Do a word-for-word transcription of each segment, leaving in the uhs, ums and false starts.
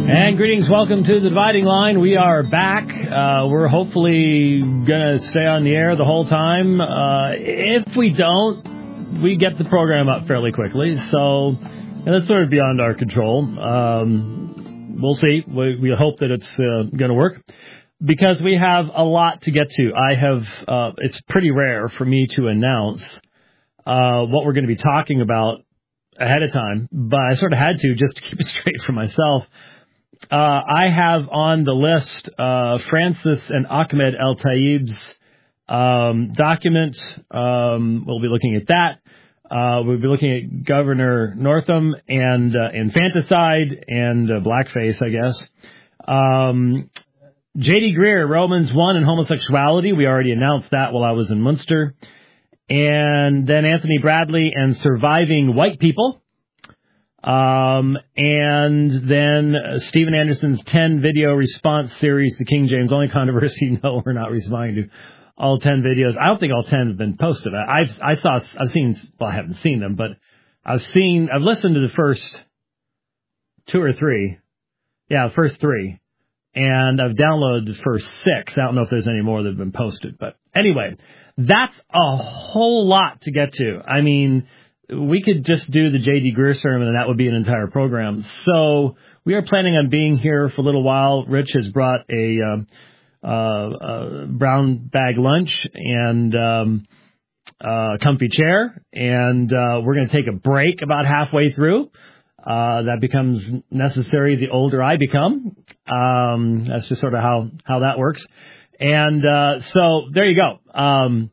And greetings, welcome to the Dividing Line. We are back. Uh, we're hopefully going to stay on the air the whole time. Uh, if we don't, we get the program up fairly quickly. So and that's sort of beyond our control. Um, we'll see. We, we hope that it's uh, going to work because we have a lot to get to. I have. Uh, it's pretty rare for me to announce uh, what we're going to be talking about ahead of time, but I sort of had to just to keep it straight for myself. Uh, I have on the list uh, Francis and Ahmed El-Taib's um, document. Um, we'll be looking at that. Uh, we'll be looking at Governor Northam and uh, infanticide and uh, blackface, I guess. Um, J D. Greear, Romans one and homosexuality. We already announced that while I was in Munster. And then Anthony Bradley and surviving white people. Um, and then uh, Stephen Anderson's ten video response series, the King James Only Controversy. No, we're not responding to all ten videos. I don't think all ten have been posted. I, I've, I saw, I've seen, well, I haven't seen them, but I've seen, I've listened to the first two or three. Yeah, the first three. And I've downloaded the first six. I don't know if there's any more that have been posted, but anyway, that's a whole lot to get to. I mean, we could just do the J D. Greear sermon, and that would be an entire program. So we are planning on being here for a little while. Rich has brought a, uh, uh, a brown bag lunch and um, a comfy chair, and uh, we're going to take a break about halfway through. Uh, that becomes necessary the older I become. Um, that's just sort of how, how that works. And uh, so there you go. Um,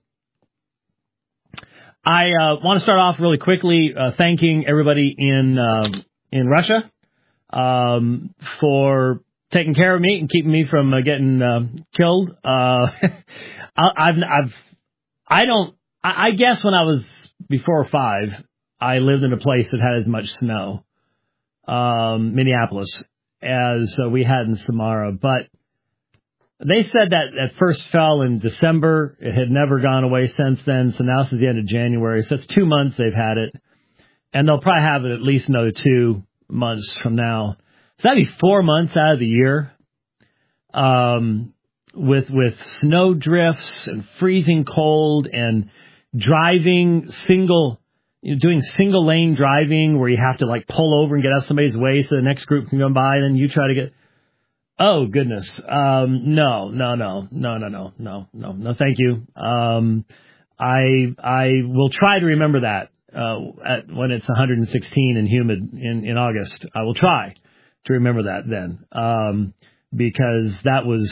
I uh, want to start off really quickly uh, thanking everybody in uh, in Russia um, for taking care of me and keeping me from uh, getting uh, killed. Uh, I, I've I've I don't I, I guess when I was before five, I lived in a place that had as much snow, um, Minneapolis, as uh, we had in Samara, but they said that at first fell in December. It had never gone away since then. So now it's the end of January. So it's two months they've had it. And they'll probably have it at least another two months from now. So that'd be four months out of the year. Um, with, with snow drifts and freezing cold and driving single, you know, doing single lane driving where you have to like pull over and get out of somebody's way so the next group can come by and then you try to get. Oh, goodness. Um, no, no, no, no, no, no, no, no, no, thank you. Um, I, I will try to remember that, uh, at, when it's one hundred sixteen and humid in, in August. I will try to remember that then, um, because that was,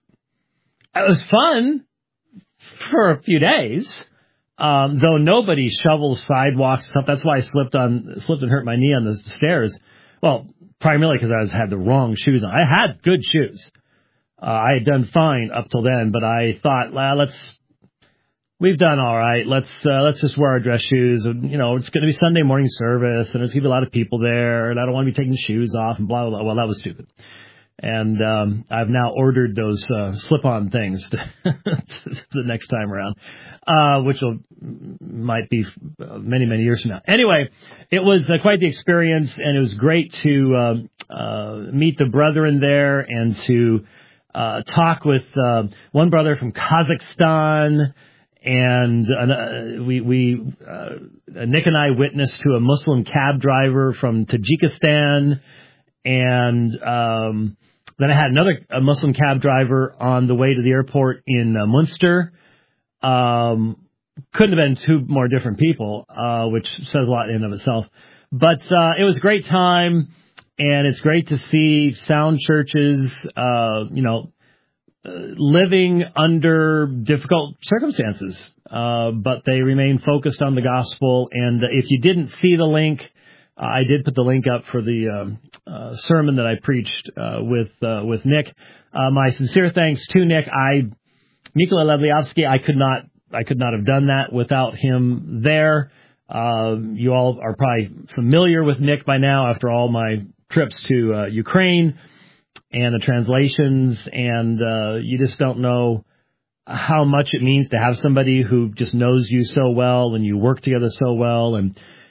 it was fun for a few days. Um, though nobody shovels sidewalks and stuff. That's why I slipped on, slipped and hurt my knee on the stairs. Well, primarily because I was, had the wrong shoes on. I had good shoes. Uh, I had done fine up till then, but I thought, well, let's, we've done all right. Let's, uh, let's just wear our dress shoes. And, you know, it's going to be Sunday morning service and there's going to be a lot of people there and I don't want to be taking shoes off and blah, blah, blah. Well, that was stupid. And, um, I've now ordered those, uh, slip-on things to the next time around, uh, which will, might be many, many years from now. Anyway, it was uh, quite the experience and it was great to, um, uh, meet the brethren there and to, uh, talk with, uh, one brother from Kazakhstan and, uh, we, we, uh, Nick and I witnessed to a Muslim cab driver from Tajikistan and, um, then I had another a Muslim cab driver on the way to the airport in uh, Munster. Um, couldn't have been two more different people, uh, which says a lot in and of itself. But uh, it was a great time, and it's great to see sound churches, uh, you know, uh, living under difficult circumstances, uh, but they remain focused on the gospel. And if you didn't see the link, uh, I did put the link up for the um, uh, sermon that I preached uh, with uh, with Nick. Uh, my sincere thanks to Nick. I Mikola Levliovsky, I could not I could not have done that without him there. Uh, you all are probably familiar with Nick by now after all my trips to uh, Ukraine and the translations, and uh, you just don't know how much it means to have somebody who just knows you so well and you work together so well. And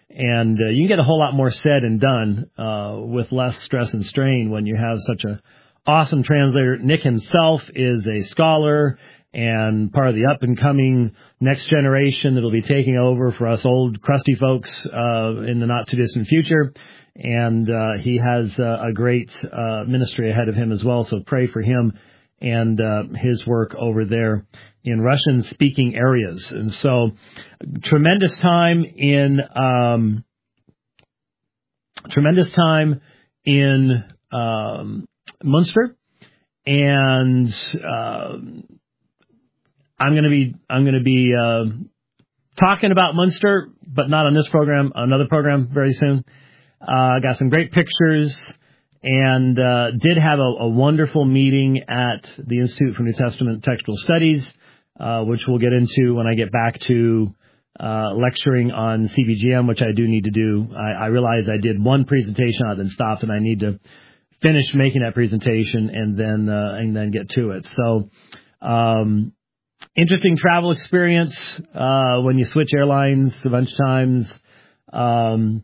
And uh, you can get a whole lot more said and done uh, with less stress and strain when you have such a awesome translator. Nick himself is a scholar and part of the up-and-coming next generation that will be taking over for us old, crusty folks uh, in the not-too-distant future. And uh, he has uh, a great uh, ministry ahead of him as well, so pray for him and uh, his work over there in Russian-speaking areas. And so, tremendous time in um, tremendous time in um, Munster, and uh, I'm going to be I'm going to be uh, talking about Munster, but not on this program. Another program very soon. I uh, got some great pictures. And uh, did have a, a wonderful meeting at the Institute for New Testament Textual Studies, uh, which we'll get into when I get back to uh, lecturing on C B G M, which I do need to do. I, I realized I did one presentation on it, then stopped, and I need to finish making that presentation and then uh, and then get to it. So, um, interesting travel experience uh, when you switch airlines a bunch of times. Um,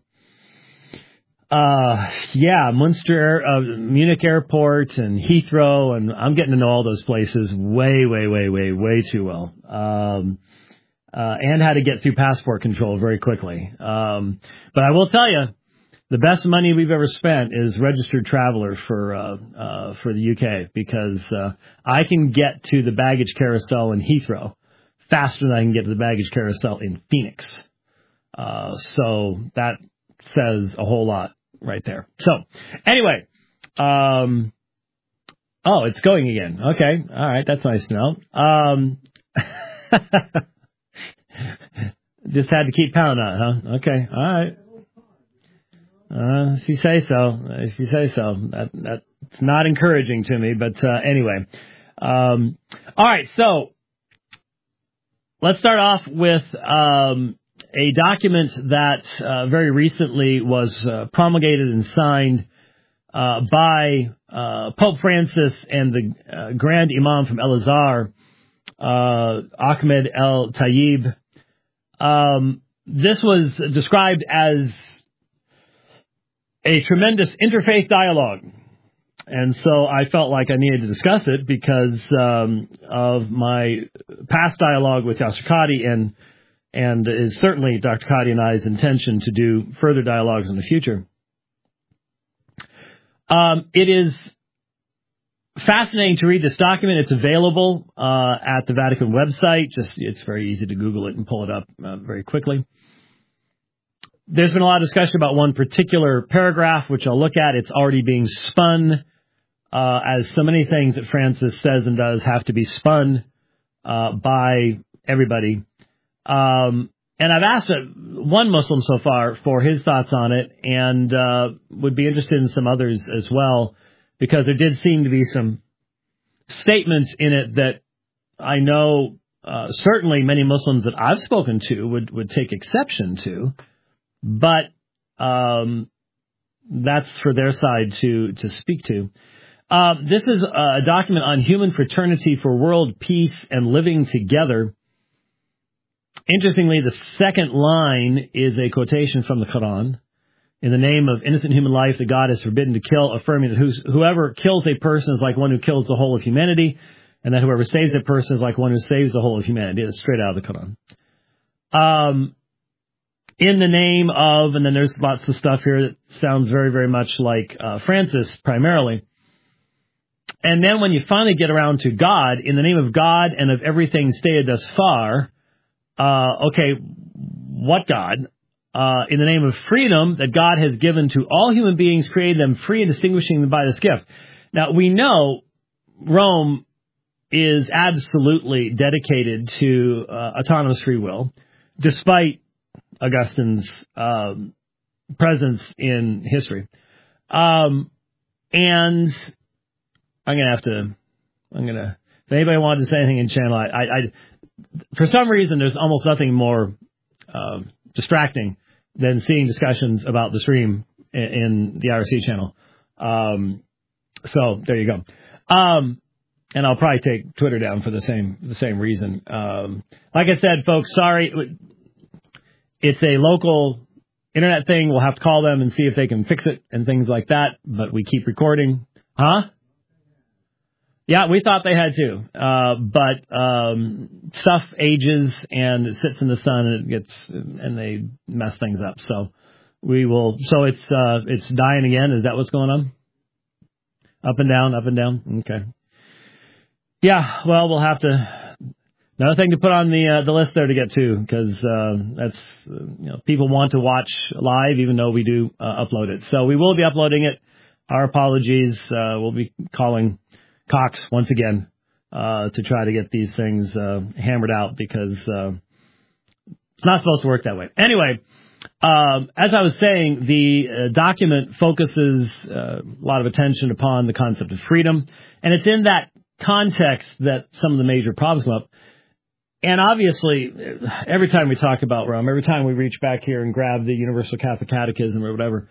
Uh, yeah, Munster, uh, Munich Airport and Heathrow, and I'm getting to know all those places way, way, way, way, way too well. Um, uh, and how to get through passport control very quickly. Um, but I will tell you, the best money we've ever spent is registered traveler for, uh, uh, for the U K, because, uh, I can get to the baggage carousel in Heathrow faster than I can get to the baggage carousel in Phoenix. Uh, so that says a whole lot right there. So anyway, um, oh, it's going again. Okay. All right. That's nice to know. Um, just had to keep pounding on it, huh? Okay. All right. Uh, if you say so, if you say so, that, that's not encouraging to me, but, uh, anyway, um, all right. So let's start off with, um, a document that uh, very recently was uh, promulgated and signed uh, by uh, Pope Francis and the uh, Grand Imam from El Azhar, uh, Ahmed El Tayyib. Um, this was described as a tremendous interfaith dialogue. And so I felt like I needed to discuss it because um, of my past dialogue with Yasser Qadhi, and and is certainly Doctor Qadhi and I's intention to do further dialogues in the future. Um, it is fascinating to read this document. It's available uh, at the Vatican website. Just it's very easy to Google it and pull it up uh, very quickly. There's been a lot of discussion about one particular paragraph, which I'll look at. It's already being spun, uh, as so many things that Francis says and does have to be spun uh, by everybody. Um, and I've asked one Muslim so far for his thoughts on it, and uh, would be interested in some others as well, because there did seem to be some statements in it that I know uh, certainly many Muslims that I've spoken to would, would take exception to, but um, that's for their side to, to speak to. Uh, this is a document on human fraternity for world peace and living together. Interestingly, the second line is a quotation from the Quran. In the name of innocent human life that God is forbidden to kill, affirming that who's, whoever kills a person is like one who kills the whole of humanity, and that whoever saves a person is like one who saves the whole of humanity. It's straight out of the Quran. Um, in the name of, and then there's lots of stuff here that sounds very, very much like uh, Francis primarily. And then when you finally get around to God, in the name of God and of everything stated thus far, Uh, okay, what God? Uh, in the name of freedom that God has given to all human beings, created them free and distinguishing them by this gift. Now, we know Rome is absolutely dedicated to uh, autonomous free will, despite Augustine's um, presence in history. Um, and I'm going to have to, I'm going to, if anybody wanted to say anything in channel, I, I, I for some reason, there's almost nothing more uh, distracting than seeing discussions about the stream in, in the I R C channel. Um, so there you go. Um, and I'll probably take Twitter down for the same the same reason. Um, like I said, folks, sorry, it's a local internet thing. We'll have to call them and see if they can fix it and things like that. But we keep recording. Huh? Yeah, we thought they had to. Uh, but um, stuff ages and it sits in the sun and it gets and they mess things up. So we will. So it's uh, it's dying again. Is that what's going on? Up and down, up and down. Okay. Yeah. Well, we'll have to. Another thing to put on the uh, the list there to get to, because uh, that's uh, you know people want to watch live, even though we do uh, upload it. So we will be uploading it. Our apologies. Uh, we'll be calling Cox once again uh, to try to get these things uh, hammered out, because uh, it's not supposed to work that way. Anyway, um, as I was saying, the uh, document focuses uh, a lot of attention upon the concept of freedom, and it's in that context that some of the major problems come up. And obviously, every time we talk about Rome, every time we reach back here and grab the Universal Catholic Catechism or whatever,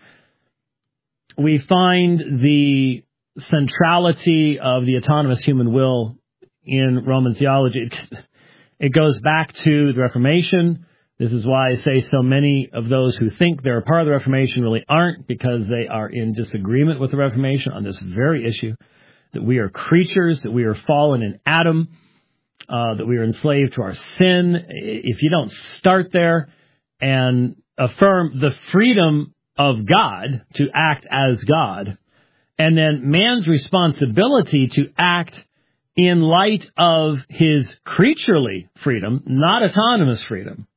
we find the centrality of the autonomous human will in Roman theology. It goes back to the Reformation. This is why I say so many of those who think they're a part of the Reformation really aren't, because they are in disagreement with the Reformation on this very issue, that we are creatures, that we are fallen in Adam, Uh, that we are enslaved to our sin. If you don't start there and affirm the freedom of God to act as God, and then man's responsibility to act in light of his creaturely freedom, not autonomous freedom,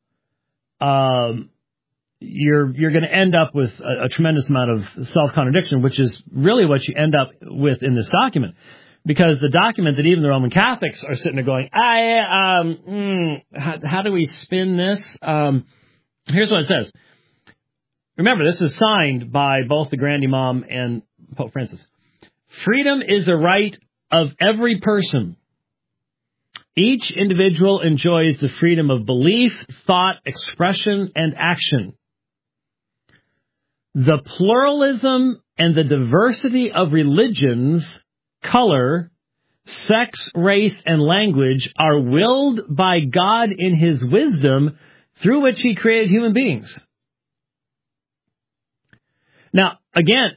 um, you're you're going to end up with a, a tremendous amount of self-contradiction, which is really what you end up with in this document. Because the document that even the Roman Catholics are sitting there going, I, um, mm, how, how do we spin this? Um, here's what it says. Remember, this is signed by both the Grand Imam and Pope Francis. Freedom is the right of every person. Each individual enjoys the freedom of belief, thought, expression, and action. The pluralism and the diversity of religions, color, sex, race, and language are willed by God in his wisdom through which he created human beings. Now, again,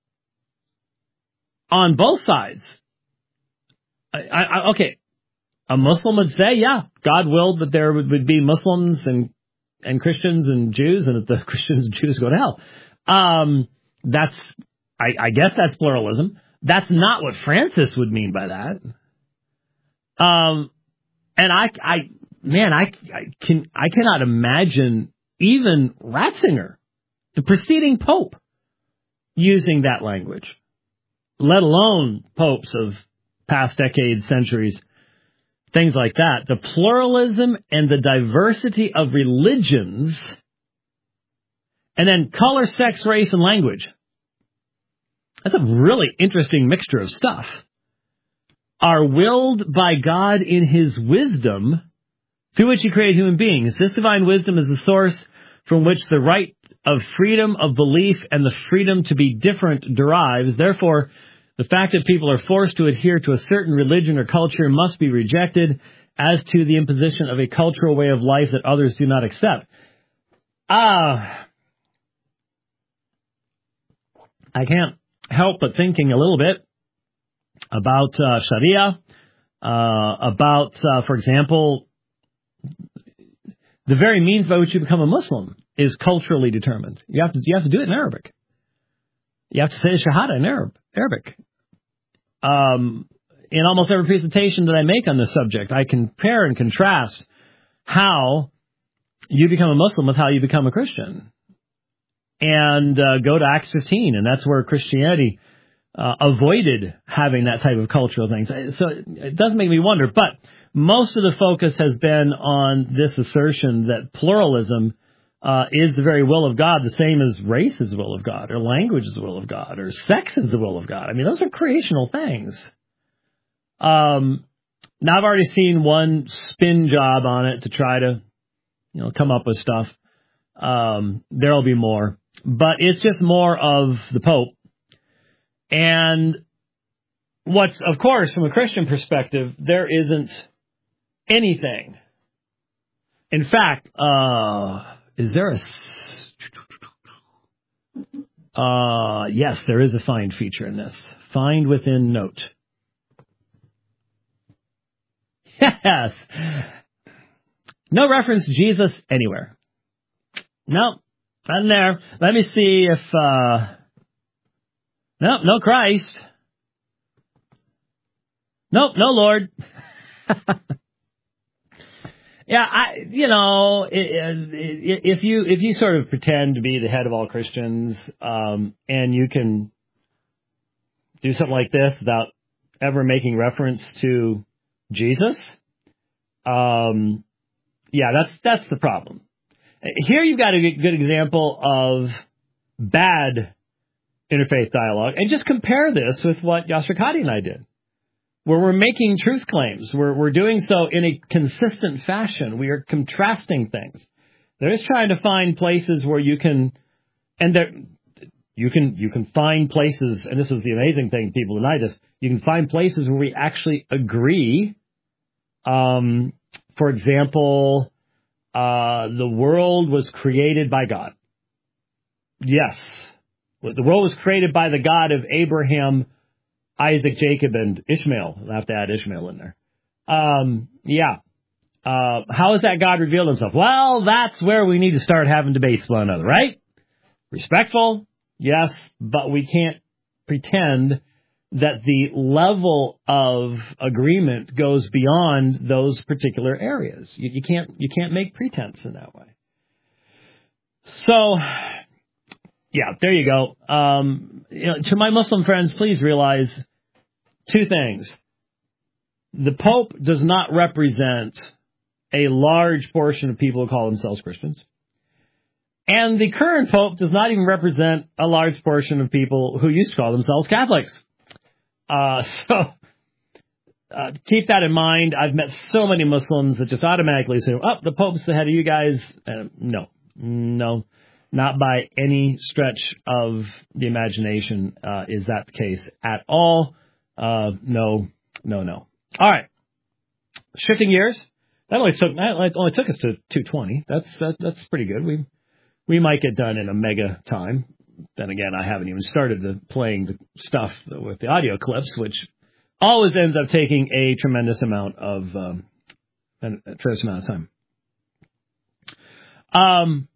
on both sides, I, I, okay, a Muslim would say, yeah, God willed that there would, would be Muslims and, and Christians and Jews, and that the Christians and Jews go to hell. Um, that's, I, I guess that's pluralism. That's not what Francis would mean by that. Um, and I, I, man, I, I can, I cannot imagine even Ratzinger, the preceding pope, using that language, let alone popes of past decades, centuries, things like that. The pluralism and the diversity of religions, and then color, sex, race, and language. That's a really interesting mixture of stuff. Are willed by God in his wisdom through which he created human beings. This divine wisdom is the source from which the right of freedom of belief and the freedom to be different derives. Therefore, the fact that people are forced to adhere to a certain religion or culture must be rejected as to the imposition of a cultural way of life that others do not accept. Ah, I can't help but thinking a little bit about uh, Sharia, uh, about, uh, for example, the very means by which you become a Muslim is culturally determined. You have to you have to do it in Arabic. You have to say Shahada in Arab, Arabic. Um, in almost every presentation that I make on this subject, I compare and contrast how you become a Muslim with how you become a Christian. And uh, go to Acts fifteen, and that's where Christianity uh, avoided having that type of cultural things. So it does make me wonder, but most of the focus has been on this assertion that pluralism uh, is the very will of God, the same as race is the will of God, or language is the will of God, or sex is the will of God. I mean, those are creational things. Um, now, I've already seen one spin job on it to try to, you know, come up with stuff. Um, there'll be more. But it's just more of the Pope. And what's, of course, from a Christian perspective, there isn't anything. In fact, uh, is there a... Uh, yes, there is a find feature in this. Find within note. Yes. No reference to Jesus anywhere. No, not in there. Let me see if, uh, no, no Christ. Nope, no Lord. Yeah, I, you know, if you if you sort of pretend to be the head of all Christians, um, and you can do something like this without ever making reference to Jesus, um, yeah, that's that's the problem. Here you've got a good example of bad interfaith dialogue, and just compare this with what Yasser Qadhi and I did, where we're making truth claims. We're we're doing so in a consistent fashion. We are contrasting things. They're just trying to find places where you can, and there, you can you can find places, and this is the amazing thing, people deny this, you can find places where we actually agree. Um, for example, uh, the world was created by God. Yes. The world was created by the God of Abraham, Isaac, Jacob, and Ishmael. I'll have to add Ishmael in there. Um, yeah. Uh, how has that God revealed himself? Well, that's where we need to start having debates with one another, right? Respectful, yes, but we can't pretend that the level of agreement goes beyond those particular areas. You, you can't you can't make pretense in that way. So, yeah, there you go. Um, you know, to my Muslim friends, please realize two things. The Pope does not represent a large portion of people who call themselves Christians. And the current Pope does not even represent a large portion of people who used to call themselves Catholics. Uh, so uh, keep that in mind. I've met so many Muslims that just automatically say, oh, the Pope's the head of you guys. Uh, no, no, not by any stretch of the imagination uh, is that the case at all. Uh, no, no, no. All right. Shifting gears. That only took that only took us to two twenty. That's that, that's pretty good. We we might get done in a mega time. Then again, I haven't even started the playing the stuff with the audio clips, which always ends up taking a tremendous amount of um, a tremendous amount of time. Um,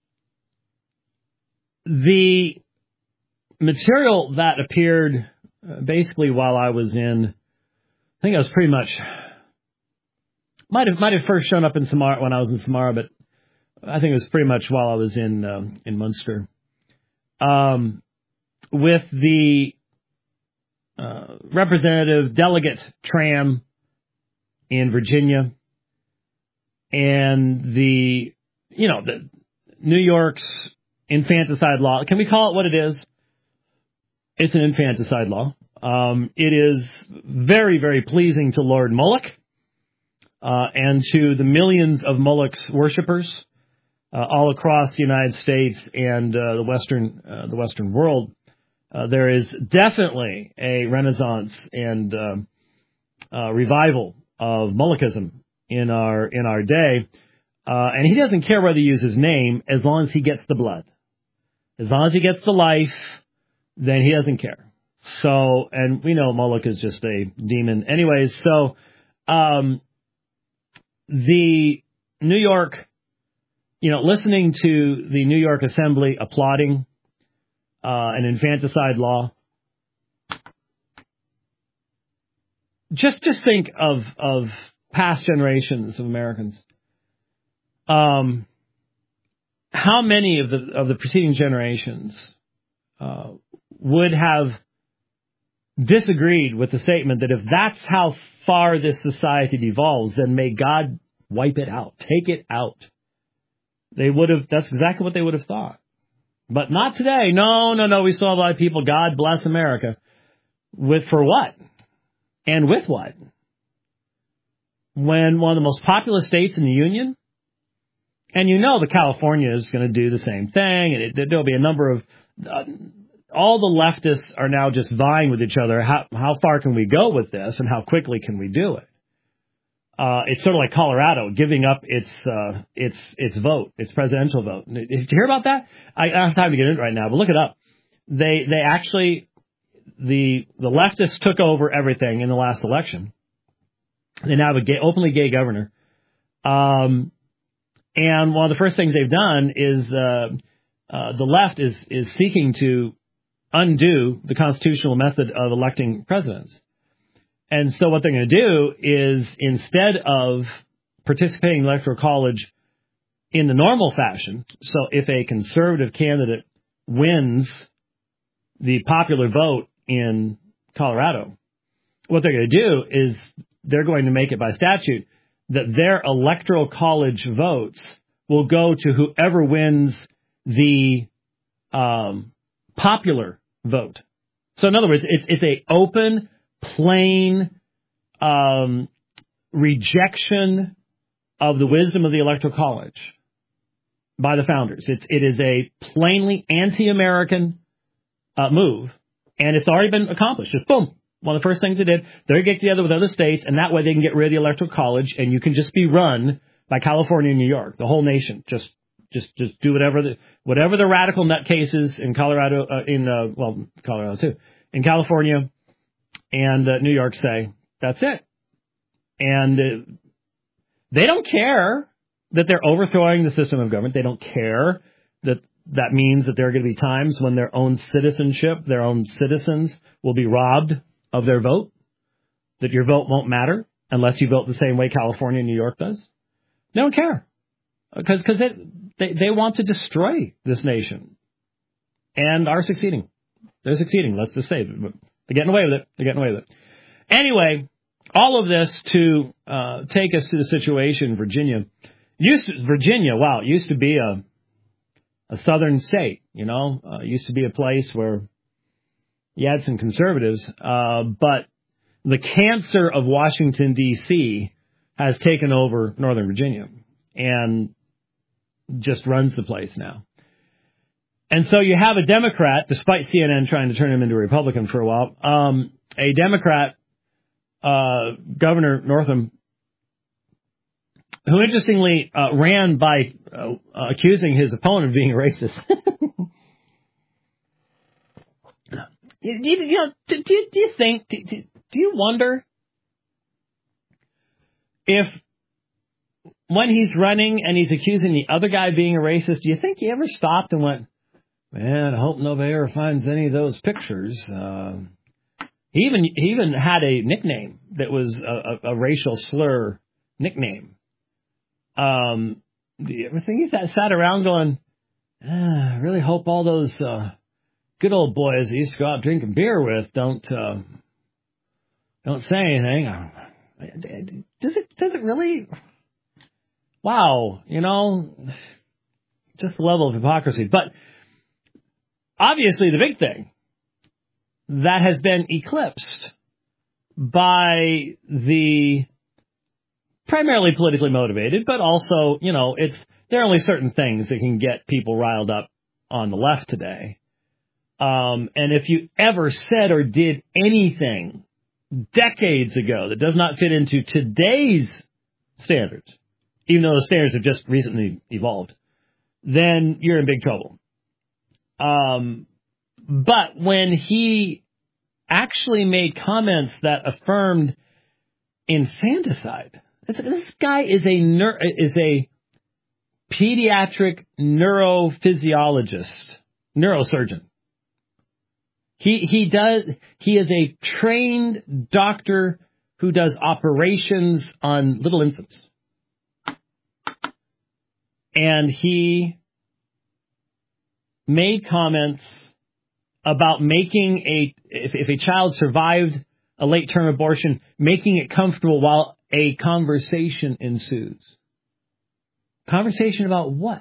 the material that appeared uh, basically while I was in, I think I was pretty much might have might have first shown up in Samara when I was in Samara, but I think it was pretty much while I was in um, in Munster. Um, with the uh, representative delegate tram in Virginia and the, you know, the New York's infanticide law. Can we call it what it is? It's an infanticide law. Um, it is very, very pleasing to Lord Moloch uh, and to the millions of Moloch's worshippers Uh, all across the United States and uh, the Western uh, the Western world. Uh, there is definitely a renaissance and um, uh, revival of Molochism in our in our day, uh, and he doesn't care whether you use his name as long as he gets the blood, as long as he gets the life, then he doesn't care. So, and we know Moloch is just a demon, anyways. So, um, the New York. You know, listening to the New York Assembly applauding uh, an infanticide law, just just think of of past generations of Americans. Um, how many of the of the preceding generations uh, would have disagreed with the statement that if that's how far this society devolves, then may God wipe it out, take it out. They would have, that's exactly what they would have thought. But not today. No, no, no. We saw a lot of people, God bless America. With, for what? And with what? When one of the most populous states in the Union, and you know that California is going to do the same thing, and it, there'll be a number of, uh, all the leftists are now just vying with each other. How, how far can we go with this, and how quickly can we do it? Uh, it's sort of like Colorado giving up its uh, its its vote, its presidential vote. Did you hear about that? I, I don't have time to get into it right now, but look it up. they they actually the the leftists took over everything in the last election. They now have a gay, openly gay governor, um, and one of the first things they've done is uh, uh, the left is is seeking to undo the constitutional method of electing presidents. And so what they're going to do is, instead of participating in the Electoral College in the normal fashion, so if a conservative candidate wins the popular vote in Colorado, what they're going to do is they're going to make it by statute that their Electoral College votes will go to whoever wins the um, popular vote. So in other words, it's it's a open, plain um, rejection of the wisdom of the Electoral College by the founders. It's it is a plainly anti-American uh, move, and it's already been accomplished. Just boom. One of the first things they did, they're going to get together with other states, and that way they can get rid of the Electoral College, and you can just be run by California and New York, the whole nation. Just just just do whatever the whatever the radical nutcases in Colorado, uh, in uh, well, Colorado too, in California and uh, New York say. That's it. And uh, they don't care that they're overthrowing the system of government. They don't care that that means that there are going to be times when their own citizenship, their own citizens will be robbed of their vote, that your vote won't matter unless you vote the same way California and New York does. They don't care because because they, they, they want to destroy this nation and are succeeding. They're succeeding, let's just say. They're getting away with it. They're getting away with it. Anyway, all of this to uh, take us to the situation in Virginia. Used to, Virginia, wow, it used to be a a southern state, you know. Uh, it used to be a place where you had some conservatives, uh, but the cancer of Washington, D C has taken over Northern Virginia and just runs the place now. And so you have a Democrat, despite C N N trying to turn him into a Republican for a while, um, a Democrat, uh, Governor Northam, who interestingly uh, ran by uh, uh, accusing his opponent of being a racist. you, you, you know, do, do, do you think, do, do you wonder if when he's running and he's accusing the other guy of being a racist, do you think he ever stopped and went, man, I hope nobody ever finds any of those pictures. Uh, he even he even had a nickname that was a, a, a racial slur nickname. Um, do you ever think he sat, sat around going, ah, I really hope all those uh, good old boys he used to go out drinking beer with don't uh, don't say anything. Does it does it really? Wow, you know, just the level of hypocrisy. But obviously, the big thing that has been eclipsed by the primarily politically motivated, but also, you know, it's there are only certain things that can get people riled up on the left today. Um, and if you ever said or did anything decades ago that does not fit into today's standards, even though the standards have just recently evolved, then you're in big trouble. Um, but when he actually made comments that affirmed infanticide, this, this guy is a neur- is a pediatric neurophysiologist, neurosurgeon. He he does he is a trained doctor who does operations on little infants, and he made comments about making a, if, if a child survived a late-term abortion, making it comfortable while a conversation ensues. Conversation about what?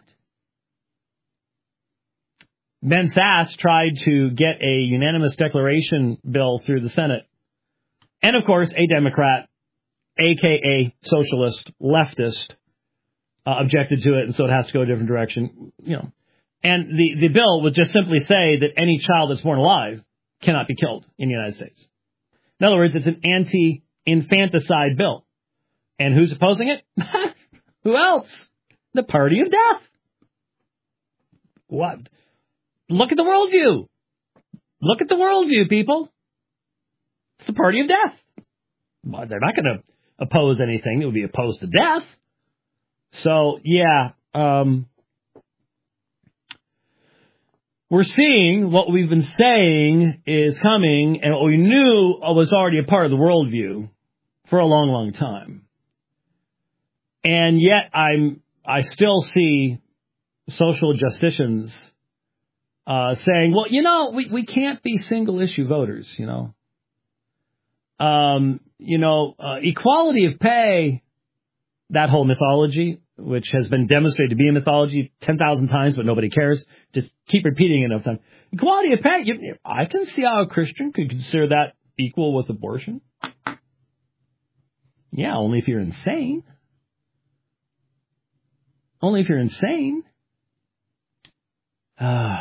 Ben Sasse tried to get a unanimous declaration bill through the Senate. And, of course, a Democrat, a k a socialist, leftist, uh, objected to it, and so it has to go a different direction, you know. And the, the bill would just simply say that any child that's born alive cannot be killed in the United States. In other words, it's an anti-infanticide bill. And who's opposing it? Who else? The party of death. What? Look at the worldview. Look at the worldview, people. It's the party of death. Well, they're not going to oppose anything that would be opposed to death. So, yeah, um, we're seeing what we've been saying is coming, and what we knew was already a part of the worldview for a long, long time. And yet, I'm I still see social justicians uh, saying, well, you know, we, we can't be single-issue voters, you know. Um, you know, uh, equality of pay, that whole mythology, which has been demonstrated to be a mythology ten thousand times, but nobody cares. Just keep repeating it enough time. Equality of pay, you, I can see how a Christian could consider that equal with abortion. Yeah, only if you're insane. Only if you're insane. Uh,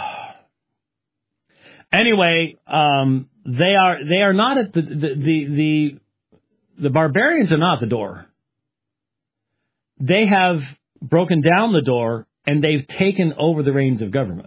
anyway, um, they are they are not at the the the the, the barbarians are not at the door. They have broken down the door and they've taken over the reins of government.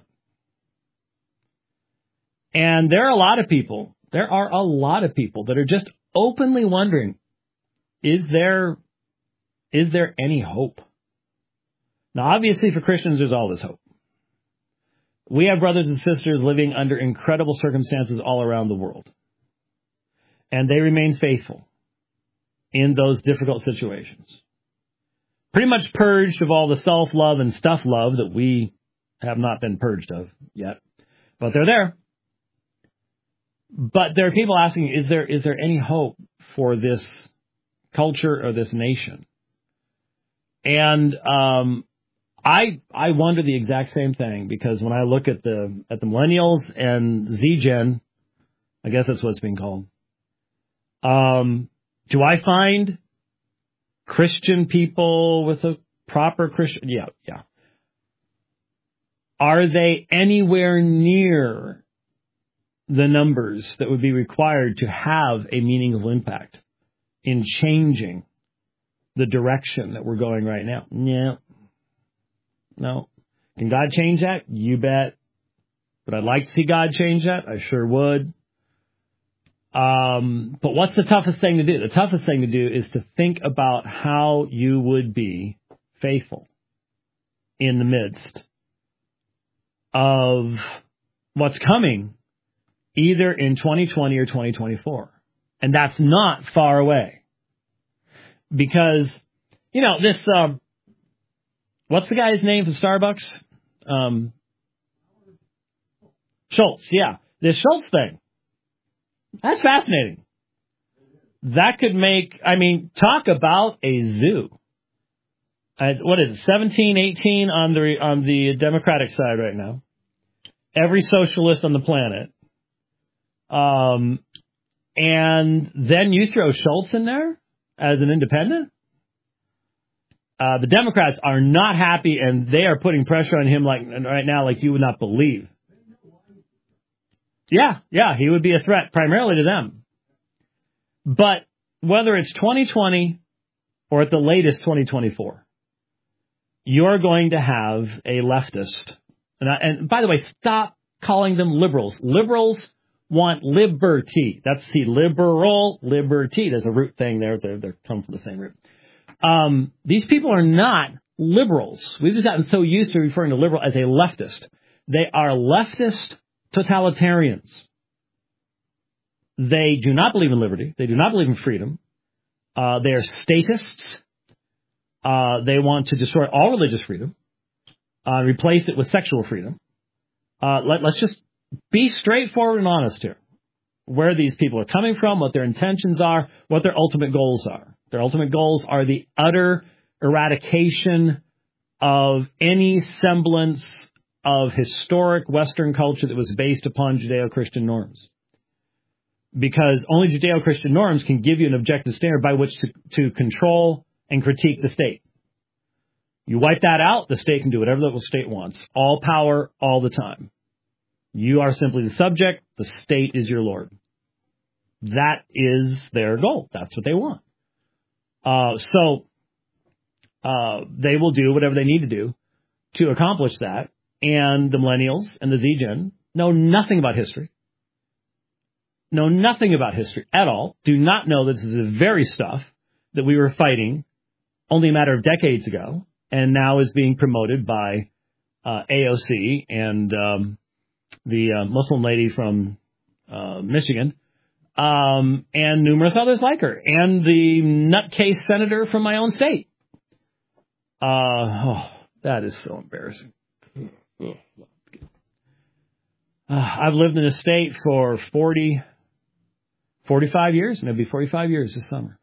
And there are a lot of people. There are a lot of people that are just openly wondering, is there is there any hope? Now, obviously, for Christians, there's always hope. We have brothers and sisters living under incredible circumstances all around the world. And they remain faithful in those difficult situations. Pretty much purged of all the self-love and stuff-love that we have not been purged of yet. But they're there. But there are people asking, is there is there any hope for this culture or this nation? And um I I wonder the exact same thing, because when I look at the at the millennials and Z-Gen, I guess that's what it's being called. Um, do I find Christian people with a proper Christian? Yeah, yeah. Are they anywhere near the numbers that would be required to have a meaningful impact in changing the direction that we're going right now? Yeah. No. Can God change that? You bet. Would I like to see God change that? I sure would. Um, but what's the toughest thing to do? The toughest thing to do is to think about how you would be faithful in the midst of what's coming, either in twenty twenty or twenty twenty-four. And that's not far away. Because, you know, this... Um, What's the guy's name for Starbucks? Um, Schultz, yeah. This Schultz thing. That's fascinating. That could make, I mean, talk about a zoo. Uh, what is it, seventeen, eighteen on the on the Democratic side right now. Every socialist on the planet. Um, and then you throw Schultz in there as an independent? Uh, the Democrats are not happy, and they are putting pressure on him like right now, like you would not believe. Yeah, yeah, he would be a threat primarily to them. But whether it's twenty twenty or at the latest twenty twenty-four, you're going to have a leftist. And, I, and by the way, stop calling them liberals. Liberals want liberty. That's the liberal, liberty. There's a root thing there. They're, they're come from the same root. Um, these people are not liberals. We've just gotten so used to referring to liberal as a leftist. They are leftist totalitarians. They do not believe in liberty. They do not believe in freedom. Uh, they are statists. Uh, they want to destroy all religious freedom, uh, replace it with sexual freedom. Uh, let, let's just be straightforward and honest here. Where these people are coming from, what their intentions are, what their ultimate goals are. Their ultimate goals are the utter eradication of any semblance of historic Western culture that was based upon Judeo-Christian norms. Because only Judeo-Christian norms can give you an objective standard by which to, to control and critique the state. You wipe that out, the state can do whatever the state wants. All power, all the time. You are simply the subject. The state is your lord. That is their goal. That's what they want. Uh, so uh, they will do whatever they need to do to accomplish that. And the millennials and the Z-Gen know nothing about history. know nothing about history at all, do not know this is the very stuff that we were fighting only a matter of decades ago, and now is being promoted by uh, A O C and um, the uh, Muslim lady from uh, Michigan, um, and numerous others like her, and the nutcase senator from my own state. Uh, oh, that is so embarrassing. Uh, I've lived in a state for forty, forty-five years, and it'll be forty-five years this summer.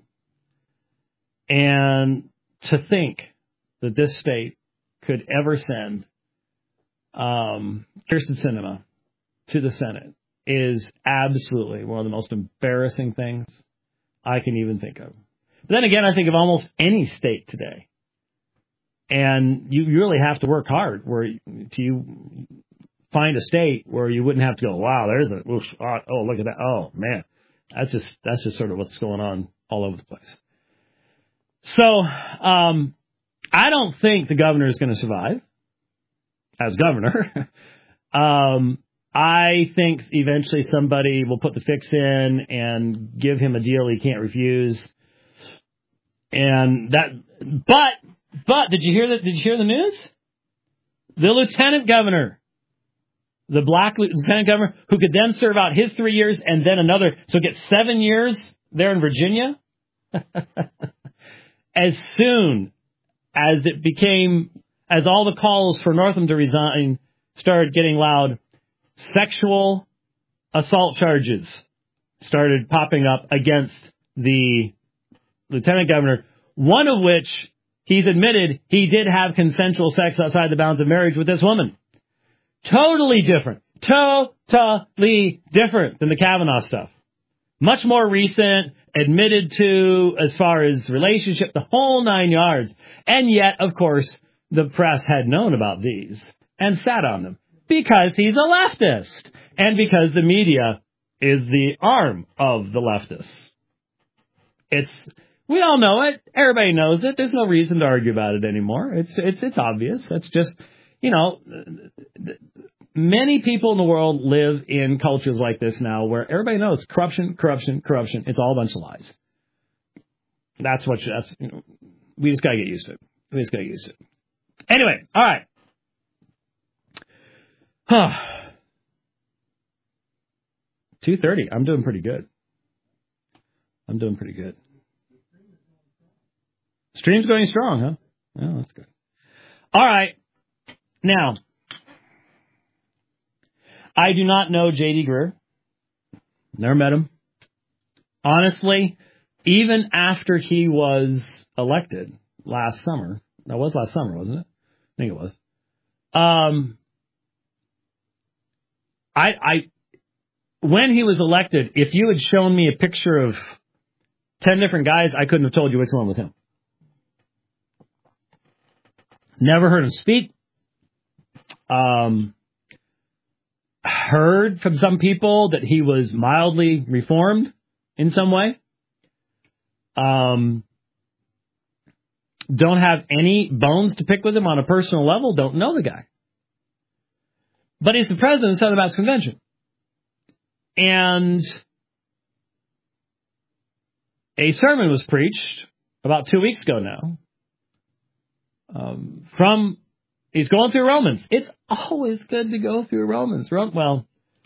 And to think that this state could ever send um, Kyrsten Sinema to the Senate is absolutely one of the most embarrassing things I can even think of. But then again, I think of almost any state today. And you really have to work hard where to you find a state where you wouldn't have to go, wow, there's a, oof, oh, look at that. Oh, man. That's just, that's just sort of what's going on all over the place. So, um, I don't think the governor is going to survive as governor. um, I think eventually somebody will put the fix in and give him a deal he can't refuse. And that, but, but did you hear that? Did you hear the news? The lieutenant governor, the black lieutenant governor, who could then serve out his three years and then another, so get seven years there in Virginia. As soon as it became, as all the calls for Northam to resign started getting loud, sexual assault charges started popping up against the lieutenant governor, one of which he's admitted he did have consensual sex outside the bounds of marriage with this woman. Totally different. Totally different than the Kavanaugh stuff. Much more recent, admitted to as far as relationship, the whole nine yards. And yet, of course, the press had known about these and sat on them because he's a leftist and because the media is the arm of the leftists. It's, we all know it. Everybody knows it. There's no reason to argue about it anymore. It's, it's, it's obvious. That's just, you know, many people in the world live in cultures like this now where everybody knows corruption, corruption, corruption. It's all a bunch of lies. That's what, that's, you know, we just got to get used to it. We just got to get used to it. Anyway, all right. Huh. two thirty. I'm doing pretty good. I'm doing pretty good. Stream's going strong, huh? Oh, that's good. All right. Now, I do not know J D. Greear. Never met him. Honestly, even after he was elected last summer, that was last summer, wasn't it? I think it was. Um, I, I, when he was elected, if you had shown me a picture of ten different guys, I couldn't have told you which one was him. Never heard him speak. Um, heard from some people that he was mildly reformed in some way. Um, don't have any bones to pick with him on a personal level. Don't know the guy. But he's the president of the Southern Baptist Convention. And a sermon was preached about two weeks ago now. Um, from, he's going through Romans. It's always good to go through Romans. Well,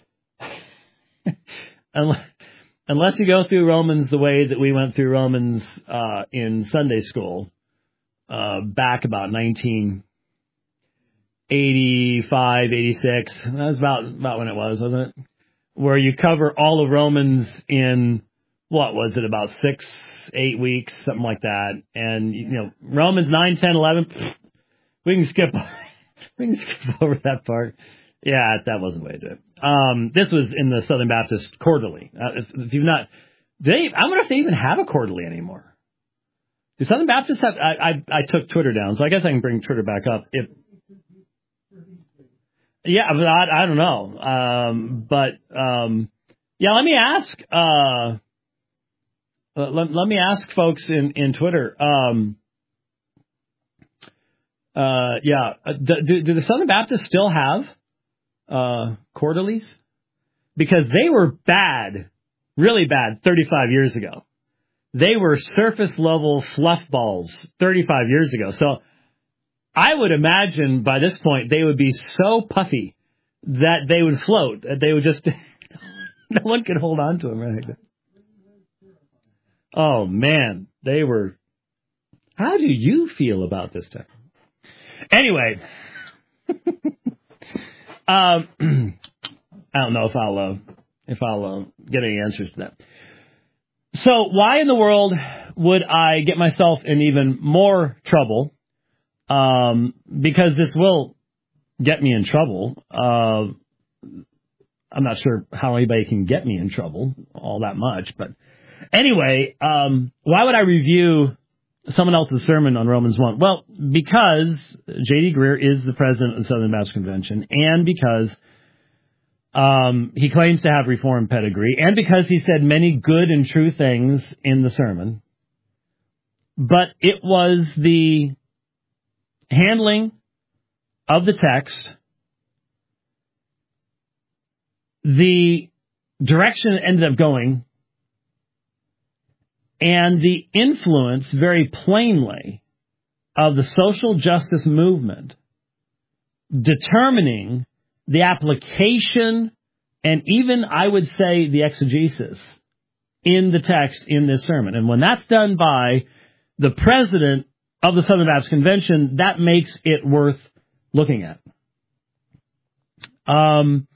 unless, unless you go through Romans the way that we went through Romans uh, in Sunday school uh, back about nineteen eighty-five, eighty-six. That was about, about when it was, wasn't it? Where you cover all of Romans in, what was it, about six, eight weeks, something like that. And, you know, Romans nine, ten, eleven, we can skip, we can skip over that part. Yeah, that wasn't the way to do it. Um, this was in the Southern Baptist Quarterly. Uh, if, if you've not, they, I wonder if they even have a quarterly anymore. Do Southern Baptists have, I, I, I took Twitter down, so I guess I can bring Twitter back up. If, yeah, but I, I don't know. Um, but, um, yeah, let me ask, uh, let, let me ask folks in, in Twitter, um, uh, yeah, do, do the Southern Baptists still have, uh, quarterlies? Because they were bad really bad thirty-five years ago. They were surface-level fluff balls thirty-five years ago. So I would imagine by this point they would be so puffy that they would float. That they would just... no one could hold on to them. Right? Oh, man. They were... How do you feel about this time? Anyway... um, I don't know if I'll... Uh, if I'll uh, get any answers to that. So why in the world would I get myself in even more trouble? Um, because this will get me in trouble. Uh, I'm not sure how anybody can get me in trouble all that much. But anyway, um, why would I review someone else's sermon on Romans one? Well, because J D. Greear is the president of the Southern Baptist Convention, and because Um, he claims to have Reformed pedigree, and because he said many good and true things in the sermon. But it was the handling of the text, the direction it ended up going, and the influence, very plainly, of the social justice movement determining the application, and even, I would say, the exegesis in the text in this sermon. And when that's done by the president of the Southern Baptist Convention, that makes it worth looking at. Um,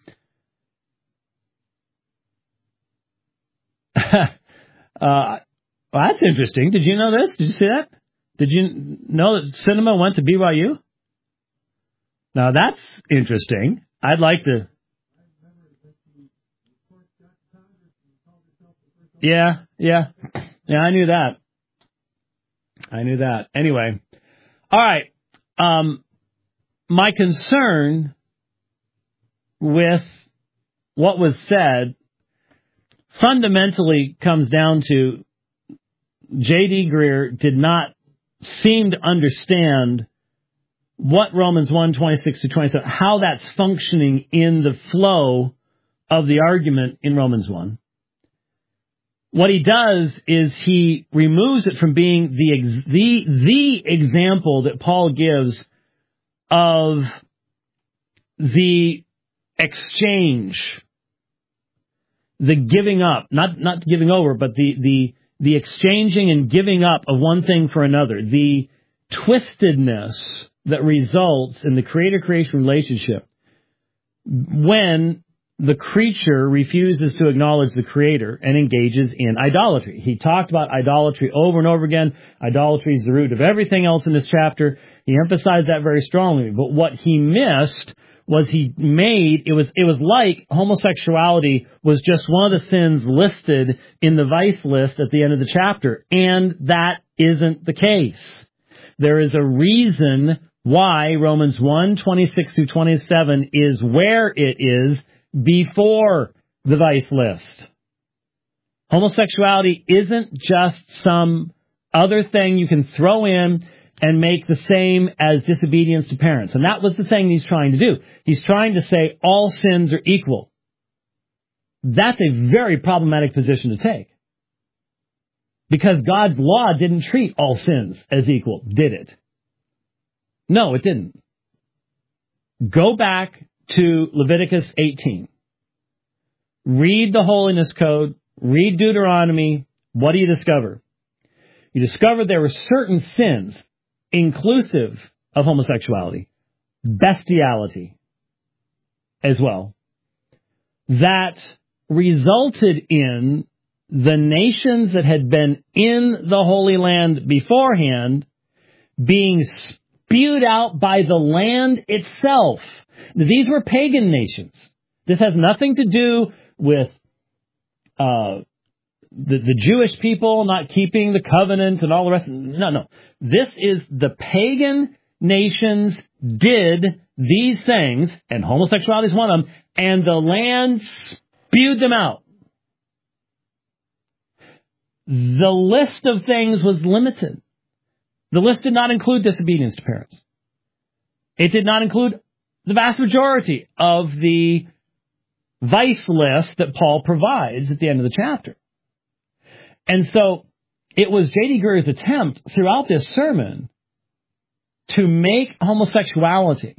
uh, well, that's interesting. Did you know this? Did you see that? Did you know that Cinema went to B Y U? Now, that's interesting. I'd like to... Yeah, yeah. Yeah, I knew that. I knew that. Anyway. All right. Um, my concern with what was said fundamentally comes down to J D. Greear did not seem to understand what Romans one, twenty-six to twenty-seven, how that's functioning in the flow of the argument in Romans one. What he does is he removes it from being the ex- the the example that Paul gives of the exchange, the giving up, not not giving over, but the the the exchanging and giving up of one thing for another, the twistedness that results in the creator-creation relationship when the creature refuses to acknowledge the creator and engages in idolatry. He talked about idolatry over and over again. Idolatry is the root of everything else in this chapter. He emphasized that very strongly. But what he missed was he made, it was, it was like homosexuality was just one of the sins listed in the vice list at the end of the chapter. And that isn't the case. There is a reason why Romans one, twenty-six through twenty-seven is where it is before the vice list. Homosexuality isn't just some other thing you can throw in and make the same as disobedience to parents. And that was the thing he's trying to do. He's trying to say all sins are equal. That's a very problematic position to take. Because God's law didn't treat all sins as equal, did it? No, it didn't. Go back to Leviticus eighteen. Read the Holiness Code. Read Deuteronomy. What do you discover? You discover there were certain sins, inclusive of homosexuality, bestiality as well, that resulted in the nations that had been in the Holy Land beforehand being spewed out by the land itself. These were pagan nations. This has nothing to do with uh, the, the Jewish people not keeping the covenant and all the rest. No, no. This is the pagan nations did these things, and homosexuality is one of them, and the land spewed them out. The list of things was limited. The list did not include disobedience to parents. It did not include the vast majority of the vice list that Paul provides at the end of the chapter. And so it was J D. Greer's attempt throughout this sermon to make homosexuality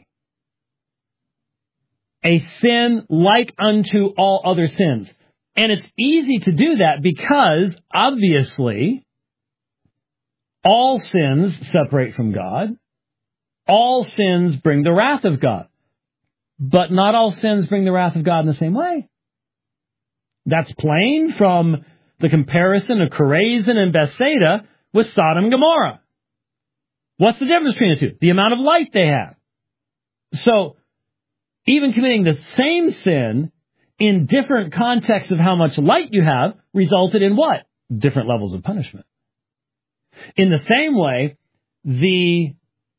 a sin like unto all other sins. And it's easy to do that because, obviously, all sins separate from God. All sins bring the wrath of God. But not all sins bring the wrath of God in the same way. That's plain from the comparison of Chorazin and Bethsaida with Sodom and Gomorrah. What's the difference between the two? The amount of light they have. So, even committing the same sin in different contexts of how much light you have resulted in what? Different levels of punishment. In the same way, the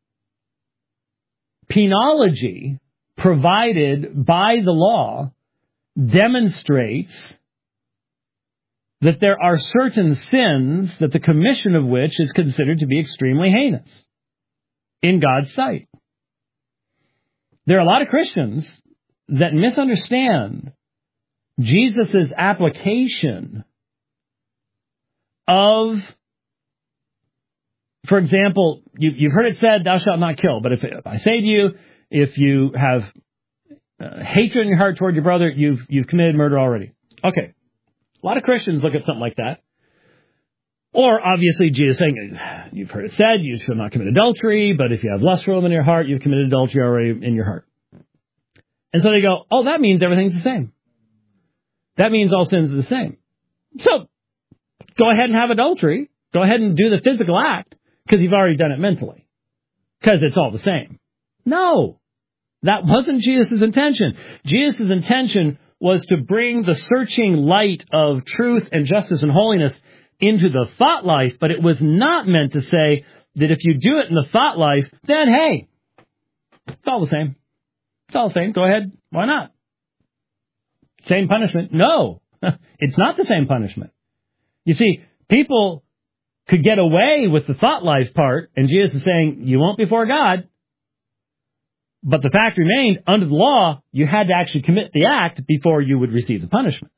penology provided by the law demonstrates that there are certain sins that the commission of which is considered to be extremely heinous in God's sight. There are a lot of Christians that misunderstand Jesus' application of, for example, you, you've heard it said, thou shalt not kill. But if, if I say to you, if you have uh, hatred in your heart toward your brother, you've you've committed murder already. Okay. A lot of Christians look at something like that. Or, obviously, Jesus saying, you've heard it said, you shall not commit adultery, but if you have lust for them in your heart, you've committed adultery already in your heart. And so they go, oh, that means everything's the same. That means all sins are the same. So, go ahead and have adultery. Go ahead and do the physical act, because you've already done it mentally. Because it's all the same. No. That wasn't Jesus' intention. Jesus' intention was to bring the searching light of truth and justice and holiness into the thought life, but it was not meant to say that if you do it in the thought life, then hey, it's all the same. It's all the same. Go ahead. Why not? Same punishment. No, it's not the same punishment. You see, people could get away with the thought life part, and Jesus is saying, you won't before God. But the fact remained, under the law, you had to actually commit the act before you would receive the punishment.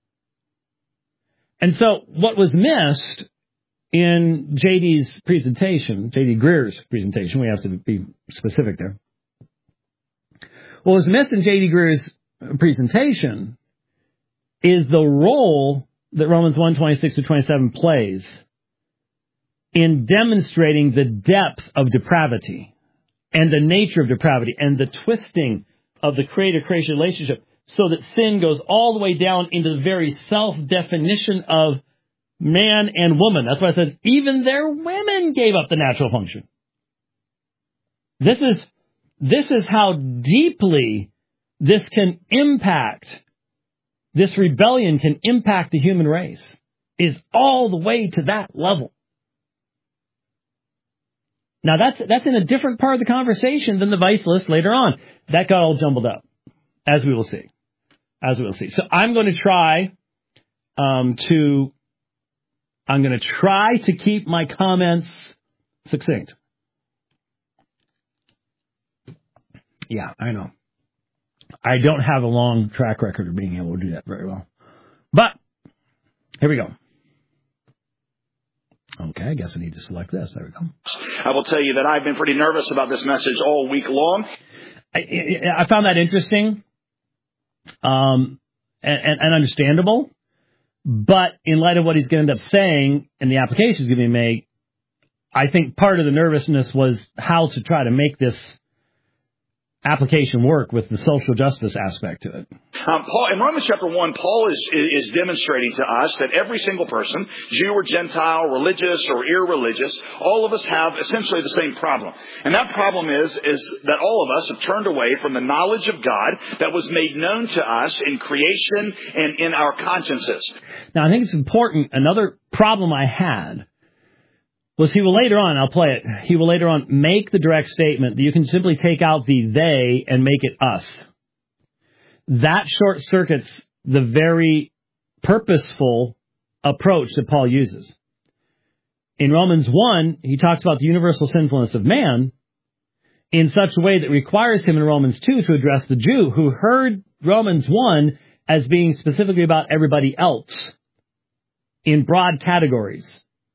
And so what was missed in J D's presentation, J D. Greer's presentation, we have to be specific there. What was missed in J D. Greer's presentation is the role that Romans one twenty-six to twenty-seven plays in demonstrating the depth of depravity and the nature of depravity and the twisting of the creator-creation relationship, so that sin goes all the way down into the very self-definition of man and woman. That's why it says, even their women gave up the natural function. This is, this is how deeply this can impact, this rebellion can impact the human race, is all the way to that level. Now, that's that's in a different part of the conversation than the vice list later on. That got all jumbled up, as we will see. As we will see. So I'm going to try um, to I'm going to try to keep my comments succinct. Yeah, I know. I don't have a long track record of being able to do that very well. But here we go. Okay, I guess I need to select this. There we go. I will tell you that I've been pretty nervous about this message all week long. I, I found that interesting um, and, and, and understandable. But in light of what he's going to end up saying and the applications going to be made, I think part of the nervousness was how to try to make this application work with the social justice aspect to it. Um, Paul, in Romans chapter one, Paul is, is demonstrating to us that every single person, Jew or Gentile, religious or irreligious, all of us have essentially the same problem. And that problem is, is that all of us have turned away from the knowledge of God that was made known to us in creation and in our consciences. Now, I think it's important. Another problem I had was he will later on, I'll play it, he will later on make the direct statement that you can simply take out the they and make it us. That short circuits the very purposeful approach that Paul uses. In Romans one, he talks about the universal sinfulness of man in such a way that requires him in Romans two to address the Jew who heard Romans one as being specifically about everybody else in broad categories.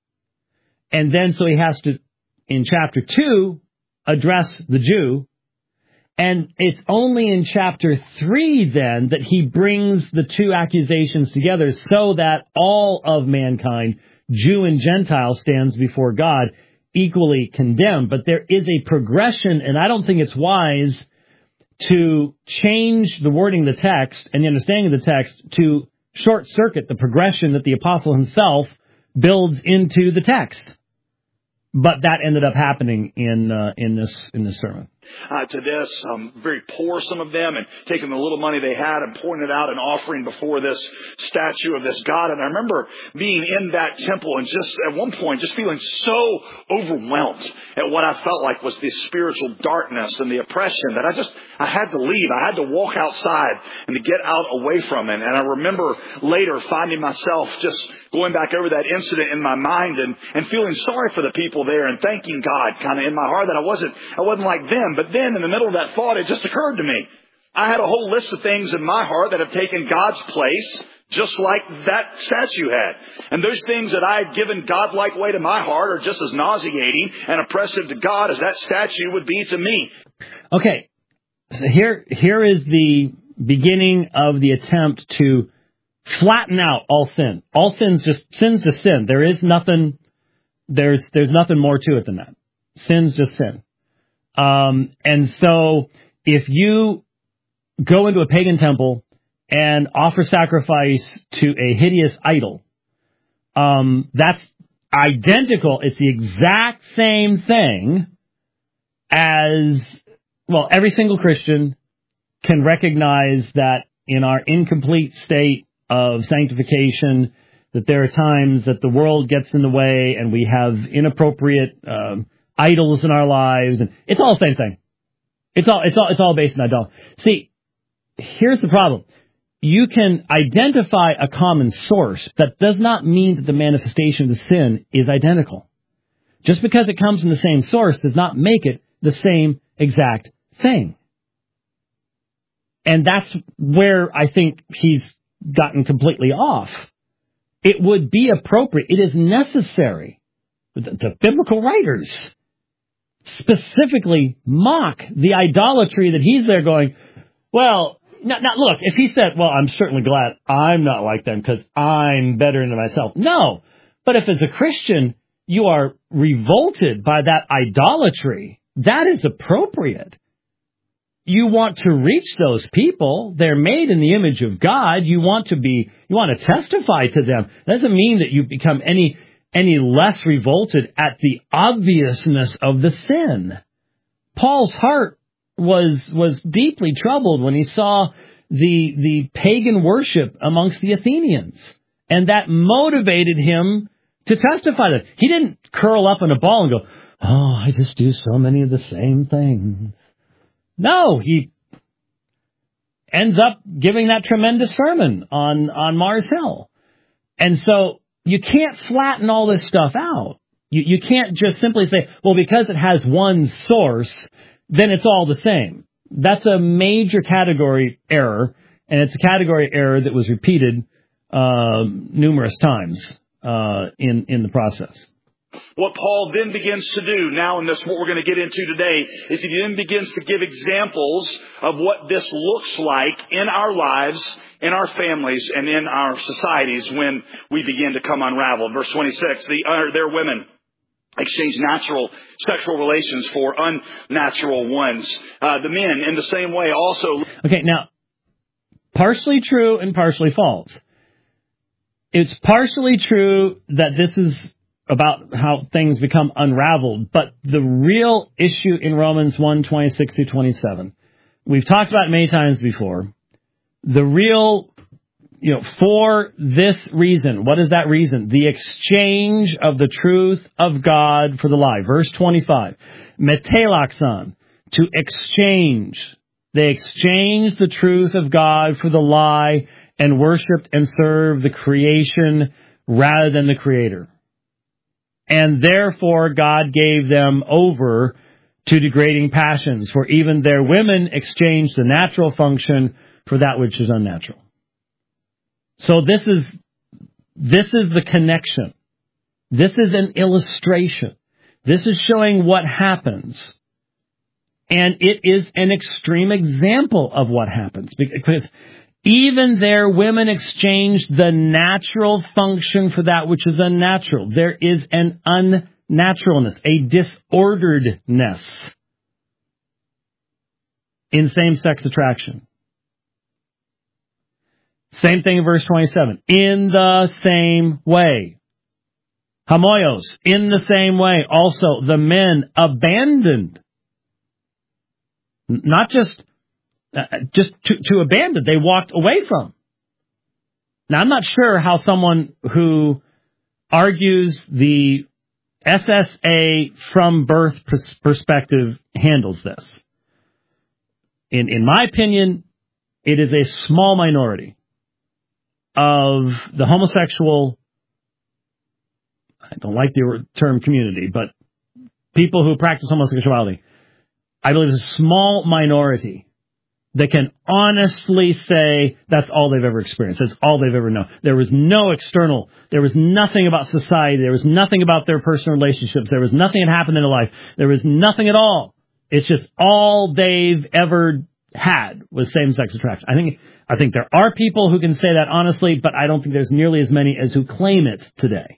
And then so he has to, in chapter two, address the Jew. And it's only in chapter three, then, that he brings the two accusations together so that all of mankind, Jew and Gentile, stands before God equally condemned. But there is a progression, and I don't think it's wise to change the wording of the text and the understanding of the text to short-circuit the progression that the apostle himself builds into the text. But that ended up happening in uh, in this in this sermon. Uh, to this, um, very poor, some of them, and taking the little money they had and pouring it out and offering before this statue of this God. And I remember being in that temple and just at one point just feeling so overwhelmed at what I felt like was the spiritual darkness and the oppression that I just, I had to leave. I had to walk outside and to get out away from it. And I remember later finding myself just going back over that incident in my mind and, and feeling sorry for the people there and thanking God kind of in my heart that I wasn't, I wasn't like them. But then in the middle of that thought, it just occurred to me. I had a whole list of things in my heart that have taken God's place, just like that statue had. And those things that I had given God-like weight in my heart are just as nauseating and oppressive to God as that statue would be to me. Okay, so here, here is the beginning of the attempt to flatten out all sin. All sin's just, sin's just sin. There is nothing, there's, there's nothing more to it than that. Sin's just sin. Um, and so if you go into a pagan temple and offer sacrifice to a hideous idol, um, that's identical. It's the exact same thing as, well, every single Christian can recognize that in our incomplete state of sanctification, that there are times that the world gets in the way and we have inappropriate, um, idols in our lives, and it's all the same thing. It's all, it's all, it's all based on idolatry. See, here's the problem. You can identify a common source. That does not mean that the manifestation of the sin is identical. Just because it comes from the same source does not make it the same exact thing. And that's where I think he's gotten completely off. It would be appropriate. It is necessary. The, the biblical writers specifically mock the idolatry that he's there going, well, now, now look, if he said, well, I'm certainly glad I'm not like them because I'm better than myself. No, but if as a Christian you are revolted by that idolatry, that is appropriate. You want to reach those people. They're made in the image of God. You want to be, you want to testify to them. That doesn't mean that you become any any less revolted at the obviousness of the sin. Paul's heart was was deeply troubled when he saw the the pagan worship amongst the Athenians, and that motivated him to testify that. He didn't curl up in a ball and go, "Oh, I just do so many of the same things." No, he ends up giving that tremendous sermon on on Mars Hill, and so you can't flatten all this stuff out. You, you can't just simply say, well, because it has one source, then it's all the same. That's a major category error, and it's a category error that was repeated uh, numerous times uh, in, in the process. What Paul then begins to do now in this, what we're going to get into today, is he then begins to give examples of what this looks like in our lives, in our families, and in our societies when we begin to come unraveled. Verse twenty-six, the, uh, their women exchange natural sexual relations for unnatural ones. Uh, the men, in the same way, also... Okay, now, partially true and partially false. It's partially true that this is about how things become unraveled, but the real issue in Romans one, twenty-six through twenty-seven, we've talked about it many times before. The real, you know, for this reason, what is that reason? The exchange of the truth of God for the lie. Verse twenty-five, metelaxon, to exchange. They exchanged the truth of God for the lie and worshipped and served the creation rather than the Creator. And therefore God gave them over to degrading passions, for even their women exchanged the natural function for that which is unnatural. So this is this is the connection. This is an illustration. This is showing what happens. And it is an extreme example of what happens. Because even there, women exchange the natural function for that which is unnatural. There is an unnaturalness, a disorderedness in same-sex attraction. Same thing in verse twenty-seven. In the same way. Hamoios, in the same way. Also, the men abandoned. Not just, uh, just to, to abandon. They walked away from. Now, I'm not sure how someone who argues the S S A from birth pers- perspective handles this. In, in my opinion, it is a small minority of the homosexual, I don't like the term community, but people who practice homosexuality, I believe it's a small minority that can honestly say that's all they've ever experienced. That's all they've ever known. There was no external. There was nothing about society. There was nothing about their personal relationships. There was nothing that happened in their life. There was nothing at all. It's just all they've ever had was same-sex attraction. I think I think there are people who can say that honestly, but I don't think there's nearly as many as who claim it today.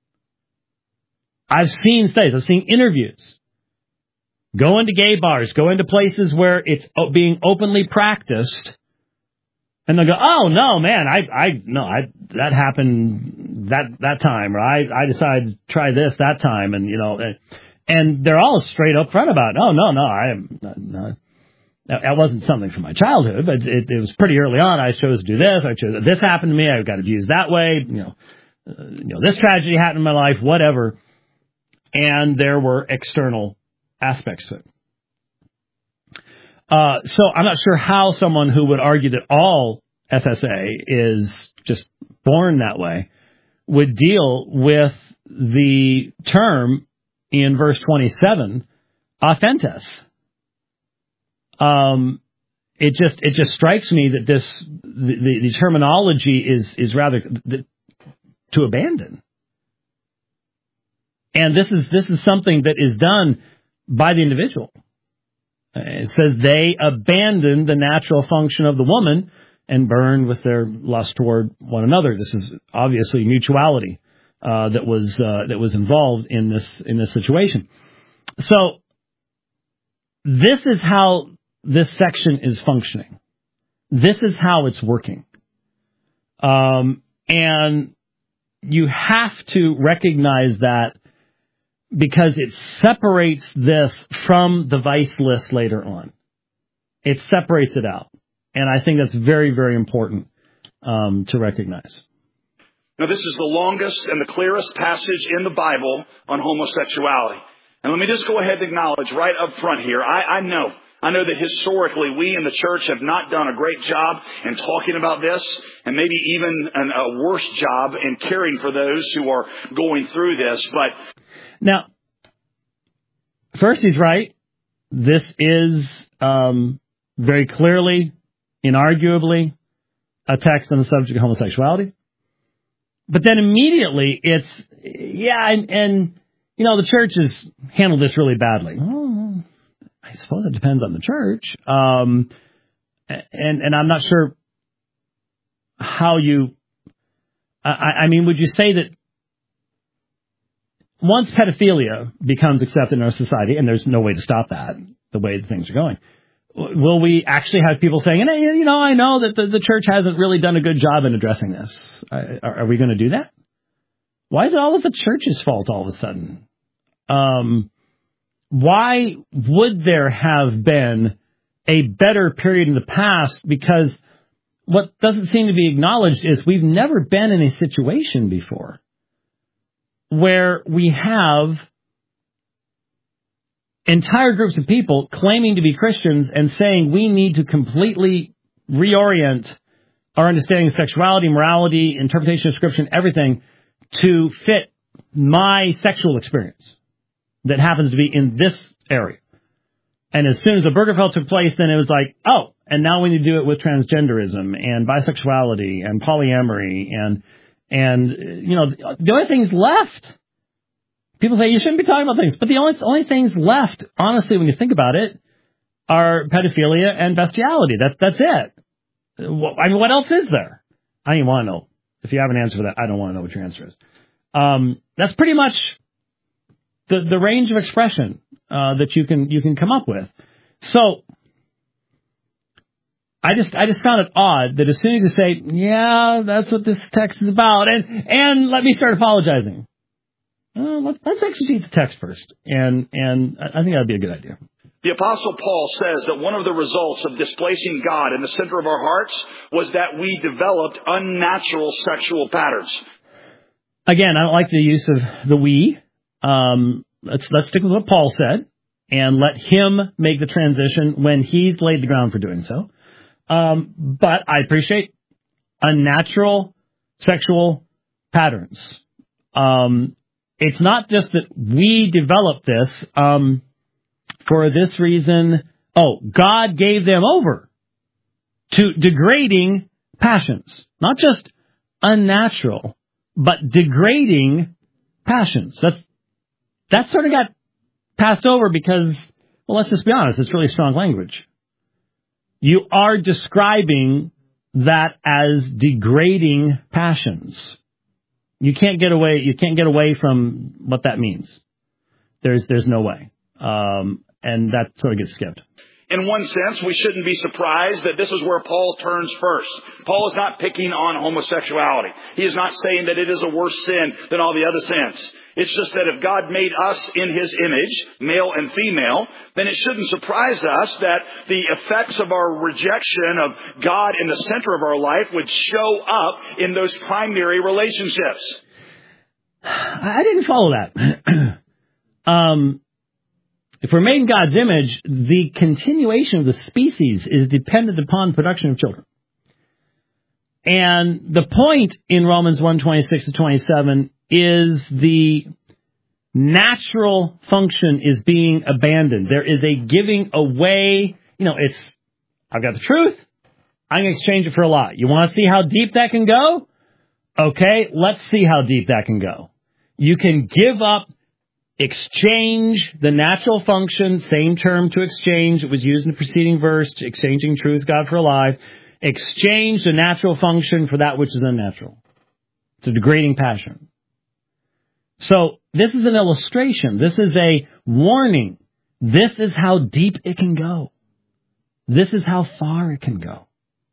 I've seen studies. I've seen interviews. Go into gay bars. Go into places where it's being openly practiced. And they'll go, oh, no, man, I, I, no, I, that happened that, that time. Or I, I decided to try this that time. And, you know, and, and they're all straight up front about it. Oh, no, no, I am not, not. That wasn't something from my childhood, but it, it was pretty early on. I chose to do this. I chose this happened to me. I got abused that way. You know, uh, you know, this tragedy happened in my life, whatever. And there were external aspects to it. Uh, so I'm not sure how someone who would argue that all S S A is just born that way would deal with the term in verse twenty-seven, authentes. Um, it just it just strikes me that this the, the, the terminology is is rather the, to abandon, and this is this is something that is done by the individual. It says they abandoned the natural function of the woman and burned with their lust toward one another. This is obviously mutuality uh, that was uh, that was involved in this in this situation. So this is how this section is functioning. This is how it's working. Um, and you have to recognize that because it separates this from the vice list later on. It separates it out. And I think that's very, very important um, to recognize. Now, this is the longest and the clearest passage in the Bible on homosexuality. And let me just go ahead and acknowledge right up front here, I, I know I know that historically we in the church have not done a great job in talking about this, and maybe even an, a worse job in caring for those who are going through this. But now, first, he's right. This is um, very clearly, inarguably, a text on the subject of homosexuality. But then immediately it's, yeah, and, and you know, the church has handled this really badly. Oh, I suppose it depends on the church. Um, and, and I'm not sure how you, I, I mean, would you say that once pedophilia becomes accepted in our society, and there's no way to stop that, the way things are going, will we actually have people saying, hey, you know, I know that the, the church hasn't really done a good job in addressing this. Are, are we going to do that? Why is it all of the church's fault all of a sudden? Um, why would there have been a better period in the past? Because what doesn't seem to be acknowledged is we've never been in a situation before where we have entire groups of people claiming to be Christians and saying we need to completely reorient our understanding of sexuality, morality, interpretation of Scripture, and everything to fit my sexual experience that happens to be in this area. And as soon as the Burgerfeld took place, then it was like, oh, and now we need to do it with transgenderism and bisexuality and polyamory and and you know the only things left. People say you shouldn't be talking about things, but the only only things left, honestly, when you think about it, are pedophilia and bestiality. That that's it. I mean, what else is there? I don't even want to know. If you have an answer for that, I don't want to know what your answer is. Um, that's pretty much the the range of expression uh, that you can you can come up with. So I just I just found it odd that as soon as you say, yeah, that's what this text is about, and and let me start apologizing. Uh, let, let's exegete the text first, and and I think that would be a good idea. The Apostle Paul says that one of the results of displacing God in the center of our hearts was that we developed unnatural sexual patterns. Again, I don't like the use of the we. Um, let's let's stick with what Paul said and let him make the transition when he's laid the ground for doing so. Um, but I appreciate unnatural sexual patterns. Um, it's not just that we developed this. Um, For this reason, oh, God gave them over to degrading passions. Not just unnatural, but degrading passions. That's, that sort of got passed over because, well, let's just be honest, it's really strong language. You are describing that as degrading passions. You can't get away, you can't get away from what that means. There's, there's no way. Um, and that sort of gets skipped. In one sense, we shouldn't be surprised that this is where Paul turns first. Paul is not picking on homosexuality. He is not saying that it is a worse sin than all the other sins. It's just that if God made us in His image, male and female, then it shouldn't surprise us that the effects of our rejection of God in the center of our life would show up in those primary relationships. I didn't follow that. um... If we're made in God's image, the continuation of the species is dependent upon production of children. And the point in Romans one, twenty-six to twenty-seven is the natural function is being abandoned. There is a giving away. You know, it's, I've got the truth. I'm going to exchange it for a lie. You want to see how deep that can go? Okay, let's see how deep that can go. You can give up, exchange the natural function, same term to exchange. It was used in the preceding verse, exchanging truth, God for a lie. Exchange the natural function for that which is unnatural. It's a degrading passion. So this is an illustration. This is a warning. This is how deep it can go. This is how far it can go.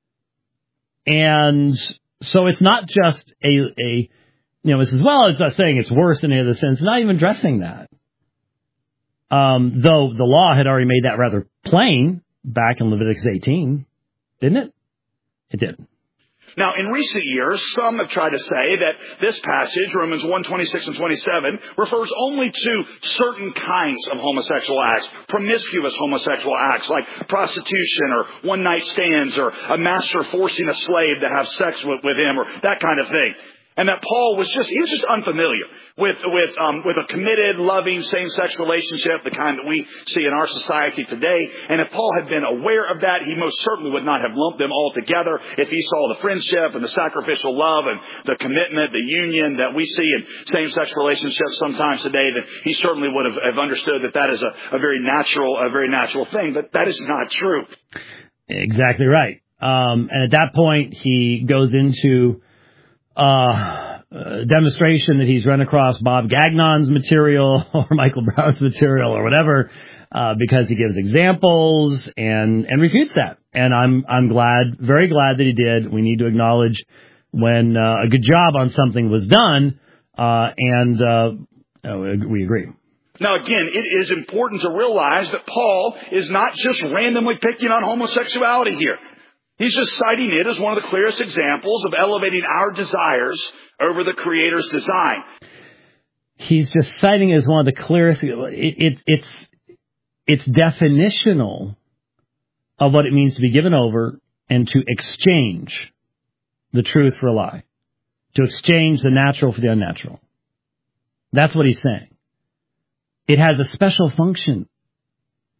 And so it's not just a, a You know, as well as us saying it's worse in any other sense, not even addressing that. Um, though the law had already made that rather plain back in Leviticus eighteen, didn't it? It did. Now, in recent years, some have tried to say that this passage, Romans one, twenty-six and twenty-seven, refers only to certain kinds of homosexual acts, promiscuous homosexual acts like prostitution or one-night stands or a master forcing a slave to have sex with, with him or that kind of thing. And that Paul was just, he was just unfamiliar with, with, um, with a committed, loving, same-sex relationship, the kind that we see in our society today. And if Paul had been aware of that, he most certainly would not have lumped them all together. If he saw the friendship and the sacrificial love and the commitment, the union that we see in same-sex relationships sometimes today, then he certainly would have, have understood that that is a, a very natural, a very natural thing. But that is not true. Exactly right. Um, and at that point, he goes into Uh, uh, demonstration that he's run across Bob Gagnon's material or Michael Brown's material or whatever, uh, because he gives examples and, and refutes that. And I'm, I'm glad, very glad that he did. We need to acknowledge when, uh, a good job on something was done, uh, and, uh, we agree. Now, again, it is important to realize that Paul is not just randomly picking on homosexuality here. He's just citing it as one of the clearest examples of elevating our desires over the Creator's design. He's just citing it as one of the clearest. It, it, it's it's definitional of what it means to be given over and to exchange the truth for a lie, to exchange the natural for the unnatural. That's what he's saying. It has a special function.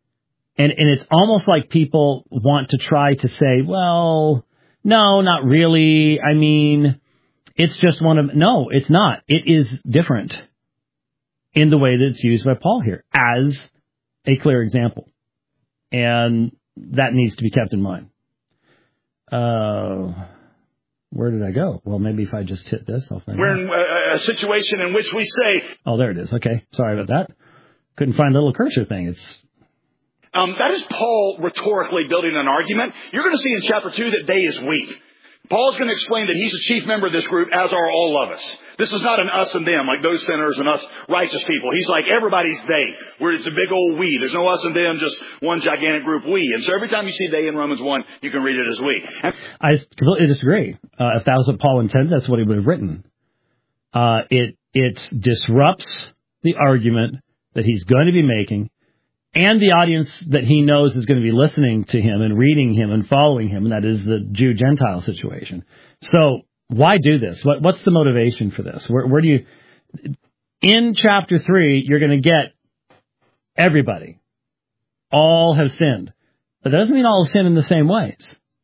And, and it's almost like people want to try to say, well, no, not really. I mean, it's just one of, no, it's not. It is different in the way that it's used by Paul here as a clear example. And that needs to be kept in mind. Uh, where did I go? Well, maybe if I just hit this, I'll find We're out. in a, a situation in which we say... Oh, there it is. Okay. Sorry about that. Couldn't find the little cursor thing. It's... Um, that is Paul rhetorically building an argument. You're going to see in chapter two that they is we. Paul's going to explain that he's a chief member of this group, as are all of us. This is not an us and them, like those sinners and us righteous people. He's like, everybody's they. Where it's a big old we. There's no us and them, just one gigantic group we. And so every time you see they in Romans one, you can read it as we. And I completely disagree. Uh, if that was what Paul intended, that's what he would have written. Uh, it, it disrupts the argument that he's going to be making, and the audience that he knows is going to be listening to him and reading him and following him, and that is the Jew-Gentile situation. So why do this? What, what's the motivation for this? Where, where do you... In chapter three, you're going to get everybody. All have sinned. But that doesn't mean all have sinned in the same ways.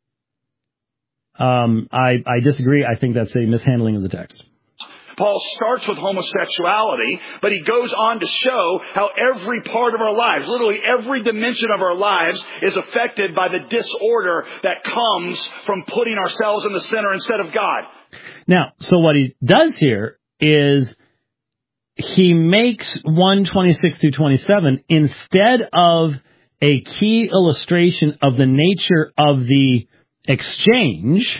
Um, I, I disagree. I think that's a mishandling of the text. Paul starts with homosexuality, but he goes on to show how every part of our lives, literally every dimension of our lives, is affected by the disorder that comes from putting ourselves in the center instead of God. Now, so what he does here is he makes one twenty-six through twenty-seven, instead of a key illustration of the nature of the exchange,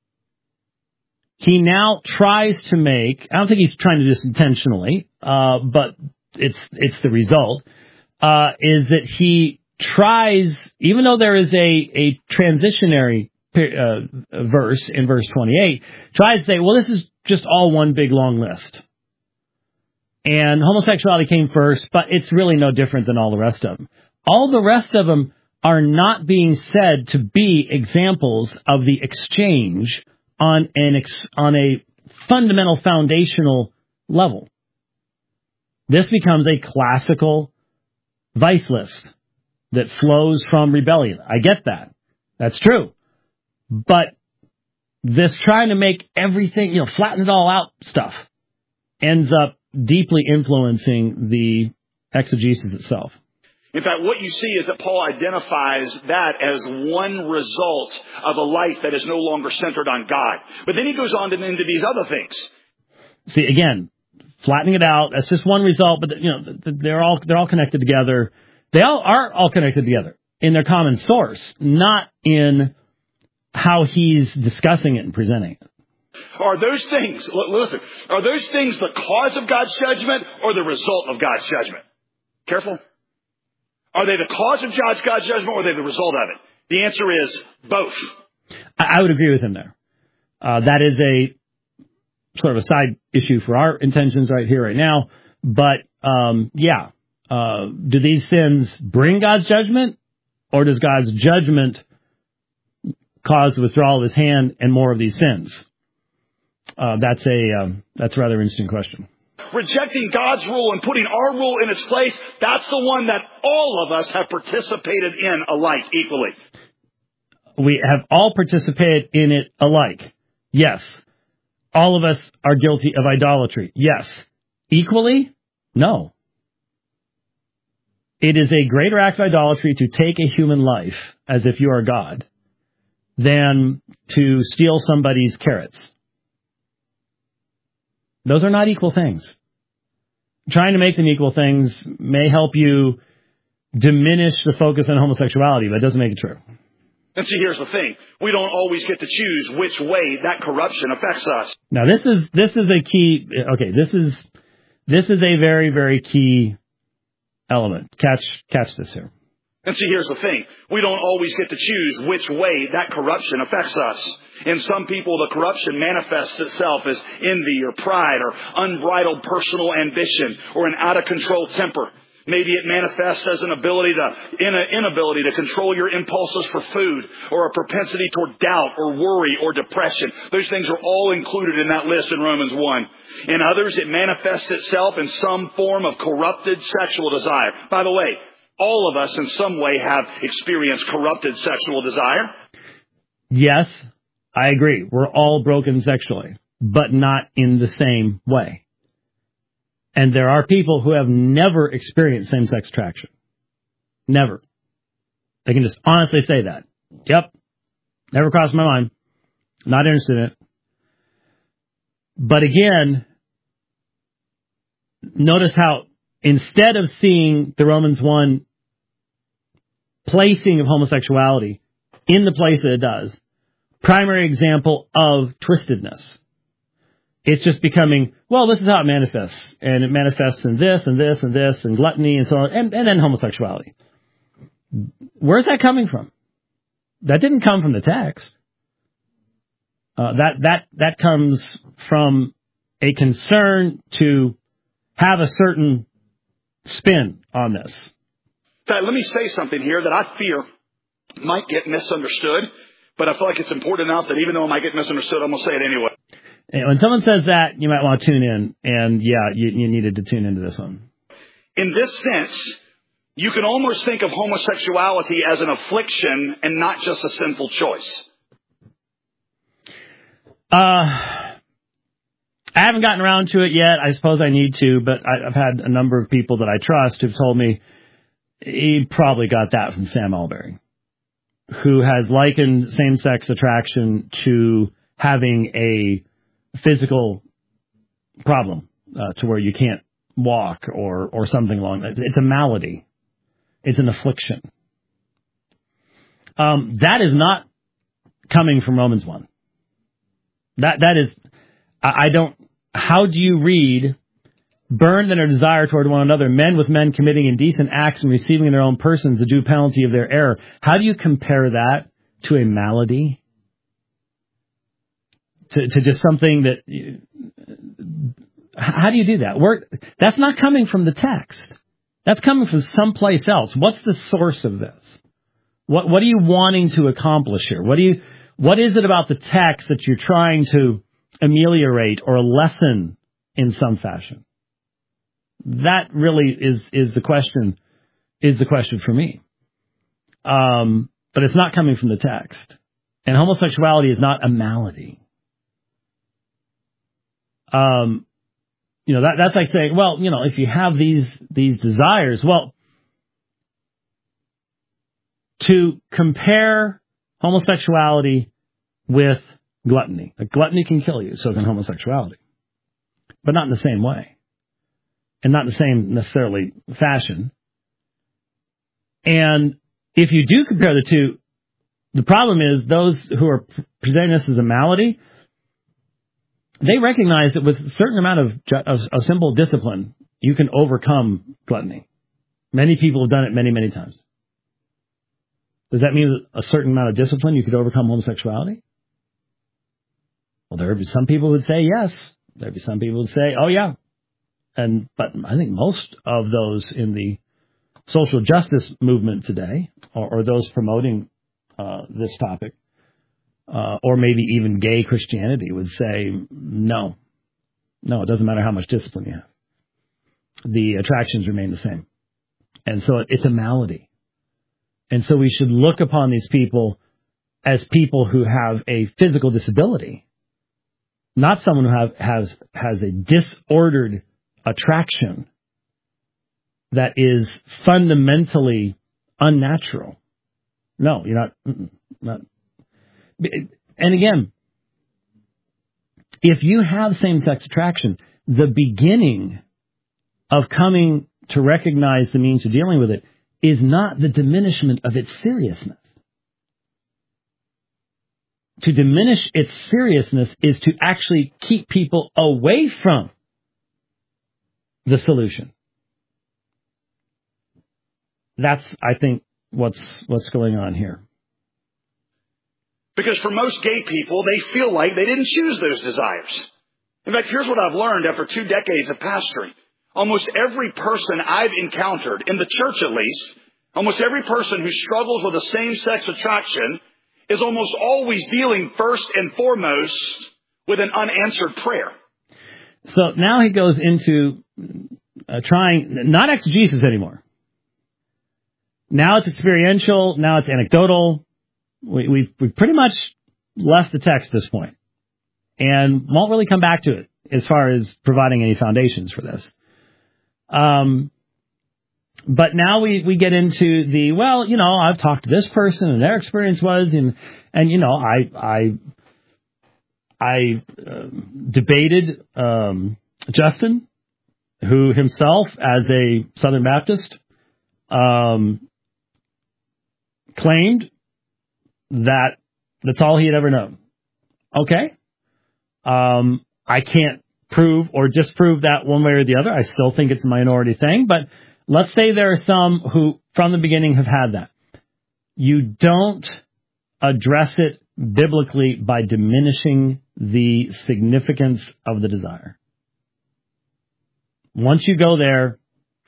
he now tries to make, I don't think he's trying to do this intentionally, uh, but it's it's the result, uh, is that he tries, even though there is a, a transitionary uh, verse in verse twenty-eight, tries to say, well, this is just all one big long list. And homosexuality came first, but it's really no different than all the rest of them. All the rest of them are not being said to be examples of the exchange on an ex, on a fundamental foundational level. This becomes a classical vice list that flows from rebellion. I get that. That's true. But this trying to make everything, you know, flatten it all out stuff ends up deeply influencing the exegesis itself. In fact, what you see is that Paul identifies that as one result of a life that is no longer centered on God. But then he goes on to into these other things. See, again, flattening it out, that's just one result, but you know, they're all they're all connected together. They all are all connected together in their common source, not in how he's discussing it and presenting it. Are those things, listen, are those things the cause of God's judgment or the result of God's judgment? Careful. Are they the cause of God's, God's judgment or are they the result of it? The answer is both. I, I would agree with him there. Uh, that is a sort of a side issue for our intentions right here, right now. But, um, yeah, uh, do these sins bring God's judgment, or does God's judgment cause the withdrawal of his hand and more of these sins? Uh, that's a um, that's a rather interesting question. Rejecting God's rule and putting our rule in its place, that's the one that all of us have participated in alike, equally. We have all participated in it alike. Yes. All of us are guilty of idolatry. Yes. Equally? No. It is a greater act of idolatry to take a human life as if you are God than to steal somebody's carrots. Those are not equal things. Trying to make them equal things may help you diminish the focus on homosexuality, but it doesn't make it true. And see, here's the thing. We don't always get to choose which way that corruption affects us. Now, this is this is a key... Okay, this is this is a very, very key element. Catch catch this here. And see, here's the thing. We don't always get to choose which way that corruption affects us. In some people, the corruption manifests itself as envy or pride or unbridled personal ambition or an out-of-control temper. Maybe it manifests as an ability to, in an inability to control your impulses for food, or a propensity toward doubt or worry or depression. Those things are all included in that list in Romans one. In others, it manifests itself in some form of corrupted sexual desire. By the way, All of us in some way have experienced corrupted sexual desire. Yes, I agree. We're all broken sexually, but not in the same way. And there are people who have never experienced same-sex attraction. Never. They can just honestly say that. Yep. Never crossed my mind. Not interested in it. But again, notice how instead of seeing the Romans one placing of homosexuality in the place that it does, primary example of twistedness. It's just becoming, well, this is how it manifests. And it manifests in this and this and this and gluttony and so on, and, and then homosexuality. Where's that coming from? That didn't come from the text. Uh, that, that, that comes from a concern to have a certain spin on this. In fact, let me say something here that I fear might get misunderstood, but I feel like it's important enough that even though it might get misunderstood, I'm going to say it anyway. And when someone says that, you might want to tune in, and yeah, you, you needed to tune into this one. In this sense, you can almost think of homosexuality as an affliction and not just a sinful choice. Uh, I haven't gotten around to it yet. I suppose I need to, but I, I've had a number of people that I trust who've told me he probably got that from Sam Alberry, who has likened same-sex attraction to having a physical problem uh, to where you can't walk or, or something along that. It's a malady. It's an affliction. Um, that is not coming from Romans one. That that is, I, I don't, how do you read, burned in their desire toward one another, men with men committing indecent acts and receiving in their own persons the due penalty of their error? How do you compare that to a malady? To, to just something that, you, how do you do that? We're, that's not coming from the text. That's coming from someplace else. What's the source of this? What what are you wanting to accomplish here? What do you, what is it about the text that you're trying to ameliorate or lessen in some fashion? That really is, is the question, is the question for me. Um, but it's not coming from the text. And homosexuality is not a malady. Um, you know, that, that's like saying, well, you know, if you have these, these desires, well, to compare homosexuality with gluttony. Like, gluttony can kill you, so can homosexuality. But not in the same way. And not in the same, necessarily, fashion. And if you do compare the two, the problem is those who are presenting this as a malady, they recognize that with a certain amount of, of, of simple discipline, you can overcome gluttony. Many people have done it many, many times. Does that mean that a certain amount of discipline you could overcome homosexuality? Well, there would be some people who would say yes. There would be some people who would say, oh, yeah. And but I think most of those in the social justice movement today, or, or those promoting uh, this topic, uh, or maybe even gay Christianity, would say no. No, it doesn't matter how much discipline you have. The attractions remain the same. And so it's a malady. And so we should look upon these people as people who have a physical disability, not someone who have, has has a disordered attraction that is fundamentally unnatural. No, you're not. not. And again, if you have same-sex attraction, the beginning of coming to recognize the means of dealing with it is not the diminishment of its seriousness. To diminish its seriousness is to actually keep people away from the solution. That's, I think, what's what's going on here. Because for most gay people, they feel like they didn't choose those desires. In fact, here's what I've learned after two decades of pastoring. Almost every person I've encountered, in the church at least, almost every person who struggles with a same-sex attraction is almost always dealing first and foremost with an unanswered prayer. So now he goes into uh, trying, not exegesis anymore. Now it's experiential. Now it's anecdotal. We, we've, we've pretty much left the text at this point and won't really come back to it as far as providing any foundations for this. Um, but now we, we get into the, well, you know, I've talked to this person and their experience was, and, and, you know, I, I, I uh, debated, um, Justin, who himself, as a Southern Baptist, um, claimed that that's all he had ever known. Okay. Um, I can't prove or disprove that one way or the other. I still think it's a minority thing, but let's say there are some who from the beginning have had that. You don't address it biblically by diminishing the significance of the desire. Once you go there,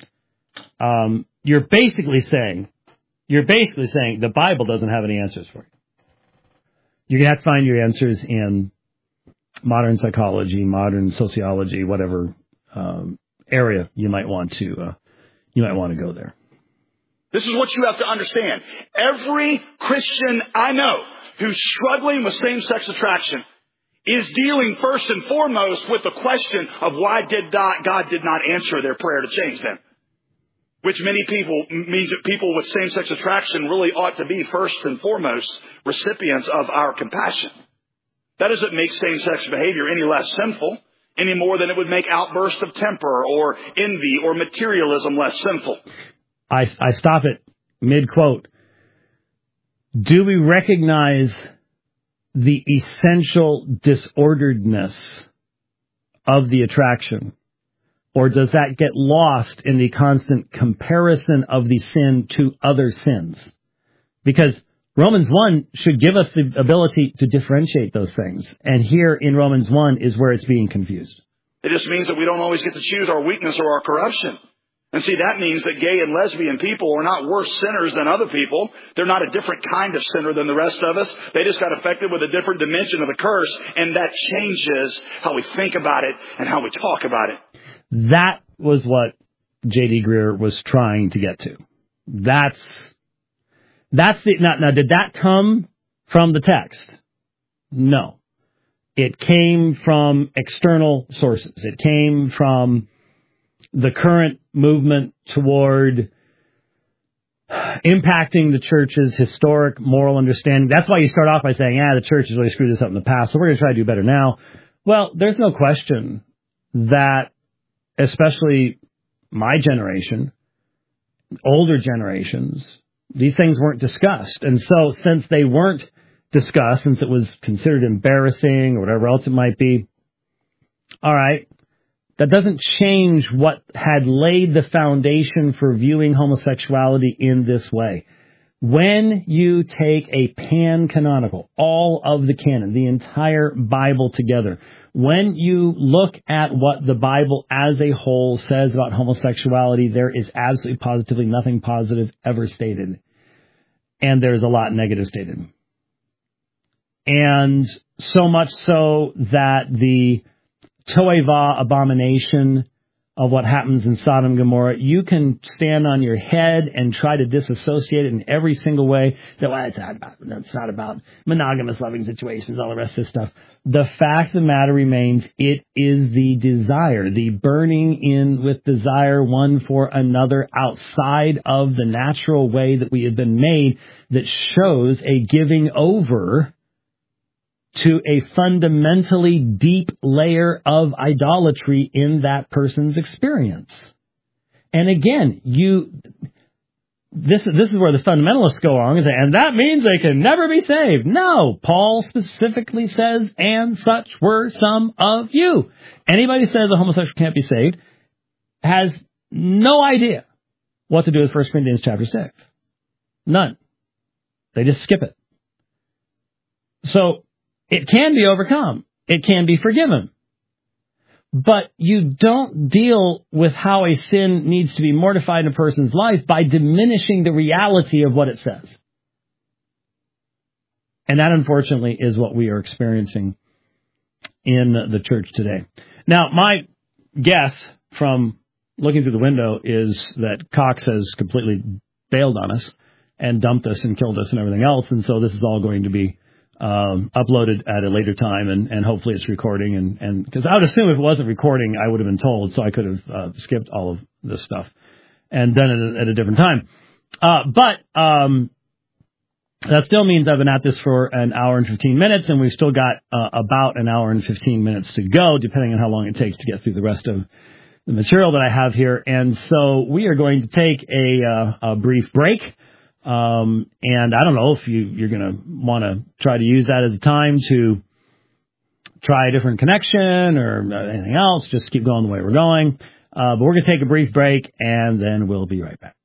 um, you're basically saying, you're basically saying the Bible doesn't have any answers for you. You're going to have to find your answers in modern psychology, modern sociology, whatever um, area you might want to uh, you might want to go there. This is what you have to understand. Every Christian I know who's struggling with same-sex attraction is dealing first and foremost with the question of why did God did not answer their prayer to change them. Which many people means that people with same-sex attraction really ought to be first and foremost recipients of our compassion. That doesn't make same-sex behavior any less sinful, any more than it would make outbursts of temper or envy or materialism less sinful. I, I stop it mid-quote. Do we recognize the essential disorderedness of the attraction? Or does that get lost in the constant comparison of the sin to other sins? Because Romans one should give us the ability to differentiate those things. And here in Romans one is where it's being confused. It just means that we don't always get to choose our weakness or our corruption. And see, that means that gay and lesbian people are not worse sinners than other people. They're not a different kind of sinner than the rest of us. They just got affected with a different dimension of the curse. And that changes how we think about it and how we talk about it. That was what J D Greear was trying to get to. That's, that's the, now, now did that come from the text? No. It came from external sources. It came from the current movement toward impacting the church's historic moral understanding. That's why you start off by saying, yeah, the church has really screwed this up in the past, so we're going to try to do better now. Well, there's no question that especially my generation, older generations, these things weren't discussed. And so since they weren't discussed, since it was considered embarrassing or whatever else it might be, all right, that doesn't change what had laid the foundation for viewing homosexuality in this way. When you take a pan-canonical, all of the canon, the entire Bible together, when you look at what the Bible as a whole says about homosexuality, there is absolutely positively nothing positive ever stated. And there's a lot negative stated. And so much so that the Toeva abomination of what happens in Sodom and Gomorrah, you can stand on your head and try to disassociate it in every single way. That well, it's not about, it's not about monogamous loving situations, all the rest of this stuff. The fact of the matter remains, it is the desire, the burning in with desire one for another outside of the natural way that we have been made that shows a giving over to a fundamentally deep layer of idolatry in that person's experience. And again, you, this, this is where the fundamentalists go on and say, and that means they can never be saved. No, Paul specifically says, and such were some of you. Anybody who says the homosexual can't be saved has no idea what to do with First Corinthians chapter six. None. They just skip it. So, it can be overcome. It can be forgiven. But you don't deal with how a sin needs to be mortified in a person's life by diminishing the reality of what it says. And that, unfortunately, is what we are experiencing in the church today. Now, my guess from looking through the window is that Cox has completely bailed on us and dumped us and killed us and everything else. And so this is all going to be um, uploaded at a later time, and, and hopefully it's recording. And, and because I would assume if it wasn't recording, I would have been told, so I could have uh, skipped all of this stuff and done it at a different time. Uh, but um, that still means I've been at this for an hour and fifteen minutes, and we've still got uh, about an hour and fifteen minutes to go, depending on how long it takes to get through the rest of the material that I have here. And so we are going to take a, uh, a brief break. Um, and I don't know if you, you're going to want to try to use that as a time to try a different connection or anything else. Just keep going the way we're going. Uh, but we're going to take a brief break, and then we'll be right back.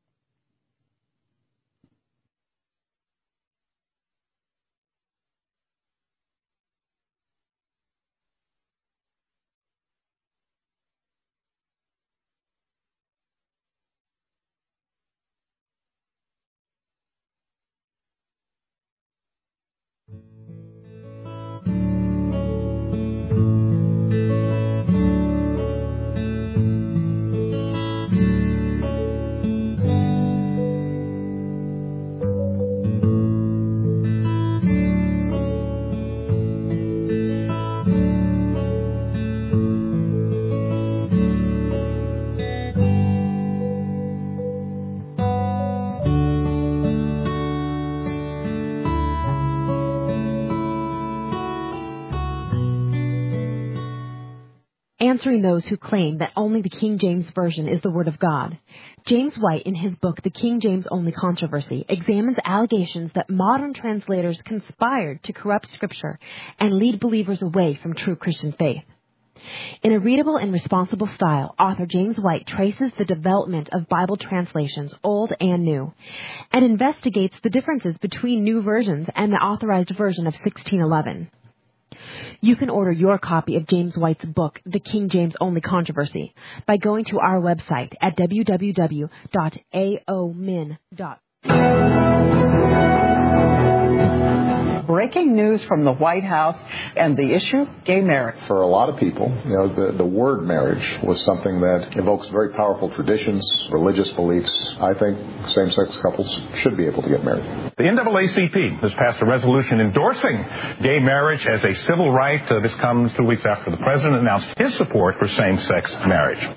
Answering those who claim that only the King James Version is the Word of God. James White, in his book, The King James Only Controversy, examines allegations that modern translators conspired to corrupt Scripture and lead believers away from true Christian faith. In a readable and responsible style, author James White traces the development of Bible translations, old and new, and investigates the differences between new versions and the authorized version of sixteen eleven. You can order your copy of James White's book, The King James Only Controversy, by going to our website at w w w dot a o min dot com. Breaking news from the White House and the issue, gay marriage. For a lot of people, you know, the, the word marriage was something that evokes very powerful traditions, religious beliefs. I think same-sex couples should be able to get married. The N double A C P has passed a resolution endorsing gay marriage as a civil right. Uh, this comes two weeks after the president announced his support for same-sex marriage.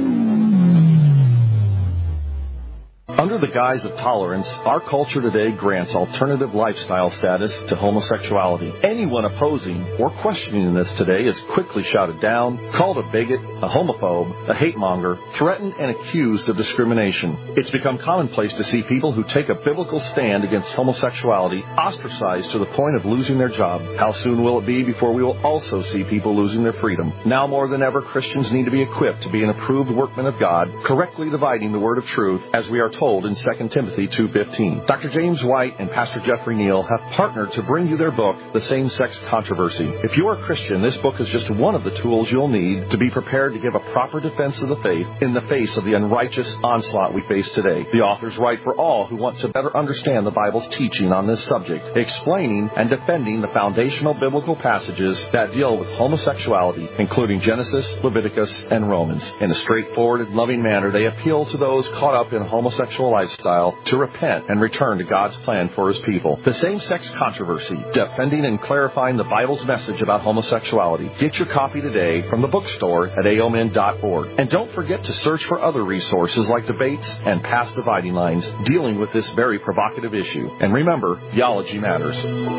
Under the guise of tolerance, our culture today grants alternative lifestyle status to homosexuality. Anyone opposing or questioning this today is quickly shouted down, called a bigot, a homophobe, a hate monger, threatened and accused of discrimination. It's become commonplace to see people who take a biblical stand against homosexuality ostracized to the point of losing their job. How soon will it be before we will also see people losing their freedom? Now more than ever, Christians need to be equipped to be an approved workman of God, correctly dividing the word of truth, as we are told in Second Timothy two fifteen. Doctor James White and Pastor Jeffrey Neal have partnered to bring you their book, The Same-Sex Controversy. If you are a Christian, this book is just one of the tools you'll need to be prepared to give a proper defense of the faith in the face of the unrighteous onslaught we face today. The authors write for all who want to better understand the Bible's teaching on this subject, explaining and defending the foundational biblical passages that deal with homosexuality, including Genesis, Leviticus, and Romans. In a straightforward and loving manner, they appeal to those caught up in homosexual lifestyle to repent and return to God's plan for His people. The Same-Sex Controversy, defending and clarifying the Bible's message about homosexuality. Get your copy today from the bookstore at a o min dot org. And don't forget to search for other resources like debates and past dividing lines dealing with this very provocative issue. And remember, theology matters.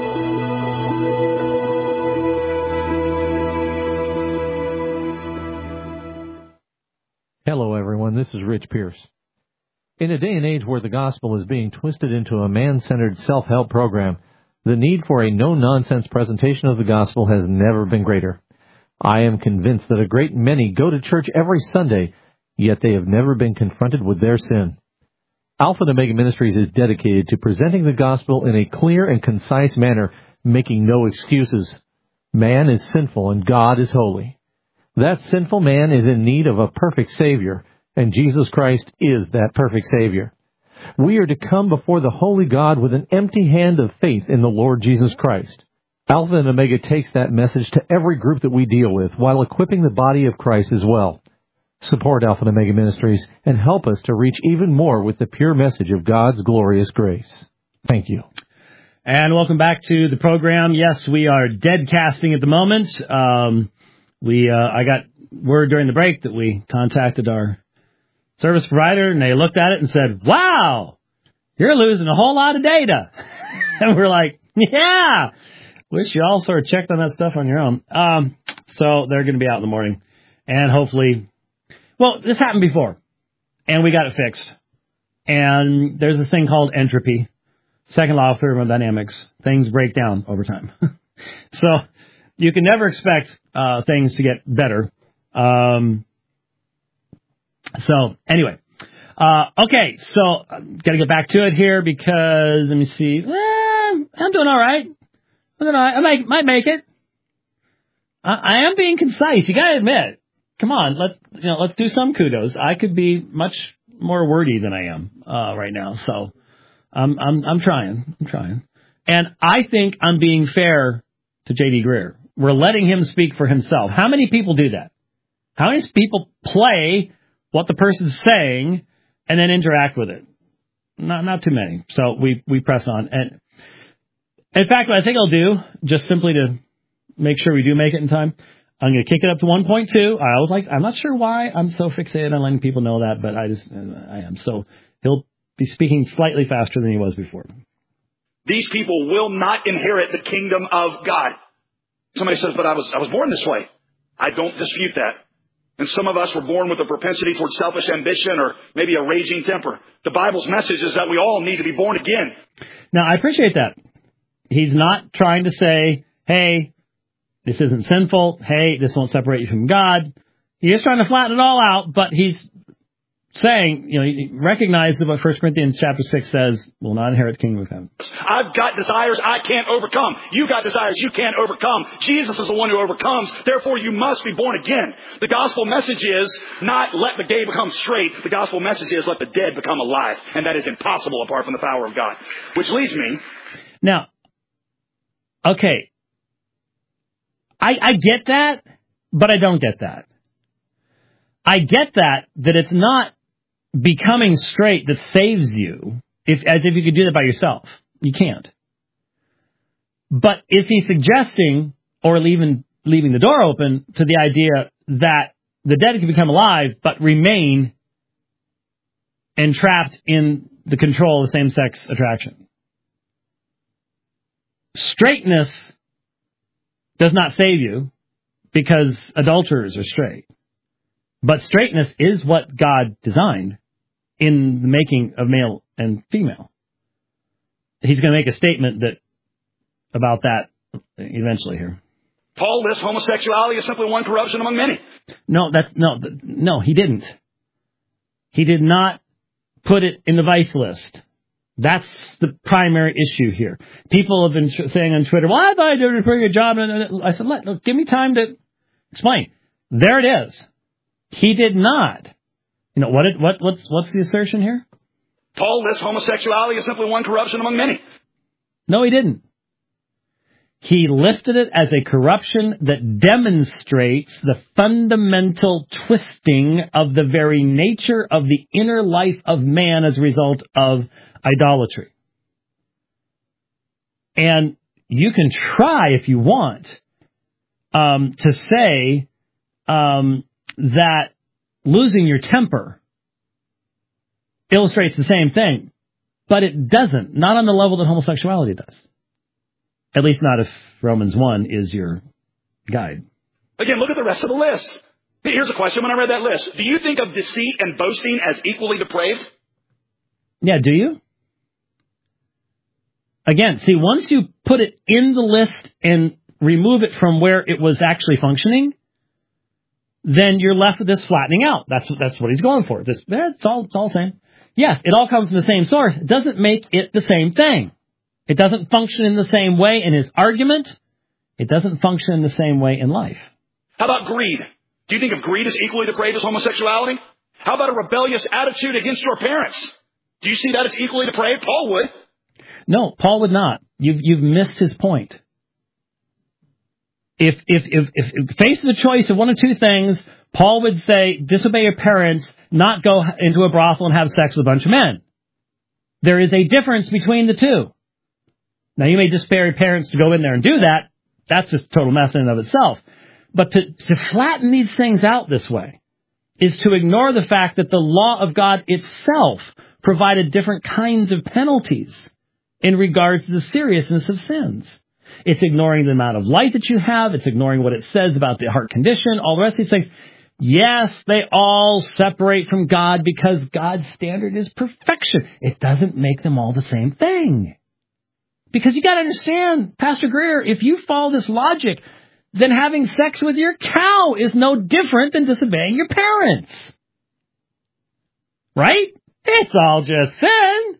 Hello, everyone. This is Rich Pierce. In a day and age where the gospel is being twisted into a man-centered self-help program, the need for a no-nonsense presentation of the gospel has never been greater. I am convinced that a great many go to church every Sunday, yet they have never been confronted with their sin. Alpha and Omega Ministries is dedicated to presenting the gospel in a clear and concise manner, making no excuses. Man is sinful and God is holy. That sinful man is in need of a perfect Savior, and Jesus Christ is that perfect Savior. We are to come before the holy God with an empty hand of faith in the Lord Jesus Christ. Alpha and Omega takes that message to every group that we deal with, while equipping the body of Christ as well. Support Alpha and Omega Ministries and help us to reach even more with the pure message of God's glorious grace. Thank you. And welcome back to the program. Yes, we are dead casting at the moment. Um, we, uh, I got word during the break that we contacted our service provider, and they looked at it and said, wow, you're losing a whole lot of data. And we're like, yeah, wish you all sort of checked on that stuff on your own. Um, so they're going to be out in the morning. And hopefully, well, this happened before, and we got it fixed. And there's this thing called entropy, second law of thermodynamics. Things break down over time. So you can never expect uh, things to get better. Um, so anyway, uh, okay, so got to get back to it here because, let me see, eh, I'm doing all right. I'm doing all right. I might, might make it. I, I am being concise. You got to admit. Come on, let's you know, let's do some kudos. I could be much more wordy than I am uh, right now, so I'm I'm I'm trying. I'm trying, and I think I'm being fair to J D Greear. We're letting him speak for himself. How many people do that? How many people play what the person's saying and then interact with it? Not not too many. So we we press on, and in fact, what I think I'll do, just simply to make sure we do make it in time, I'm going to kick it up to one point two. I was like, I'm not sure why I'm so fixated on letting people know that, but I just, I am. So he'll be speaking slightly faster than he was before. These people will not inherit the kingdom of God. Somebody says, but I was, I was born this way. I don't dispute that. And some of us were born with a propensity towards selfish ambition or maybe a raging temper. The Bible's message is that we all need to be born again. Now, I appreciate that. He's not trying to say, hey, this isn't sinful. Hey, this won't separate you from God. He is trying to flatten it all out, but he's saying, you know, he recognizes what First Corinthians chapter six says, will not inherit the kingdom of heaven. I've got desires I can't overcome. You got desires you can't overcome. Jesus is the one who overcomes. Therefore, you must be born again. The gospel message is not let the gay become straight. The gospel message is let the dead become alive. And that is impossible apart from the power of God. Which leads me. Now, okay. I, I get that, but I don't get that. I get that, that it's not becoming straight that saves you, if, as if you could do that by yourself. You can't. But is he suggesting, or leaving, leaving the door open to the idea that the dead can become alive, but remain entrapped in the control of same-sex attraction? Straightness does not save you because adulterers are straight. But straightness is what God designed in the making of male and female. He's going to make a statement that about that eventually here. Paul lists homosexuality as simply one corruption among many. No, that's no, no, he didn't. He did not put it in the vice list. That's the primary issue here. People have been tr- saying on Twitter, well, I thought I did a pretty good job. And I said, Let, look, give me time to explain. There it is. He did not. You know, what? It, what? What's what's the assertion here? Paul lists homosexuality as simply one corruption among many. No, he didn't. He listed it as a corruption that demonstrates the fundamental twisting of the very nature of the inner life of man as a result of idolatry. And you can try, if you want, um, to say um, that losing your temper illustrates the same thing, but it doesn't. Not on the level that homosexuality does. At least not if Romans one is your guide. Again, look at the rest of the list. Here's a question when I read that list. Do you think of deceit and boasting as equally depraved? Yeah, do you? Again, see, once you put it in the list and remove it from where it was actually functioning, then you're left with this flattening out. That's that's what he's going for. This, eh, it's all it's all the same. Yes, it all comes from the same source. It doesn't make it the same thing. It doesn't function in the same way in his argument. It doesn't function in the same way in life. How about greed? Do you think of greed as equally depraved as homosexuality? How about a rebellious attitude against your parents? Do you see that as equally depraved? Paul would. No, Paul would not. You've you've missed his point. If, if, if, if, if faced with a choice of one of two things, Paul would say, disobey your parents, not go into a brothel and have sex with a bunch of men. There is a difference between the two. Now, you may despair your parents to go in there and do that. That's just total mess in and of itself. But to, to flatten these things out this way is to ignore the fact that the law of God itself provided different kinds of penalties in regards to the seriousness of sins. It's ignoring the amount of light that you have. It's ignoring what it says about the heart condition, all the rest of these things. Yes, they all separate from God because God's standard is perfection. It doesn't make them all the same thing. Because you got to understand, Pastor Greer, if you follow this logic, then having sex with your cow is no different than disobeying your parents. Right? It's all just sin.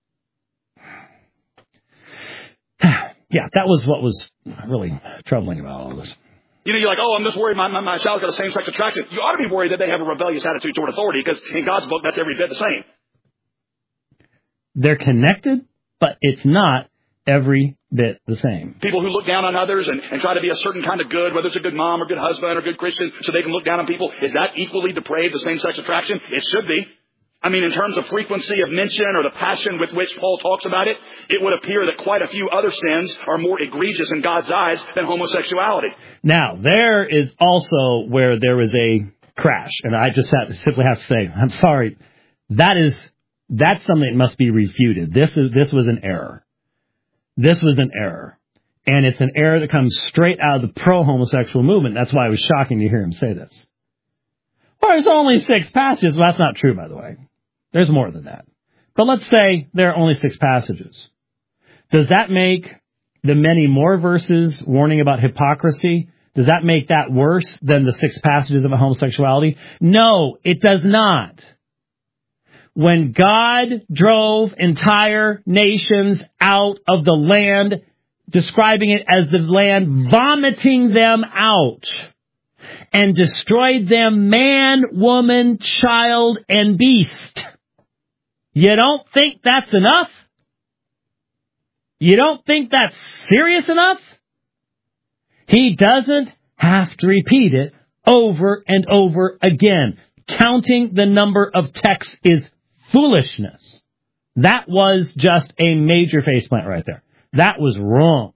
Yeah, that was what was really troubling about all this. You know, you're like, oh, I'm just worried my, my, my child's got a same-sex attraction. You ought to be worried that they have a rebellious attitude toward authority, because in God's book, that's every bit the same. They're connected, but it's not every bit the same. People who look down on others and, and try to be a certain kind of good, whether it's a good mom or good husband or good Christian, so they can look down on people, is that equally depraved, the same-sex attraction? It should be. I mean, in terms of frequency of mention or the passion with which Paul talks about it, it would appear that quite a few other sins are more egregious in God's eyes than homosexuality. Now, there is also where there is a crash, and I just have, simply have to say, I'm sorry, that is, that's something that must be refuted. This is, this was an error. This was an error. And it's an error that comes straight out of the pro-homosexual movement. That's why it was shocking to hear him say this. Well, there's only six passages. Well, that's not true, by the way. There's more than that. But let's say there are only six passages. Does that make the many more verses warning about hypocrisy, does that make that worse than the six passages about homosexuality? No, it does not. When God drove entire nations out of the land, describing it as the land vomiting them out, and destroyed them man, woman, child, and beast. You don't think that's enough? You don't think that's serious enough? He doesn't have to repeat it over and over again. Counting the number of texts is foolishness. That was just a major faceplant right there. That was wrong.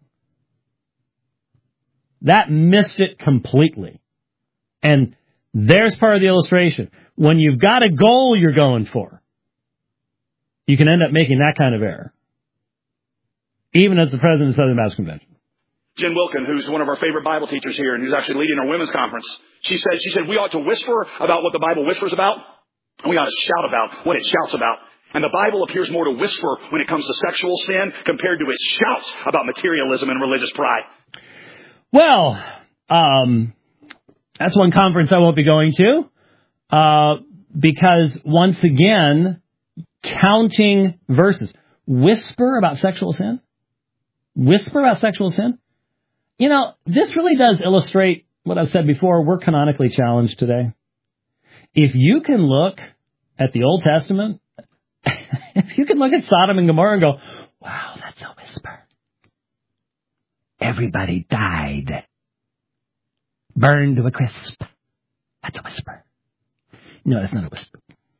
That missed it completely. And there's part of the illustration. When you've got a goal you're going for, you can end up making that kind of error. Even as the president of the Southern Baptist Convention. Jen Wilkin, who's one of our favorite Bible teachers here and who's actually leading our women's conference, she said, she said, we ought to whisper about what the Bible whispers about, and we ought to shout about what it shouts about. And the Bible appears more to whisper when it comes to sexual sin compared to its shouts about materialism and religious pride. Well, um, that's one conference I won't be going to, uh, because once again, counting verses. Whisper about sexual sin? Whisper about sexual sin? You know, this really does illustrate what I've said before. We're canonically challenged today. If you can look at the Old Testament, if you can look at Sodom and Gomorrah and go, wow, that's a whisper. Everybody died. Burned to a crisp. That's a whisper. No, that's not a whisper.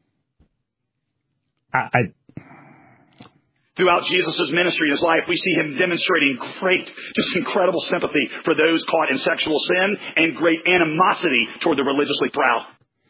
I... I Throughout Jesus' ministry and his life, we see him demonstrating great, just incredible sympathy for those caught in sexual sin and great animosity toward the religiously proud.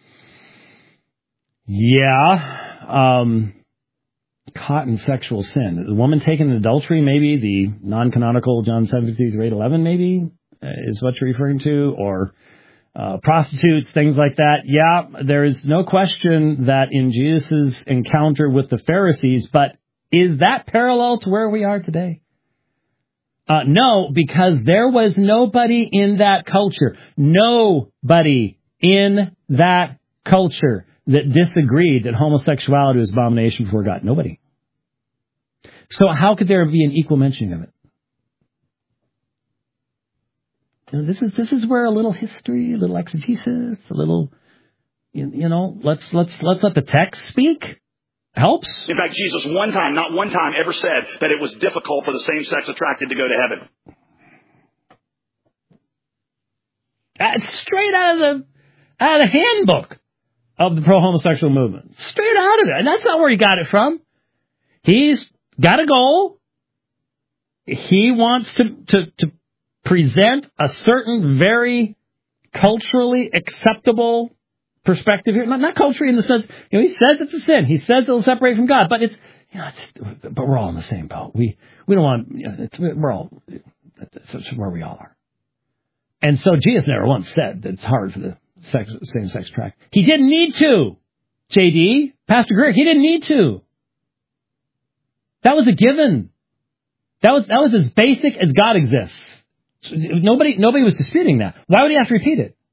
Yeah, um, caught in sexual sin. The woman taken in adultery, maybe, the non-canonical John seven fifty-three, eight eleven, maybe, uh, is what you're referring to, or uh, prostitutes, things like that. Yeah, there is no question that in Jesus' encounter with the Pharisees, but is that parallel to where we are today? Uh, no, because there was nobody in that culture, nobody in that culture that disagreed that homosexuality was abomination before God. Nobody. So how could there be an equal mentioning of it? You know, this is this is where a little history, a little exegesis, a little, you, you know, let's let's let's let the text speak. Helps. In fact, Jesus one time, not one time, ever said that it was difficult for the same-sex attracted to go to heaven. That's straight out of the out of the handbook of the pro-homosexual movement. Straight out of it. And that's not where he got it from. He's got a goal. He wants to, to, to present a certain very culturally acceptable perspective here. Not, not culturally in the sense, you know, he says it's a sin. He says it'll separate from God. But it's, you know, it's, but we're all in the same boat. We we don't want, you know, it's, we're all, that's where we all are. And so Jesus never once said that it's hard for the sex, same-sex track. He didn't need to, J D, Pastor Greer. He didn't need to. That was a given. That was that was as basic as God exists. Nobody nobody was disputing that. Why would he have to repeat it?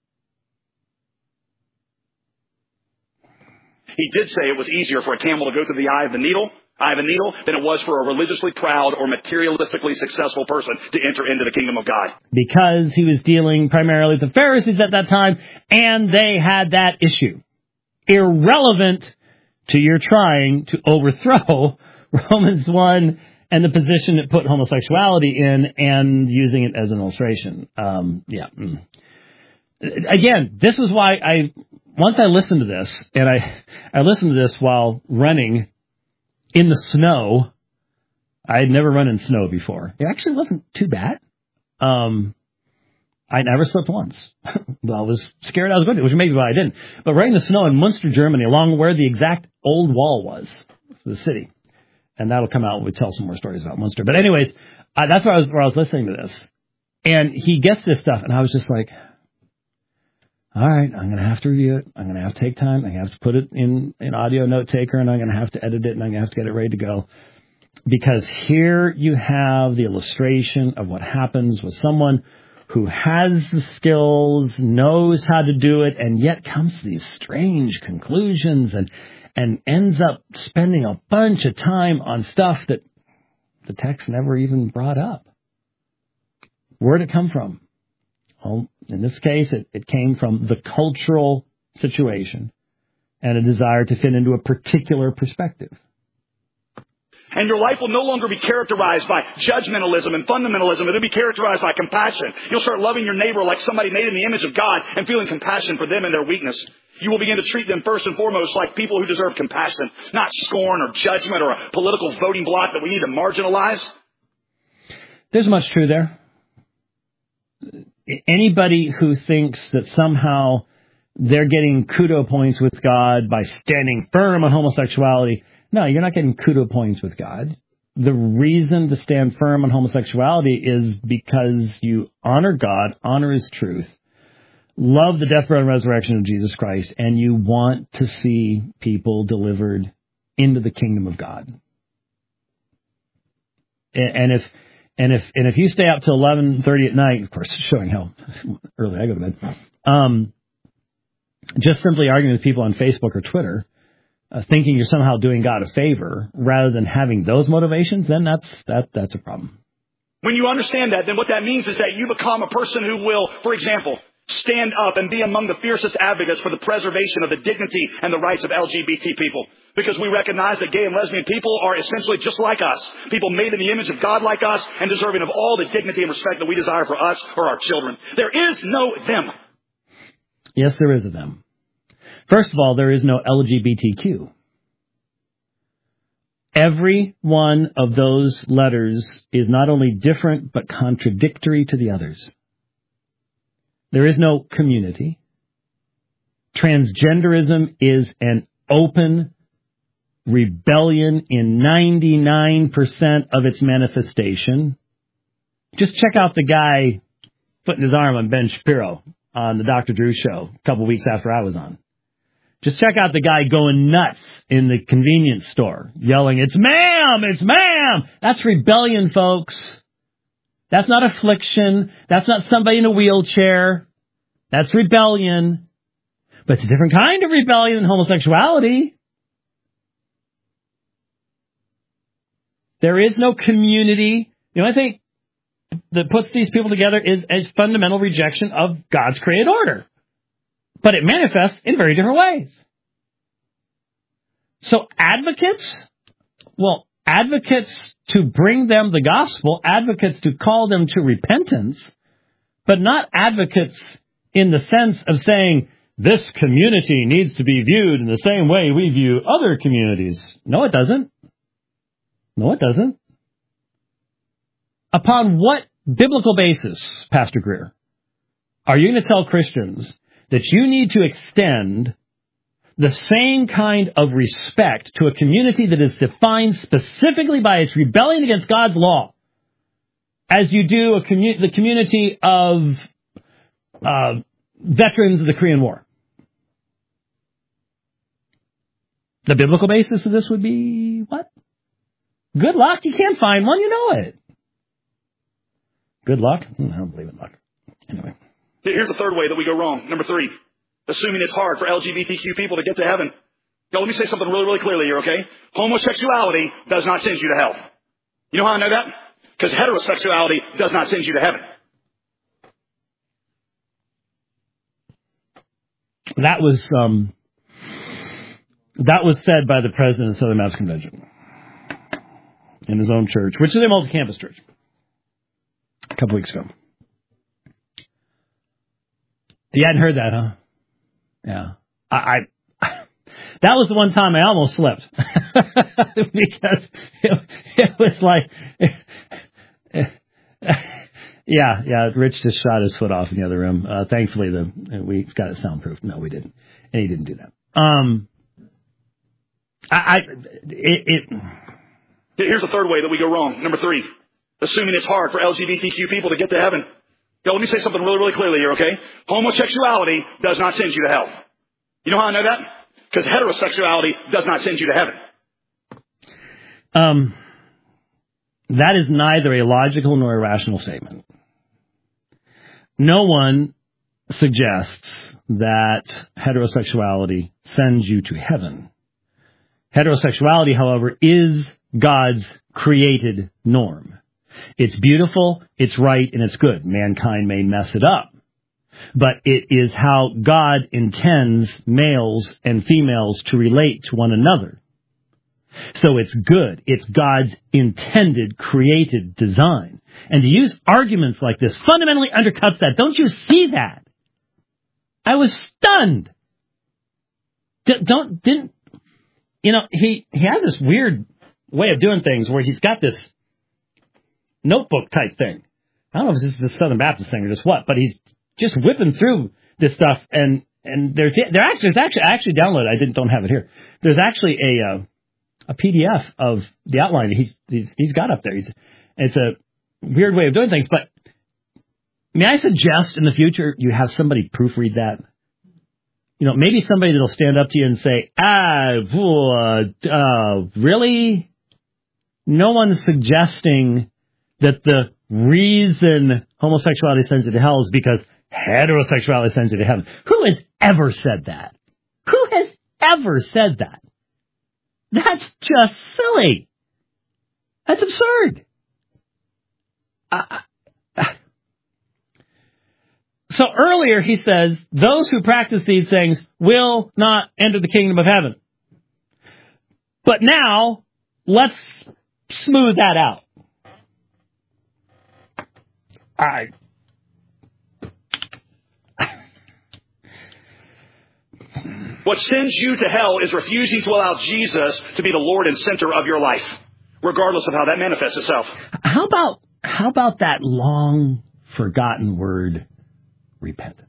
He did say it was easier for a camel to go through the eye of the needle, eye of a needle, than it was for a religiously proud or materialistically successful person to enter into the kingdom of God. Because he was dealing primarily with the Pharisees at that time, and they had that issue. Irrelevant to your trying to overthrow Romans one and the position it put homosexuality in and using it as an illustration. Um, yeah. Mm. Again, this is why I, once I listened to this, and I, I listened to this while running in the snow. I had never run in snow before. It actually wasn't too bad. Um, I never slipped once. Well, I was scared I was going to, which may be why I didn't. But right in the snow in Munster, Germany, along where the exact old wall was for the city. And that'll come out when we tell some more stories about Munster. But anyways, uh, that's where I was where I was listening to this. And he gets this stuff, and I was just like, all right, I'm going to have to review it. I'm going to have to take time. I'm going to have to put it in an audio note taker, and I'm going to have to edit it, and I'm going to have to get it ready to go. Because here you have the illustration of what happens with someone who has the skills, knows how to do it, and yet comes to these strange conclusions and and ends up spending a bunch of time on stuff that the text never even brought up. Where did it come from? Well, in this case, it, it came from the cultural situation and a desire to fit into a particular perspective. And your life will no longer be characterized by judgmentalism and fundamentalism. It'll be characterized by compassion. You'll start loving your neighbor like somebody made in the image of God and feeling compassion for them and their weakness. You will begin to treat them first and foremost like people who deserve compassion, not scorn or judgment or a political voting bloc that we need to marginalize. There's much true there. Anybody who thinks that somehow they're getting kudo points with God by standing firm on homosexuality, no, you're not getting kudo points with God. The reason to stand firm on homosexuality is because you honor God, honor His truth, love the death, burial, and resurrection of Jesus Christ, and you want to see people delivered into the kingdom of God. And if and if and if you stay up till eleven thirty at night, of course, showing how early I go to bed, um, just simply arguing with people on Facebook or Twitter, uh, thinking you're somehow doing God a favor rather than having those motivations, then that's that that's a problem. When you understand that, then what that means is that you become a person who will, for example, stand up and be among the fiercest advocates for the preservation of the dignity and the rights of L G B T people. Because we recognize that gay and lesbian people are essentially just like us. People made in the image of God like us and deserving of all the dignity and respect that we desire for us or our children. There is no them. Yes, there is a them. First of all, there is no L G B T Q. Every one of those letters is not only different but contradictory to the others. There is no community. Transgenderism is an open rebellion in ninety-nine percent of its manifestation. Just check out the guy putting his arm on Ben Shapiro on the Doctor Drew show a couple weeks after I was on. Just check out the guy going nuts in the convenience store, yelling, "It's ma'am! It's ma'am!" That's rebellion, folks. That's not affliction. That's not somebody in a wheelchair. That's rebellion. But it's a different kind of rebellion than homosexuality. There is no community. The only thing that puts these people together is a fundamental rejection of God's created order. But it manifests in very different ways. So advocates, well, advocates to bring them the gospel, advocates to call them to repentance, but not advocates in the sense of saying this community needs to be viewed in the same way we view other communities. No, it doesn't. No, it doesn't. Upon what biblical basis, Pastor Greer, are you going to tell Christians that you need to extend the same kind of respect to a community that is defined specifically by its rebellion against God's law as you do a commu- the community of uh, veterans of the Korean War? The biblical basis of this would be what? Good luck. You can't find one. You know it. Good luck? I don't believe in luck. Anyway. Here's the third way that we go wrong. Number three, assuming it's hard for L G B T Q people to get to heaven. Now, let me say something really, really clearly here, okay? Homosexuality does not send you to hell. You know how I know that? Because heterosexuality does not send you to heaven. That was um, that was said by the president of the Southern Baptist Convention in his own church, which is a multi-campus church, a couple weeks ago. You hadn't heard that, huh? Yeah. I, I that was the one time I almost slept. Because it, it was like, yeah, yeah, Rich just shot his foot off in the other room. Uh, thankfully, the we got it soundproof. No, we didn't. And he didn't do that. Um, I, I it, it. Here's the third way that we go wrong. Number three, assuming it's hard for L G B T Q people to get to heaven. Now, let me say something really, really clearly here, okay? Homosexuality does not send you to hell. You know how I know that? Because heterosexuality does not send you to heaven. Um, that is neither a logical nor a rational statement. No one suggests that heterosexuality sends you to heaven. Heterosexuality, however, is God's created norm. It's beautiful, it's right, and it's good. Mankind may mess it up. But it is how God intends males and females to relate to one another. So it's good. It's God's intended, created design. And to use arguments like this fundamentally undercuts that. Don't you see that? I was stunned. D- don't, didn't, you know, he, he has this weird way of doing things where he's got this notebook type thing. I don't know if this is a Southern Baptist thing or just what, but he's just whipping through this stuff, and and there's there actually there's actually I actually downloaded. I didn't don't have it here. There's actually a uh, a P D F of the outline he's he's he's got up there. He's it's a weird way of doing things, but may I suggest in the future you have somebody proofread that? You know, maybe somebody that'll stand up to you and say, ah, uh, uh, really? No one's suggesting that the reason homosexuality sends you to hell is because heterosexuality sends you to heaven. Who has ever said that? Who has ever said that? That's just silly. That's absurd. Uh, uh, so earlier he says, those who practice these things will not enter the kingdom of heaven. But now, let's smooth that out. I, what sends you to hell is refusing to allow Jesus to be the Lord and center of your life, regardless of how that manifests itself. How about how about that long forgotten word, repentance?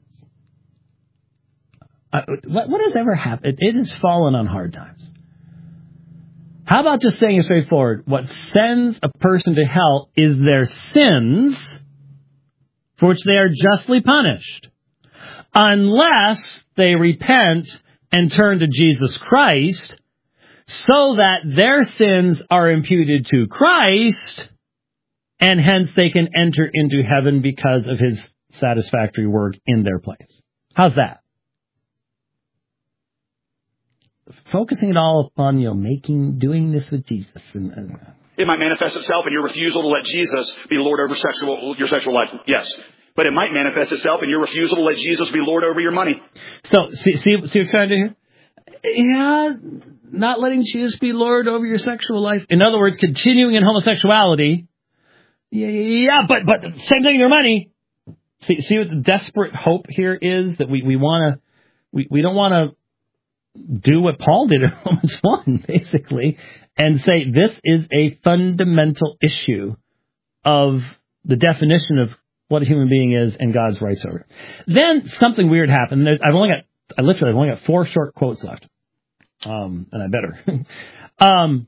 Uh, what, what has ever happened? It, it has fallen on hard times. How about just saying it straightforward? What sends a person to hell is their sins, for which they are justly punished, unless they repent and turn to Jesus Christ, so that their sins are imputed to Christ, and hence they can enter into heaven because of his satisfactory work in their place. How's that? Focusing it all upon, you know, making, doing this with Jesus. And, and, It might manifest itself in your refusal to let Jesus be Lord over sexual, your sexual life. Yes. But it might manifest itself in your refusal to let Jesus be Lord over your money. So, see, see, see what you're trying to do here? Yeah, not letting Jesus be Lord over your sexual life. In other words, continuing in homosexuality. Yeah, yeah, but, but same thing in your money. See, see what the desperate hope here is, that we, we want to, we, we don't want to do what Paul did in Romans one, basically, and say this is a fundamental issue of the definition of what a human being is and God's rights over it. Then something weird happened. There's, I've only got, I literally, I've only got four short quotes left. Um, and I better. um,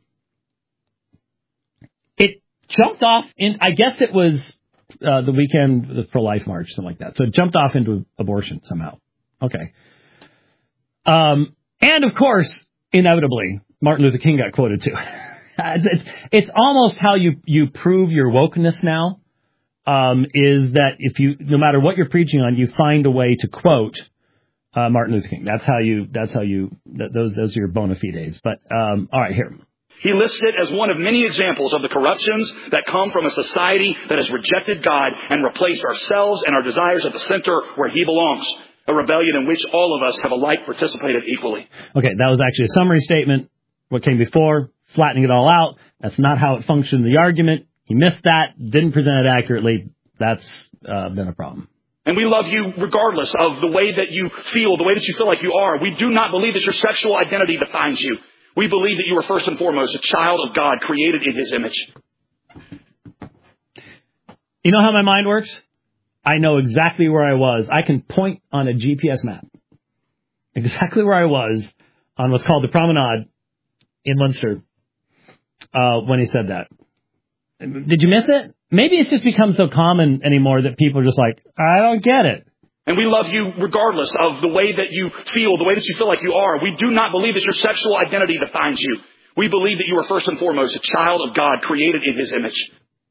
it jumped off in, I guess it was, uh, the weekend, the pro-life march, something like that. So it jumped off into abortion somehow. Okay. Um, and of course, inevitably, Martin Luther King got quoted too. it's, it's, it's almost how you, you prove your wokeness now, um, is that if you, no matter what you're preaching on, you find a way to quote, uh, Martin Luther King. That's how you, that's how you, that, those, those are your bona fides. But, um, all right, here. He lists it as one of many examples of the corruptions that come from a society that has rejected God and replaced ourselves and our desires at the center where He belongs. A rebellion in which all of us have alike participated equally. Okay, that was actually a summary statement. What came before, flattening it all out. That's not how it functioned in the argument. He missed that, didn't present it accurately. That's uh, been a problem. And we love you regardless of the way that you feel, the way that you feel like you are. We do not believe that your sexual identity defines you. We believe that you are first and foremost a child of God created in His image. You know how my mind works? I know exactly where I was. I can point on a G P S map exactly where I was on what's called the Promenade in Munster uh, when he said that. Did you miss it? Maybe it's just become so common anymore that people are just like, I don't get it. And we love you regardless of the way that you feel, the way that you feel like you are. We do not believe that your sexual identity defines you. We believe that you are first and foremost a child of God created in His image.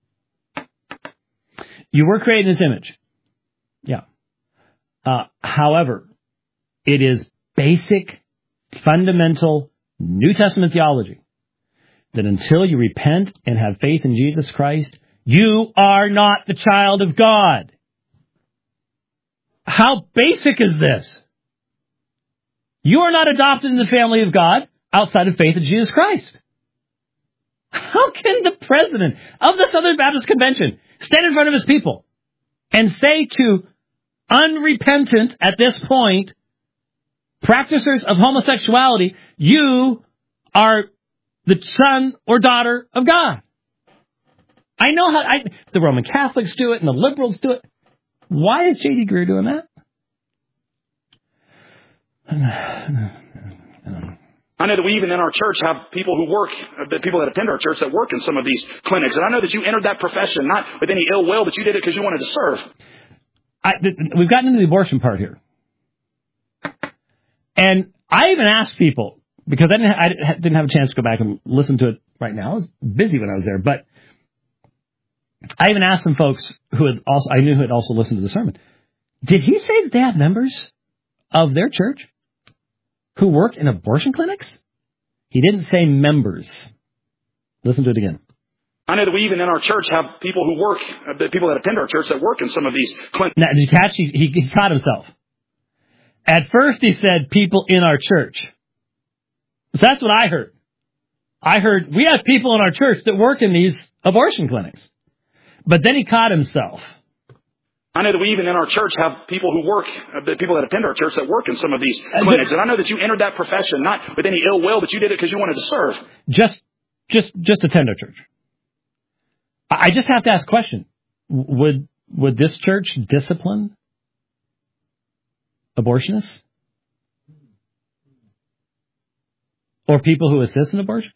You were created in His image. Yeah. Uh, however, it is basic, fundamental New Testament theology that until you repent and have faith in Jesus Christ, you are not the child of God. How basic is this? You are not adopted in the family of God outside of faith in Jesus Christ. How can the president of the Southern Baptist Convention stand in front of his people and say to unrepentant, at this point, practicers of homosexuality, you are the son or daughter of God? I know how I, the Roman Catholics do it and the liberals do it. Why is J D Greear doing that? I know that we even in our church have people who work, the people that attend our church that work in some of these clinics. And I know that you entered that profession not with any ill will, but you did it because you wanted to serve. I, th- we've gotten into the abortion part here. And I even asked people, because I didn't, I didn't have a chance to go back and listen to it right now. I was busy when I was there. But I even asked some folks who had also, I knew who had also listened to the sermon. Did he say that they have members of their church who work in abortion clinics? He didn't say members. Listen to it again. I know that we even in our church have people who work, the people that attend our church that work in some of these clinics. Now, did you catch? He, he, he caught himself. At first he said people in our church. So that's what I heard. I heard we have people in our church that work in these abortion clinics. But then he caught himself. I know that we even in our church have people who work, the people that attend our church that work in some of these clinics. And I know that you entered that profession not with any ill will, but you did it because you wanted to serve. Just, just, just attend our church. I just have to ask a question. Would, would this church discipline abortionists? Or people who assist in abortion?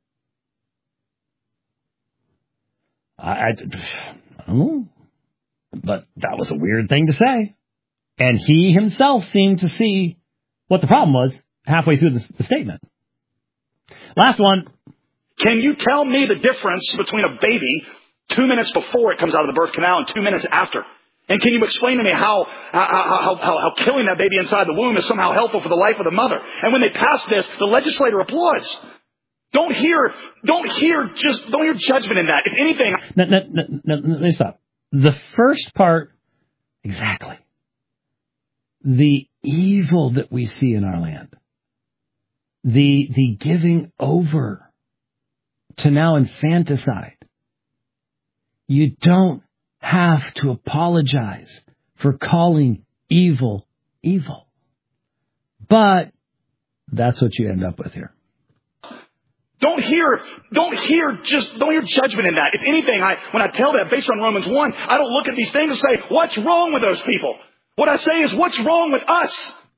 I, I, I don't know. But that was a weird thing to say. And he himself seemed to see what the problem was halfway through the, the statement. Last one. Can you tell me the difference between a baby two minutes before it comes out of the birth canal and two minutes after? And can you explain to me how, how, how, how killing that baby inside the womb is somehow helpful for the life of the mother? And when they pass this, the legislator applauds. Don't hear, don't hear, just don't hear judgment in that. If anything. No, no, no, no, let me stop. The first part, exactly. The evil that we see in our land. The, the giving over to now infanticide. You don't have to apologize for calling evil evil. But that's what you end up with here. Don't hear, don't hear, just don't hear judgment in that. If anything, I, when I tell that based on Romans one, I don't look at these things and say, what's wrong with those people? What I say is, what's wrong with us?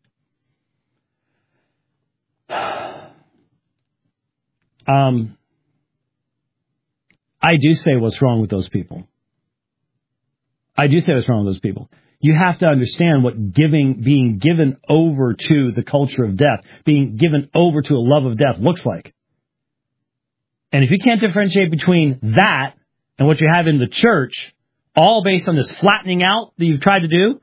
Um, I do say what's wrong with those people. I do say what's wrong with those people. You have to understand what giving, being given over to the culture of death, being given over to a love of death looks like. And if you can't differentiate between that and what you have in the church, all based on this flattening out that you've tried to do,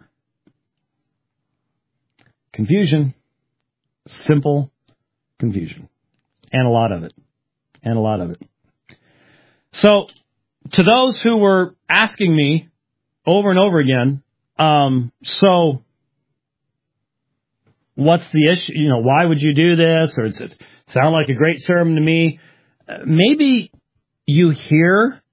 confusion, simple confusion, and a lot of it, and a lot of it. So, to those who were asking me over and over again, um, so what's the issue? You know, why would you do this? Or does it sound like a great sermon to me? Maybe you hear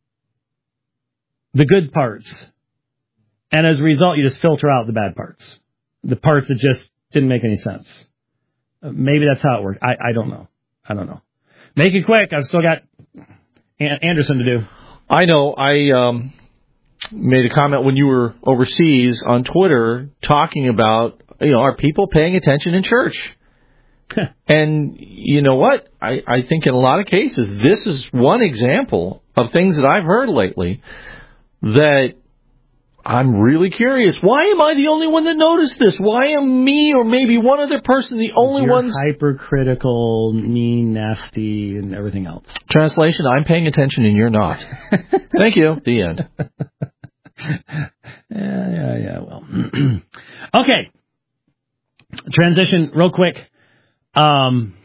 the good parts, and as a result, you just filter out the bad parts, the parts that just didn't make any sense. Maybe that's how it works. I, I don't know. I don't know. Make it quick. I've still got Anderson to do. I know. I um, made a comment when you were overseas on Twitter talking about, you know, are people paying attention in church? And you know what? I, I think in a lot of cases, this is one example of things that I've heard lately that I'm really curious. Why am I the only one that noticed this? Why am me or maybe one other person the only You're ones? Hypercritical, mean, nasty, and everything else. Translation, I'm paying attention and you're not. Thank you. The end. Yeah, yeah, yeah, well. Okay. Transition real quick. Um,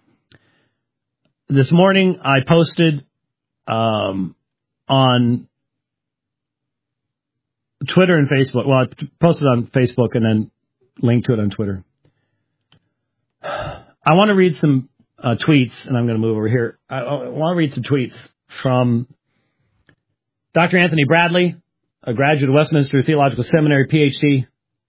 this morning I posted um, on Twitter and Facebook. Well, I posted on Facebook and then linked to it on Twitter. I want to read some uh, tweets, and I'm going to move over here. I, I want to read some tweets from Doctor Anthony Bradley, a graduate of Westminster Theological Seminary, P H D.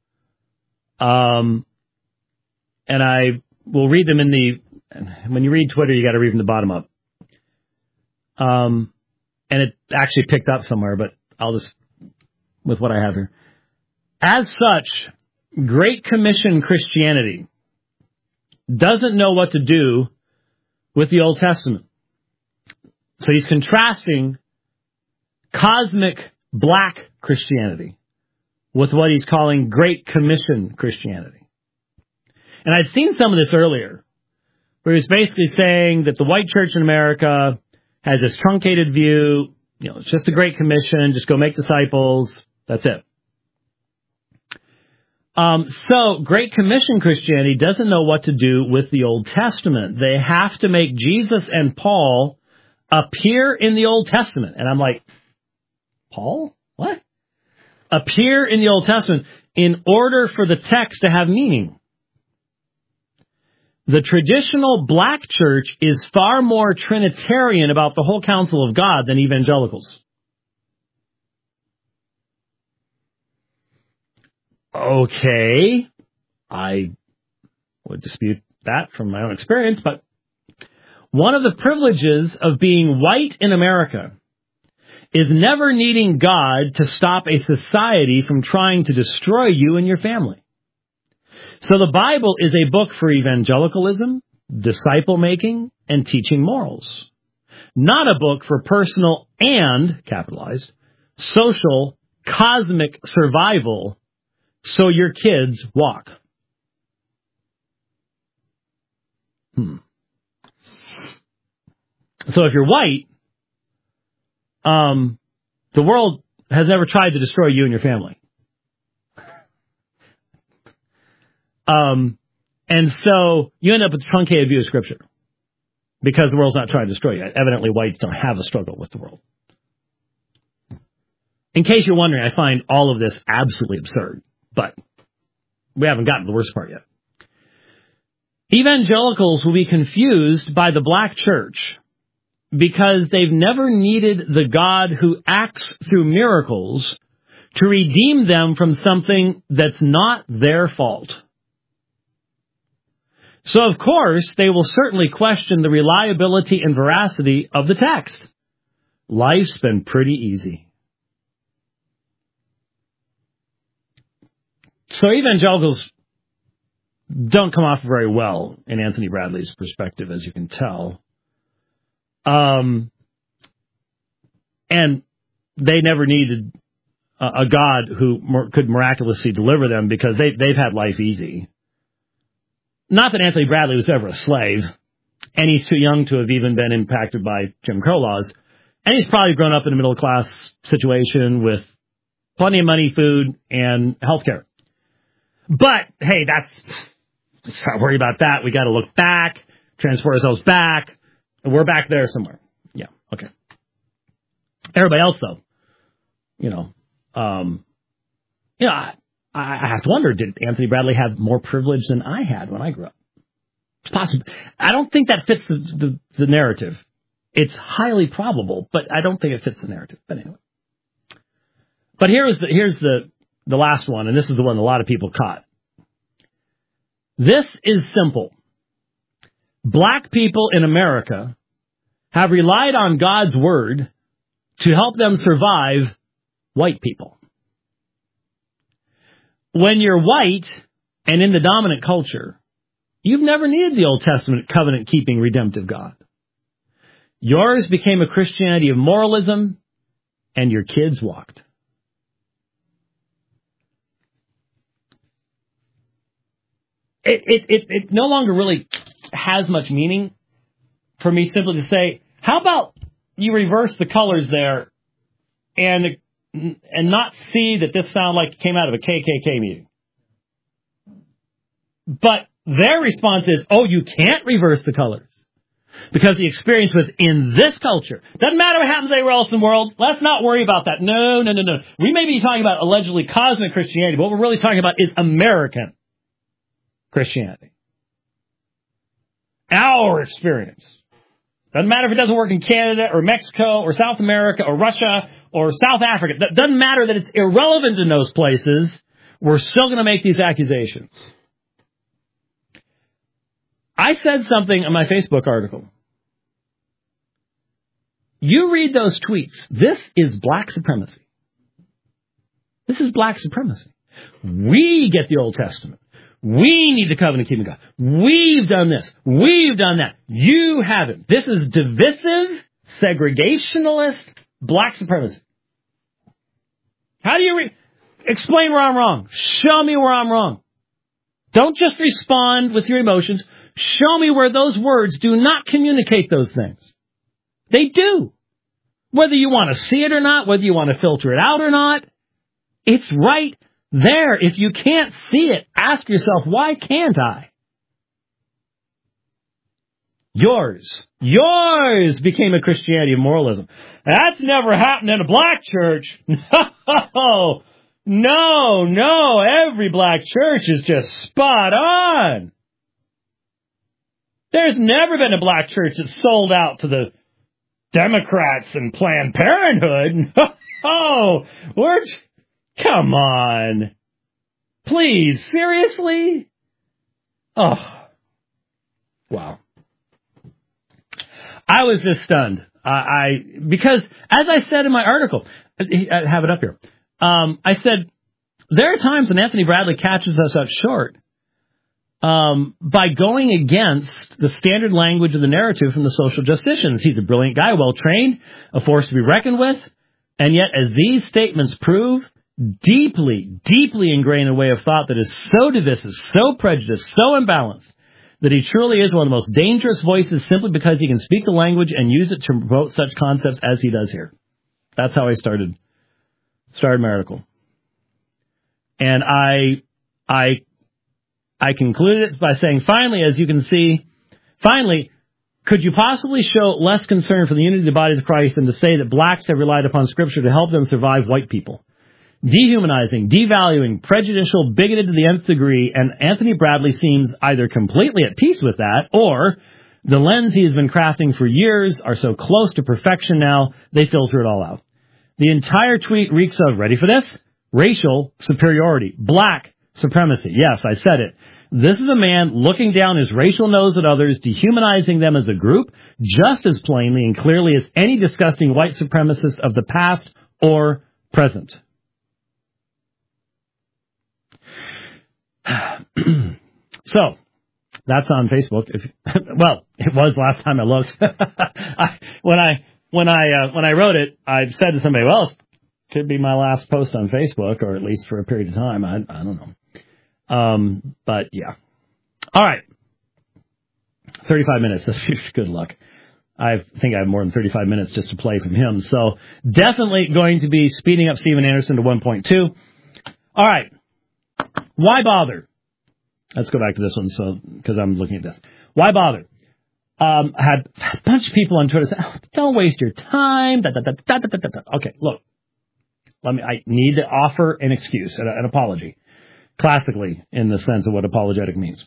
Um, and I will read them in the, when you read Twitter, you got to read from the bottom up. Um, and it actually picked up somewhere, but I'll just, with what I have here. As such, Great Commission Christianity doesn't know what to do with the Old Testament. So he's contrasting cosmic black Christianity with what he's calling Great Commission Christianity. And I'd seen some of this earlier, where he's basically saying that the white church in America has this truncated view, you know, it's just a Great Commission, just go make disciples, that's it. Um, so, Great Commission Christianity doesn't know what to do with the Old Testament. They have to make Jesus and Paul appear in the Old Testament. And I'm like, Paul? What? Appear in the Old Testament in order for the text to have meaning. The traditional black church is far more Trinitarian about the whole counsel of God than evangelicals. Okay, I would dispute that from my own experience, but one of the privileges of being white in America is never needing God to stop a society from trying to destroy you and your family. So the Bible is a book for evangelicalism, disciple-making, and teaching morals. Not a book for personal and, capitalized, social, cosmic survival so your kids walk. Hmm. So if you're white, um, the world has never tried to destroy you and your family. Um, and so you end up with a truncated view of Scripture because the world's not trying to destroy you. Evidently, whites don't have a struggle with the world. In case you're wondering, I find all of this absolutely absurd, but we haven't gotten to the worst part yet. Evangelicals will be confused by the black church because they've never needed the God who acts through miracles to redeem them from something that's not their fault. So, of course, they will certainly question the reliability and veracity of the text. Life's been pretty easy. So evangelicals don't come off very well in Anthony Bradley's perspective, as you can tell. Um, and they never needed a, a God who mer- could miraculously deliver them because they, they've had life easy. Not that Anthony Bradley was ever a slave, and he's too young to have even been impacted by Jim Crow laws, and he's probably grown up in a middle-class situation with plenty of money, food, and health care. But, hey, that's... Let's not worry about that. We got to look back, transfer ourselves back, and we're back there somewhere. Yeah, okay. Everybody else, though, you know, um, you know, I, I have to wonder, did Anthony Bradley have more privilege than I had when I grew up? It's possible. I don't think that fits the, the, the narrative. It's highly probable, but I don't think it fits the narrative. But anyway. But here's the, here's the, the last one, and this is the one a lot of people caught. This is simple. Black people in America have relied on God's word to help them survive white people. When you're white and in the dominant culture, you've never needed the Old Testament covenant-keeping redemptive God. Yours became a Christianity of moralism, and your kids walked. It, it, it, it no longer really has much meaning for me simply to say, how about you reverse the colors there and and not see that this sounded like it came out of a K K K meeting. But their response is, oh, you can't reverse the colors because the experience within this culture. Doesn't matter what happens anywhere else in the world. Let's not worry about that. No, no, no, no. We may be talking about allegedly cosmic Christianity, but what we're really talking about is American Christianity. Our experience. Doesn't matter if it doesn't work in Canada or Mexico or South America or Russia or South Africa. It doesn't matter that it's irrelevant in those places. We're still going to make these accusations. I said something in my Facebook article. You read those tweets. This is black supremacy. This is black supremacy. We get the Old Testament. We need the covenant-keeping God. We've done this. We've done that. You haven't. This is divisive, segregationalist, black supremacy. How do you re- explain where I'm wrong? Show me where I'm wrong. Don't just respond with your emotions. Show me where those words do not communicate those things. They do. Whether you want to see it or not, whether you want to filter it out or not, it's right there. If you can't see it, ask yourself, why can't I? Yours, yours became a Christianity of moralism. That's never happened in a black church. No, no, no. Every black church is just spot on. There's never been a black church that sold out to the Democrats and Planned Parenthood. Oh, we're... Come on. Please, seriously? Oh. Wow. I was just stunned. Uh, I because, as I said in my article, I have it up here. Um, I said, there are times when Anthony Bradley catches us up short um, by going against the standard language of the narrative from the social justicians. He's a brilliant guy, well-trained, a force to be reckoned with, and yet, as these statements prove, deeply, deeply ingrained in a way of thought that is so divisive, so prejudiced, so imbalanced, that he truly is one of the most dangerous voices simply because he can speak the language and use it to promote such concepts as he does here. That's how I started, started my article. And I, I, I concluded it by saying, finally, as you can see, finally, could you possibly show less concern for the unity of the body of Christ than to say that blacks have relied upon Scripture to help them survive white people? Dehumanizing, devaluing, prejudicial, bigoted to the nth degree, and Anthony Bradley seems either completely at peace with that, or the lens he has been crafting for years are so close to perfection now, they filter it all out. The entire tweet reeks of, ready for this? racial superiority, black supremacy. Yes, I said it. This is a man looking down his racial nose at others, dehumanizing them as a group, just as plainly and clearly as any disgusting white supremacist of the past or present. So, that's on Facebook. If, well, it was last time I looked. I, when I when I uh, when I wrote it, I said to somebody, "Well, it could be my last post on Facebook, or at least for a period of time." I I don't know. Um, but yeah. All right. thirty-five minutes. Good luck. I think I have more than thirty-five minutes just to play from him. So definitely going to be speeding up Steven Anderson to one point two. All right. Why bother? Let's go back to this one, so because I'm looking at this. Why bother? Um, I had a bunch of people on Twitter say, oh, "Don't waste your time." Da, da, da, da, da, da, da. Okay, look. Let me. I need to offer an excuse, an, an apology, classically in the sense of what apologetic means.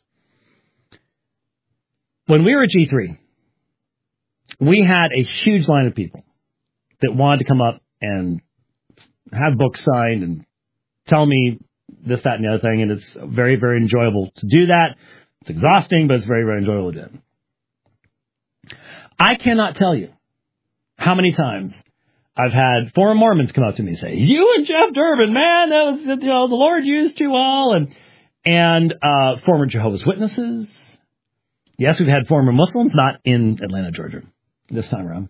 When we were at G three, we had a huge line of people that wanted to come up and have books signed and tell me this, that, and the other thing, and it's very, very enjoyable to do that. It's exhausting, but it's very, very enjoyable to do it. I cannot tell you how many times I've had former Mormons come up to me and say, "You and Jeff Durbin, man, that was, you know, the Lord used you all," and and uh, former Jehovah's Witnesses. Yes, we've had former Muslims, not in Atlanta, Georgia, this time around.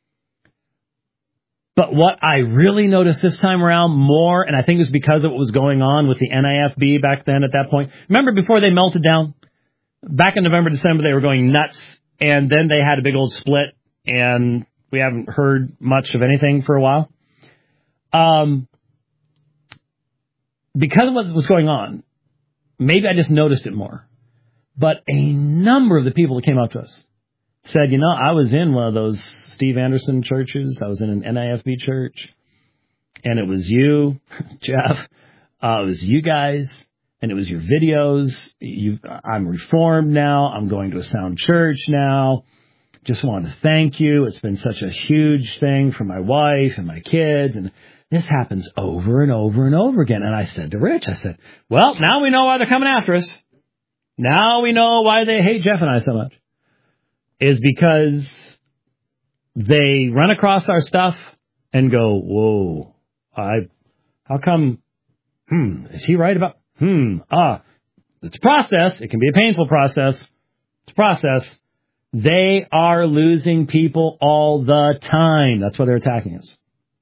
But what I really noticed this time around more, and I think it was because of what was going on with the N I F B back then at that point. Remember before they melted down? Back in November, December, they were going nuts, and then they had a big old split, and we haven't heard much of anything for a while. Um, because of what was going on, maybe I just noticed it more. But a number of the people that came up to us said, you know, I was in one of those Steve Anderson churches. I was in an N I F B church. And it was you, Jeff. Uh, it was you guys. And it was your videos. You, I'm reformed now. I'm going to a sound church now. Just wanted to thank you. It's been such a huge thing for my wife and my kids. And this happens over and over and over again. And I said to Rich, I said, well, now we know why they're coming after us. Now we know why they hate Jeff and I so much. Is because they run across our stuff and go, whoa, I, how come, hmm, is he right about, hmm, ah, it's a process. It can be a painful process. It's a process. They are losing people all the time. That's why they're attacking us.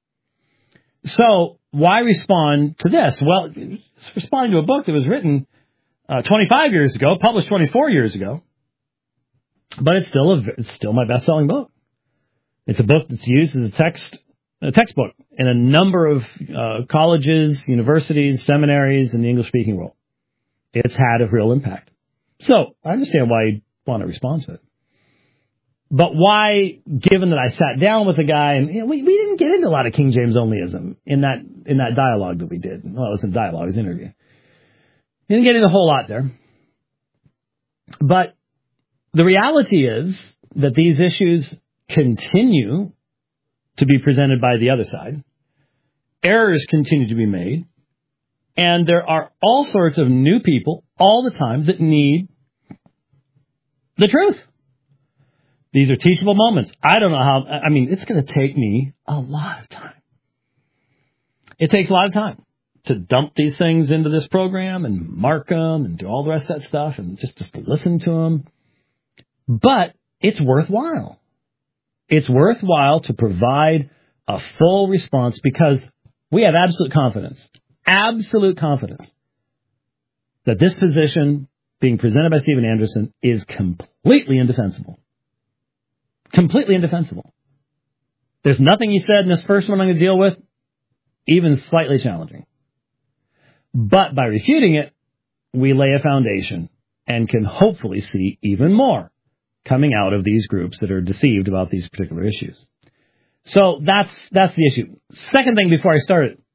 So why respond to this? Well, it's responding to a book that was written uh, twenty-five years ago, published twenty-four years ago, but it's still a, it's still my best-selling book. It's a book that's used as a text a textbook in a number of uh, colleges, universities, seminaries in the English-speaking world. It's had a real impact. So I understand why you want to respond to it. But why, given that I sat down with a guy, and you know, we, we didn't get into a lot of King James onlyism in that in that dialogue that we did. Well, it wasn't dialogue, it was an interview. We didn't get into a whole lot there. But the reality is that these issues continue to be presented by the other side. Errors continue to be made. And there are all sorts of new people all the time that need the truth. These are teachable moments. I don't know how, I mean, it's going to take me a lot of time. It takes a lot of time to dump these things into this program and mark them and do all the rest of that stuff and just, just to listen to them. But it's worthwhile. It's worthwhile to provide a full response because we have absolute confidence, absolute confidence that this position being presented by Steven Anderson is completely indefensible. Completely indefensible. There's nothing he said in this first one I'm going to deal with, even slightly challenging. But by refuting it, we lay a foundation and can hopefully see even more coming out of these groups that are deceived about these particular issues. So that's that's the issue. Second thing before I start it,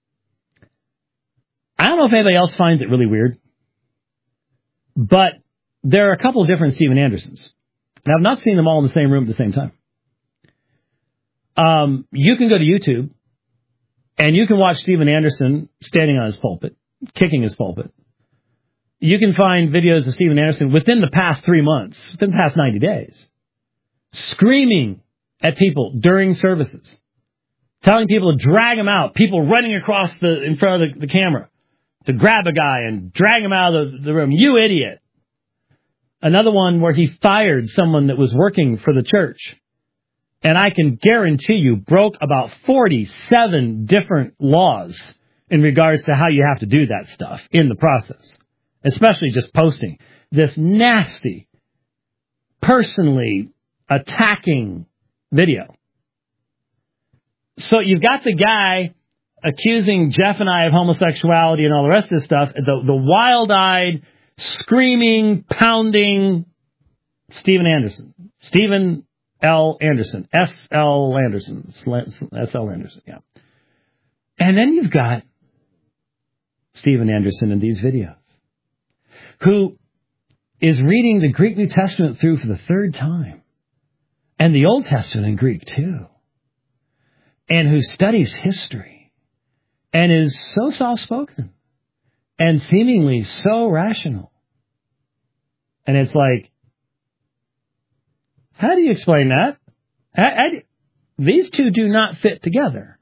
I don't know if anybody else finds it really weird, but there are a couple of different Steven Andersons. Now, I've not seen them all in the same room at the same time. Um, you can go to YouTube And you can watch Steven Anderson standing on his pulpit, kicking his pulpit. You can find videos of Steven Anderson within the past three months, within the past ninety days, screaming at people during services, telling people to drag him out, people running across the in front of the, the camera to grab a guy and drag him out of the, the room. You idiot. Another one where he fired someone that was working for the church. And I can guarantee you broke about forty-seven different laws in regards to how you have to do that stuff in the process. Especially just posting this nasty, personally attacking video. So you've got the guy accusing Jeff and I of homosexuality and all the rest of this stuff, the, the wild-eyed, screaming, pounding Steven Anderson. Steven L. Anderson. S. L. Anderson. S. L. Anderson, yeah. And then you've got Steven Anderson in these videos, who is reading the Greek New Testament through for the third time, and the Old Testament in Greek, too, and who studies history, and is so soft-spoken, and seemingly so rational. And it's like, how do you explain that? I, I, these two do not fit together.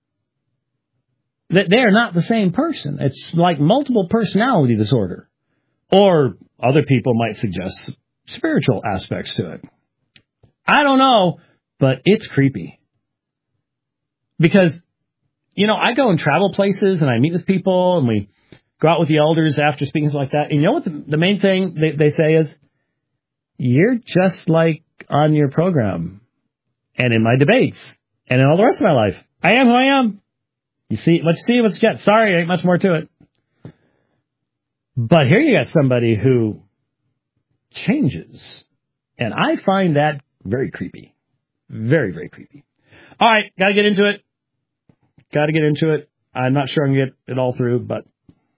They are not the same person. It's like multiple personality disorder. Or other people might suggest spiritual aspects to it. I don't know, but it's creepy. Because, you know, I go and travel places and I meet with people and we go out with the elders after speakings like that. And you know what the, the main thing they, they say is, you're just like on your program and in my debates and in all the rest of my life. I am who I am. You see what you see, what you get. Sorry, ain't much more to it. But here you got somebody who changes. And I find that very creepy. Very, very creepy. All right, got to get into it. Got to get into it. I'm not sure I'm going to get it all through, but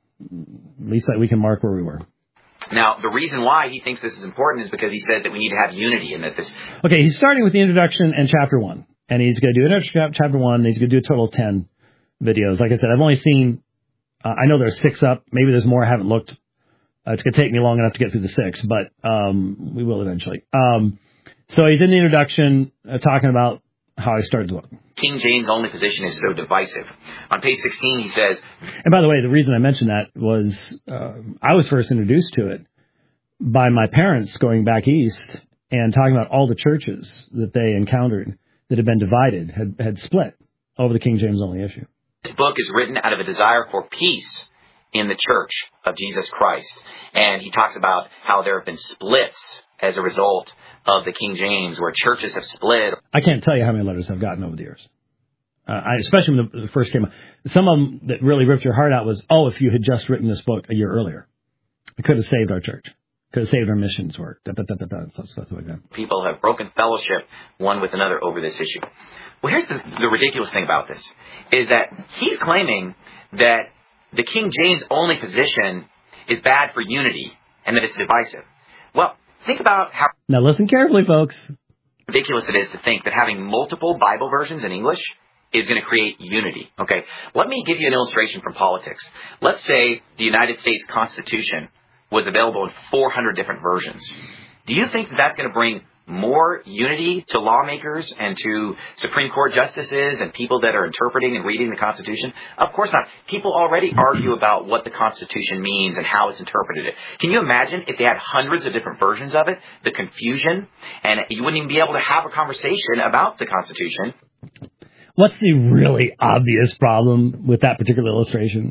at least we can mark where we were. Now, the reason why he thinks this is important is because he says that we need to have unity and that this... Okay, he's starting with the introduction and chapter one. And he's going to do introduction chapter one, and he's going to do a total of ten videos. Like I said, I've only seen... Uh, I know there's six up. Maybe there's more. I haven't looked. Uh, it's going to take me long enough to get through the six, but um, we will eventually. Um, so he's in the introduction uh, talking about how I started to look. King James' only position is so divisive. On page sixteen, he says... And by the way, the reason I mentioned that was uh, I was first introduced to it by my parents going back east and talking about all the churches that they encountered that had been divided, had, had split over the King James only issue. This book is written out of a desire for peace in the church of Jesus Christ. And he talks about how there have been splits as a result of the King James, where churches have split. I can't tell you how many letters I've gotten over the years. Uh, I, especially when the, the first came out. Some of them that really ripped your heart out was, oh, if you had just written this book a year earlier, it could have saved our church. Could have saved our missions work. Da, da, da, da, da, stuff, stuff like that. People have broken fellowship one with another over this issue. Well, here's the, the ridiculous thing about this, is that he's claiming that the King James only position is bad for unity and that it's divisive. Well, think about how... Now listen carefully, folks. ...ridiculous it is to think that having multiple Bible versions in English is going to create unity. Okay, let me give you an illustration from politics. Let's say the United States Constitution was available in four hundred different versions. Do you think that that's going to bring more unity to lawmakers and to Supreme Court justices and people that are interpreting and reading the Constitution? Of course not. People already argue about what the Constitution means and how it's interpreted. Can you imagine if they had hundreds of different versions of it, the confusion, and you wouldn't even be able to have a conversation about the Constitution? What's the really obvious problem with that particular illustration?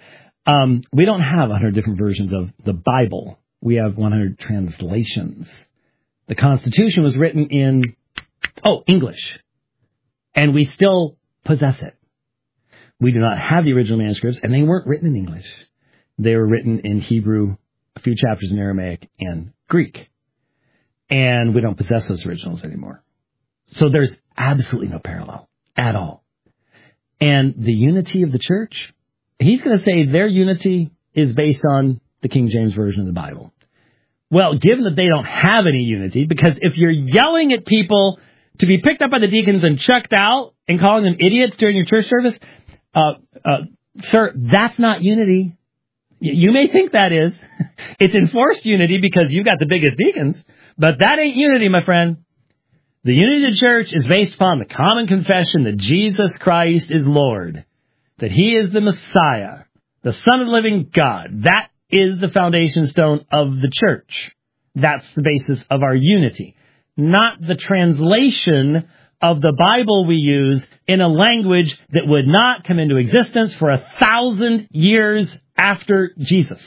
Um, we don't have one hundred different versions of the Bible. We have one hundred translations. The Constitution was written in, oh, English. And we still possess it. We do not have the original manuscripts, and they weren't written in English. They were written in Hebrew, a few chapters in Aramaic, and Greek. And we don't possess those originals anymore. So there's absolutely no parallel at all. And the unity of the church, he's going to say their unity is based on the King James Version of the Bible. Well, given that they don't have any unity, because if you're yelling at people to be picked up by the deacons and chucked out and calling them idiots during your church service, Uh, uh, sir, that's not unity. You may think that is. It's enforced unity because you've got the biggest deacons, but that ain't unity, my friend. The unity of the church is based upon the common confession that Jesus Christ is Lord, that He is the Messiah, the Son of the living God. That is the foundation stone of the church. That's the basis of our unity, not the translation of the Bible we use in a language that would not come into existence for a thousand years after Jesus.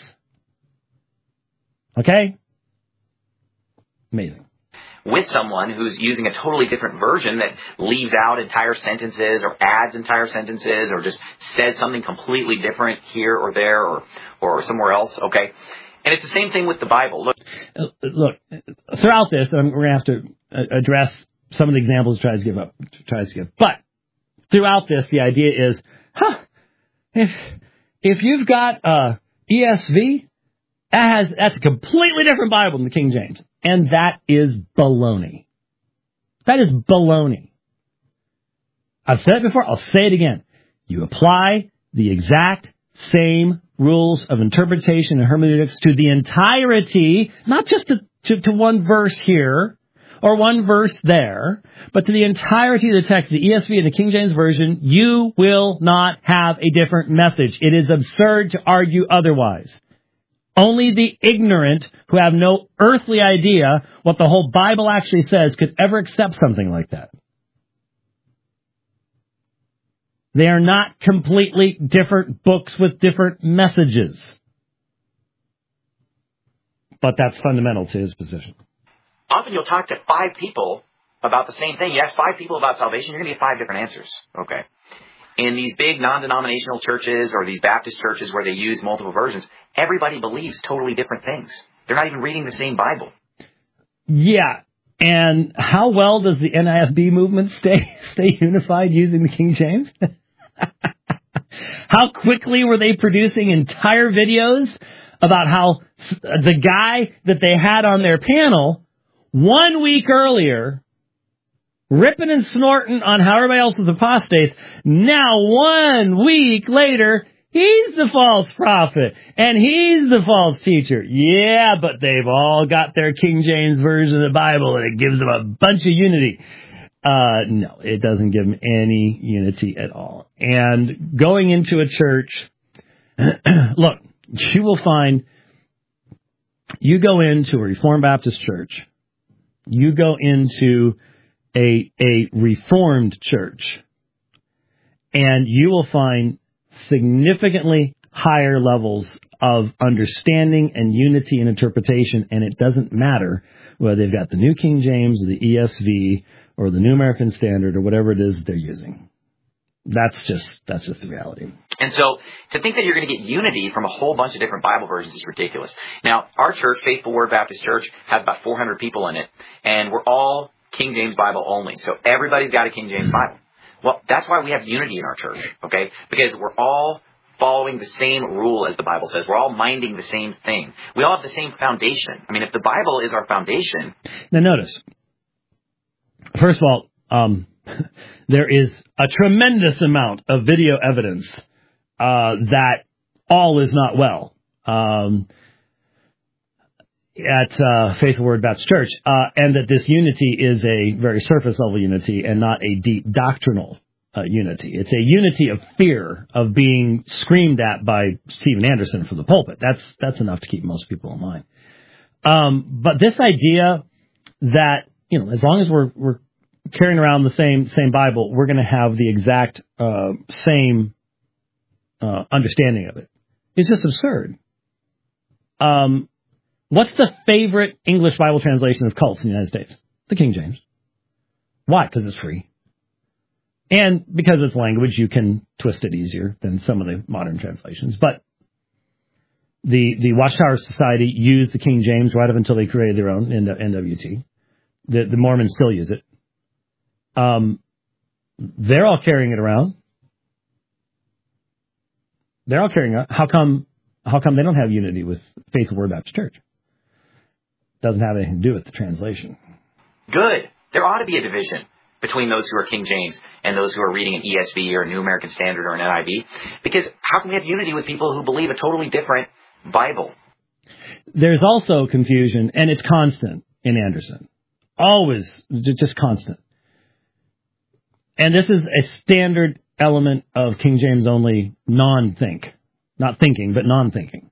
Okay? Amazing. With someone who's using a totally different version that leaves out entire sentences or adds entire sentences or just says something completely different here or there or, or somewhere else, okay? And it's the same thing with the Bible. Look, Look, throughout this, I'm, we're going to have to address some of the examples tries to give up, tries to give. But throughout this, the idea is, huh, if if you've got uh, E S V, that has that's a completely different Bible than the King James, and that is baloney. That is baloney. I've said it before. I'll say it again. You apply the exact same rules of interpretation and hermeneutics to the entirety, not just to, to, to one verse here or one verse there, but to the entirety of the text, the E S V and the King James Version. You will not have a different message. It is absurd to argue otherwise. Only the ignorant who have no earthly idea what the whole Bible actually says could ever accept something like that. They are not completely different books with different messages. But that's fundamental to his position. Often you'll talk to five people about the same thing. You ask five people about salvation, you're going to get five different answers. Okay. In these big non-denominational churches or these Baptist churches where they use multiple versions, everybody believes totally different things. They're not even reading the same Bible. Yeah. And how well does the N I F B movement stay stay unified using the King James? How quickly were they producing entire videos about how the guy that they had on their panel one week earlier, ripping and snorting on how everybody else was apostates, now one week later, he's the false prophet, and he's the false teacher. Yeah, but they've all got their King James version of the Bible, and it gives them a bunch of unity. Uh, no, it doesn't give them any unity at all. And going into a church, look, you will find, you go into a Reformed Baptist church, you go into a, a Reformed church, and you will find significantly higher levels of understanding and unity and interpretation, and it doesn't matter whether they've got the New King James or the E S V or the New American Standard or whatever it is that they're using. That's just that's just the reality. And so to think that you're going to get unity from a whole bunch of different Bible versions is ridiculous. Now, our church, Faithful Word Baptist Church, has about four hundred people in it, and we're all King James Bible only. So everybody's got a King James Bible. Well, that's why we have unity in our church, okay? Because we're all following the same rule as the Bible says. We're all minding the same thing. We all have the same foundation. I mean, if the Bible is our foundation... Now notice, first of all, um, there is a tremendous amount of video evidence uh, that all is not well um, at uh, Faithful Word Baptist Church, uh, and that this unity is a very surface level unity and not a deep doctrinal uh, unity. It's a unity of fear of being screamed at by Stephen Anderson from the pulpit. That's that's enough to keep most people in line. Um, but this idea that, you know, as long as we're we're carrying around the same same Bible, we're going to have the exact uh, same uh, understanding of it. It's just absurd. Um, what's the favorite English Bible translation of cults in the United States? The King James. Why? Because it's free. And because it's language, you can twist it easier than some of the modern translations. But the the Watchtower Society used the King James right up until they created their own N W T. The, the Mormons still use it. Um, they're all carrying it around. They're all carrying it. How come? How come they don't have unity with Faithful Word Baptist Church? Doesn't have anything to do with the translation. Good. There ought to be a division. between those who are King James and those who are reading an E S V or a New American Standard or an N I V? Because how can we have unity with people who believe a totally different Bible? There's also confusion, and it's constant in Anderson. Always, just constant. And this is a standard element of King James only non-think. Not thinking, but non-thinking.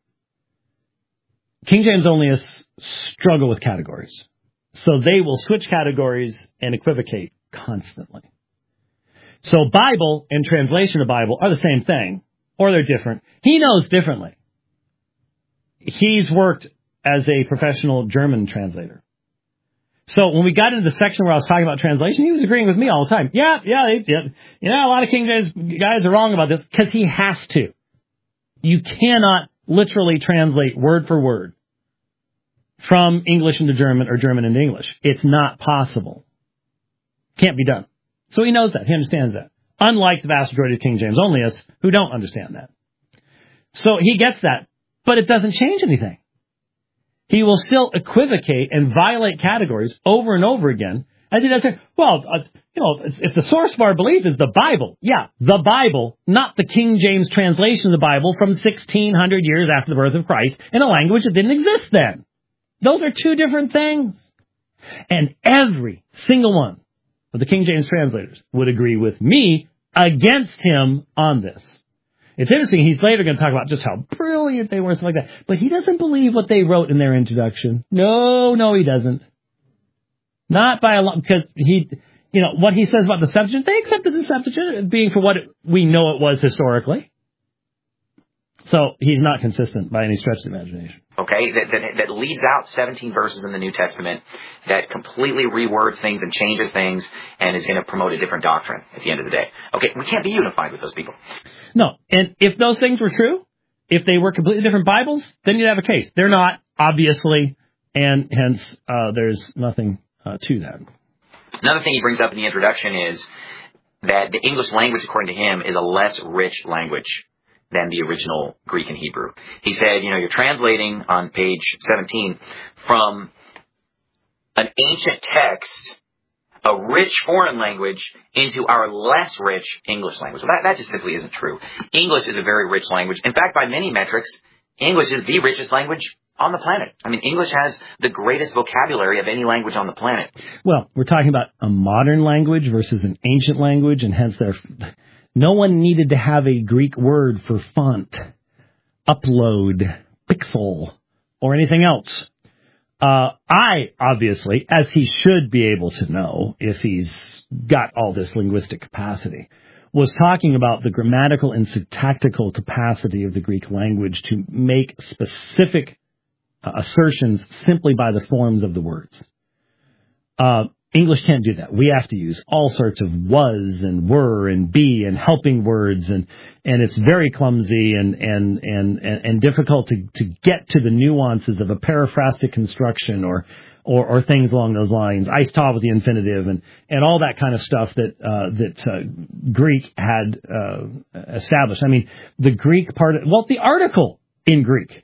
King James onlyists struggle with categories. So they will switch categories and equivocate constantly. So Bible and translation of Bible are the same thing, or they're different. He knows differently. He's worked as a professional German translator. So when we got into the section where I was talking about translation, he was agreeing with me all the time. Yeah, yeah, they, yeah. You know, a lot of King James guys are wrong about this because he has to. You cannot literally translate word for word from English into German or German into English. It's not possible. Can't be done. So he knows that. He understands that. Unlike the vast majority of King James onlyists who don't understand that. So he gets that. But it doesn't change anything. He will still equivocate and violate categories over and over again. And he does say, well, uh, you know, if, if the source of our belief is the Bible, yeah, the Bible, not the King James translation of the Bible from sixteen hundred years after the birth of Christ in a language that didn't exist then. Those are two different things. And every single one of the King James translators would agree with me against him on this. It's interesting, he's later going to talk about just how brilliant they were and stuff like that. But he doesn't believe what they wrote in their introduction. No, no, he doesn't. Not by a lot, because he, you know, what he says about the Septuagint, they accepted the Septuagint being for what it, we know it was historically. So he's not consistent by any stretch of the imagination. Okay, that, that that leaves out seventeen verses in the New Testament, that completely rewords things and changes things and is going to promote a different doctrine at the end of the day. Okay, we can't be unified with those people. No, and if those things were true, if they were completely different Bibles, then you'd have a case. They're not, obviously, and hence uh, there's nothing uh, to that. Another thing he brings up in the introduction is that the English language, according to him, is a less rich language than the original Greek and Hebrew. He said, you know, you're translating on page seventeen from an ancient text, a rich foreign language, into our less rich English language. Well, that, that just simply isn't true. English is a very rich language. In fact, by many metrics, English is the richest language on the planet. I mean, English has the greatest vocabulary of any language on the planet. Well, we're talking about a modern language versus an ancient language, and hence there, no one needed to have a Greek word for font, upload, pixel, or anything else. Uh, I, obviously, as he should be able to know if he's got all this linguistic capacity, was talking about the grammatical and syntactical capacity of the Greek language to make specific uh, assertions simply by the forms of the words. Uh, English can't do that. We have to use all sorts of was and were and be and helping words, and, and it's very clumsy and, and, and, and, and difficult to, to get to the nuances of a periphrastic construction or, or, or things along those lines. Eis ta with the infinitive and, and all that kind of stuff that, uh, that, uh, Greek had, uh, established. I mean, the Greek part, of, well, the article in Greek,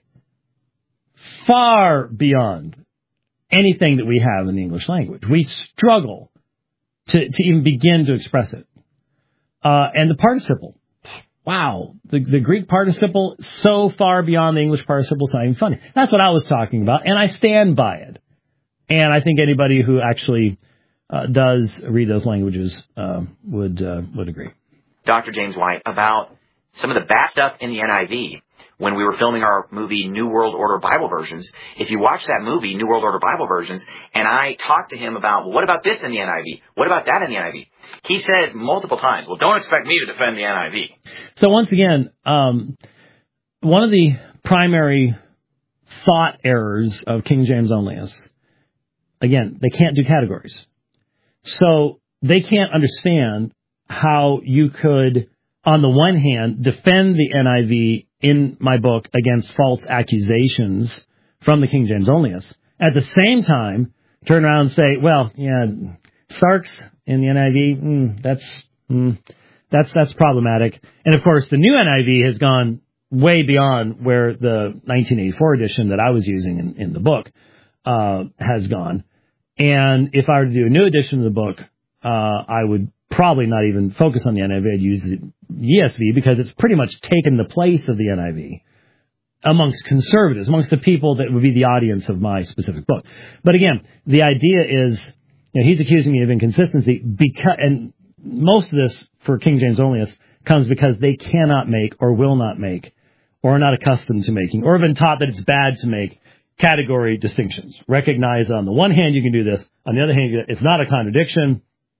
far beyond anything that we have in the English language. We struggle to, to even begin to express it. Uh, and the participle. Wow. The, the Greek participle, so far beyond the English participle, it's not even funny. That's what I was talking about, and I stand by it. And I think anybody who actually uh, does read those languages uh, would uh, would agree. Doctor James White, about some of the bad stuff in the N I V. When we were filming our movie New World Order Bible Versions, if you watch that movie, New World Order Bible Versions, and I talked to him about, well, what about this in the N I V? What about that in the N I V? He says multiple times, well, don't expect me to defend the N I V. So once again, um, one of the primary thought errors of King James onlyists, again, they can't do categories. So they can't understand how you could, on the one hand, defend the N I V in my book against false accusations from the King James onlyists. At the same time, turn around and say, well, yeah, Sarks in the N I V, mm, that's mm, that's that's problematic. And of course, the new N I V has gone way beyond where the nineteen eighty-four edition that I was using in, in the book uh, has gone. And if I were to do a new edition of the book, uh, I would probably not even focus on the N I V. I'd use the E S V because it's pretty much taken the place of the N I V amongst conservatives, amongst the people that would be the audience of my specific book. But again, the idea is, you know, he's accusing me of inconsistency because, and most of this for King James onlyists comes because they cannot make or will not make or are not accustomed to making or have been taught that it's bad to make category distinctions. Recognize on the one hand you can do this, on the other hand it's not a contradiction,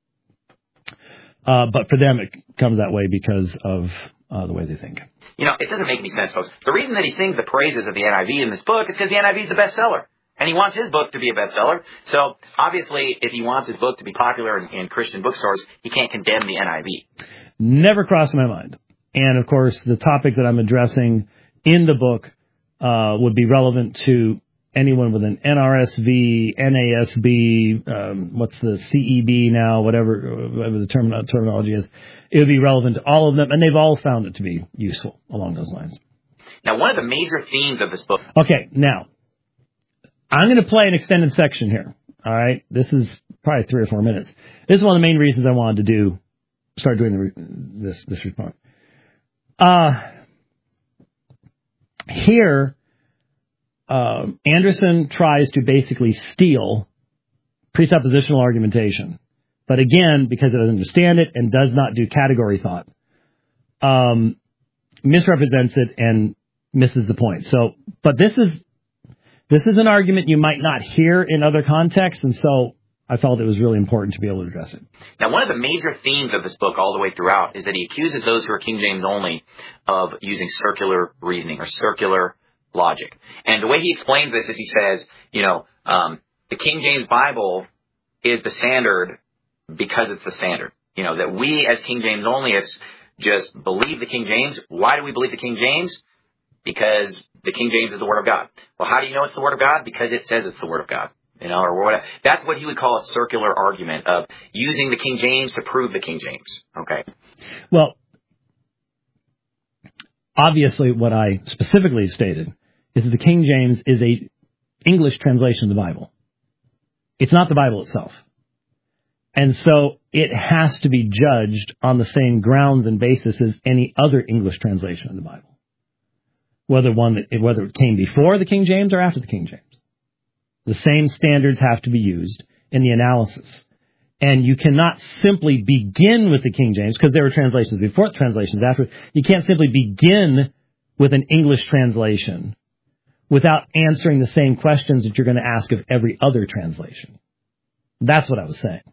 uh, but for them it comes that way because of uh, the way they think. You know, it doesn't make any sense, folks. The reason that he sings the praises of the N I V in this book is because the N I V is the bestseller. And he wants his book to be a bestseller. So, obviously, if he wants his book to be popular in, in Christian bookstores, he can't condemn the N I V. Never crossed my mind. And, of course, the topic that I'm addressing in the book uh, would be relevant to anyone with an N R S V, N A S B, um, what's the C E B now, whatever, whatever the term, terminology is. It would be relevant to all of them, and they've all found it to be useful along those lines. Now, one of the major themes of this book... Okay, now, I'm going to play an extended section here, all right? This is probably three or four minutes. This is one of the main reasons I wanted to do, start doing the re, this, this response. Uh, here, uh, Anderson tries to basically steal presuppositional argumentation. But again, because it doesn't understand it and does not do category thought, um, misrepresents it and misses the point. So, but this is this is an argument you might not hear in other contexts, and so I felt it was really important to be able to address it. Now, one of the major themes of this book all the way throughout is that he accuses those who are King James only of using circular reasoning or circular logic. And the way he explains this is he says, you know, um, the King James Bible is the standard because it's the standard. You know, that we as King James onlyists just believe the King James. Why do we believe the King James? Because the King James is the Word of God. Well, how do you know it's the Word of God? Because it says it's the Word of God. You know, or whatever. That's what he would call a circular argument of using the King James to prove the King James. Okay. Well, obviously what I specifically stated is that the King James is a English translation of the Bible. It's not the Bible itself. And so it has to be judged on the same grounds and basis as any other English translation of the Bible. Whether one that, whether it came before the King James or after the King James. The same standards have to be used in the analysis. And you cannot simply begin with the King James, because there were translations before, translations after. You can't simply begin with an English translation without answering the same questions that you're going to ask of every other translation. That's what I was saying.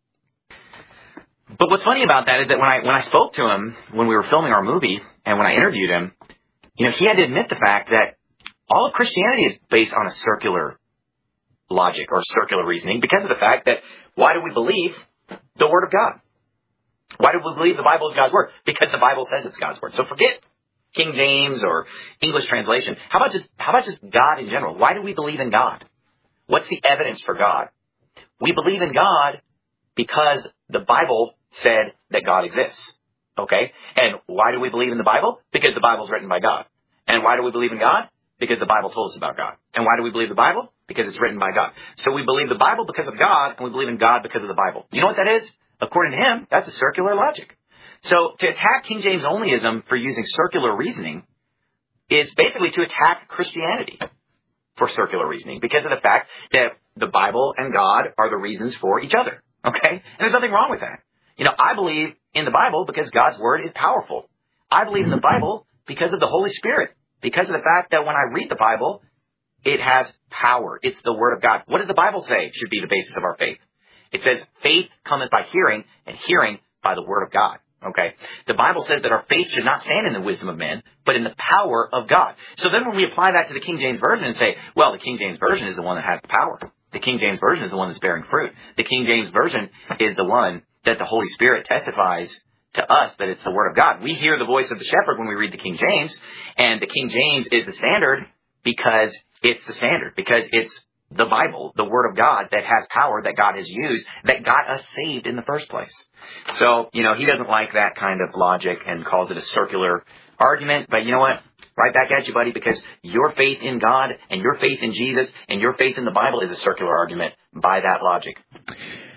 But what's funny about that is that when I when I spoke to him, when we were filming our movie, and when I interviewed him, you know, he had to admit the fact that all of Christianity is based on a circular logic or circular reasoning because of the fact that why do we believe the Word of God? Why do we believe the Bible is God's Word? Because the Bible says it's God's Word. So forget King James or English translation. How about just how about just God in general? Why do we believe in God? What's the evidence for God? We believe in God because the Bible said that God exists. Okay? And why do we believe in the Bible? Because the Bible's written by God. And why do we believe in God? Because the Bible told us about God. And why do we believe the Bible? Because it's written by God. So we believe the Bible because of God, and we believe in God because of the Bible. You know what that is? According to him, that's a circular logic. So to attack King James onlyism for using circular reasoning is basically to attack Christianity for circular reasoning because of the fact that the Bible and God are the reasons for each other. Okay? And there's nothing wrong with that. You know, I believe in the Bible because God's Word is powerful. I believe in the Bible because of the Holy Spirit. Because of the fact that when I read the Bible, it has power. It's the Word of God. What does the Bible say should be the basis of our faith? It says, faith cometh by hearing, and hearing by the Word of God. Okay? The Bible says that our faith should not stand in the wisdom of men, but in the power of God. So then when we apply that to the King James Version and say, well, the King James Version is the one that has the power. The King James Version is the one that's bearing fruit. The King James Version is the one that the Holy Spirit testifies to us that it's the Word of God. We hear the voice of the shepherd when we read the King James, and the King James is the standard because it's the standard, because it's the Bible, the Word of God that has power that God has used, that got us saved in the first place. So, you know, he doesn't like that kind of logic and calls it a circular argument, but you know what? Right back at you, buddy, because your faith in God and your faith in Jesus and your faith in the Bible is a circular argument by that logic.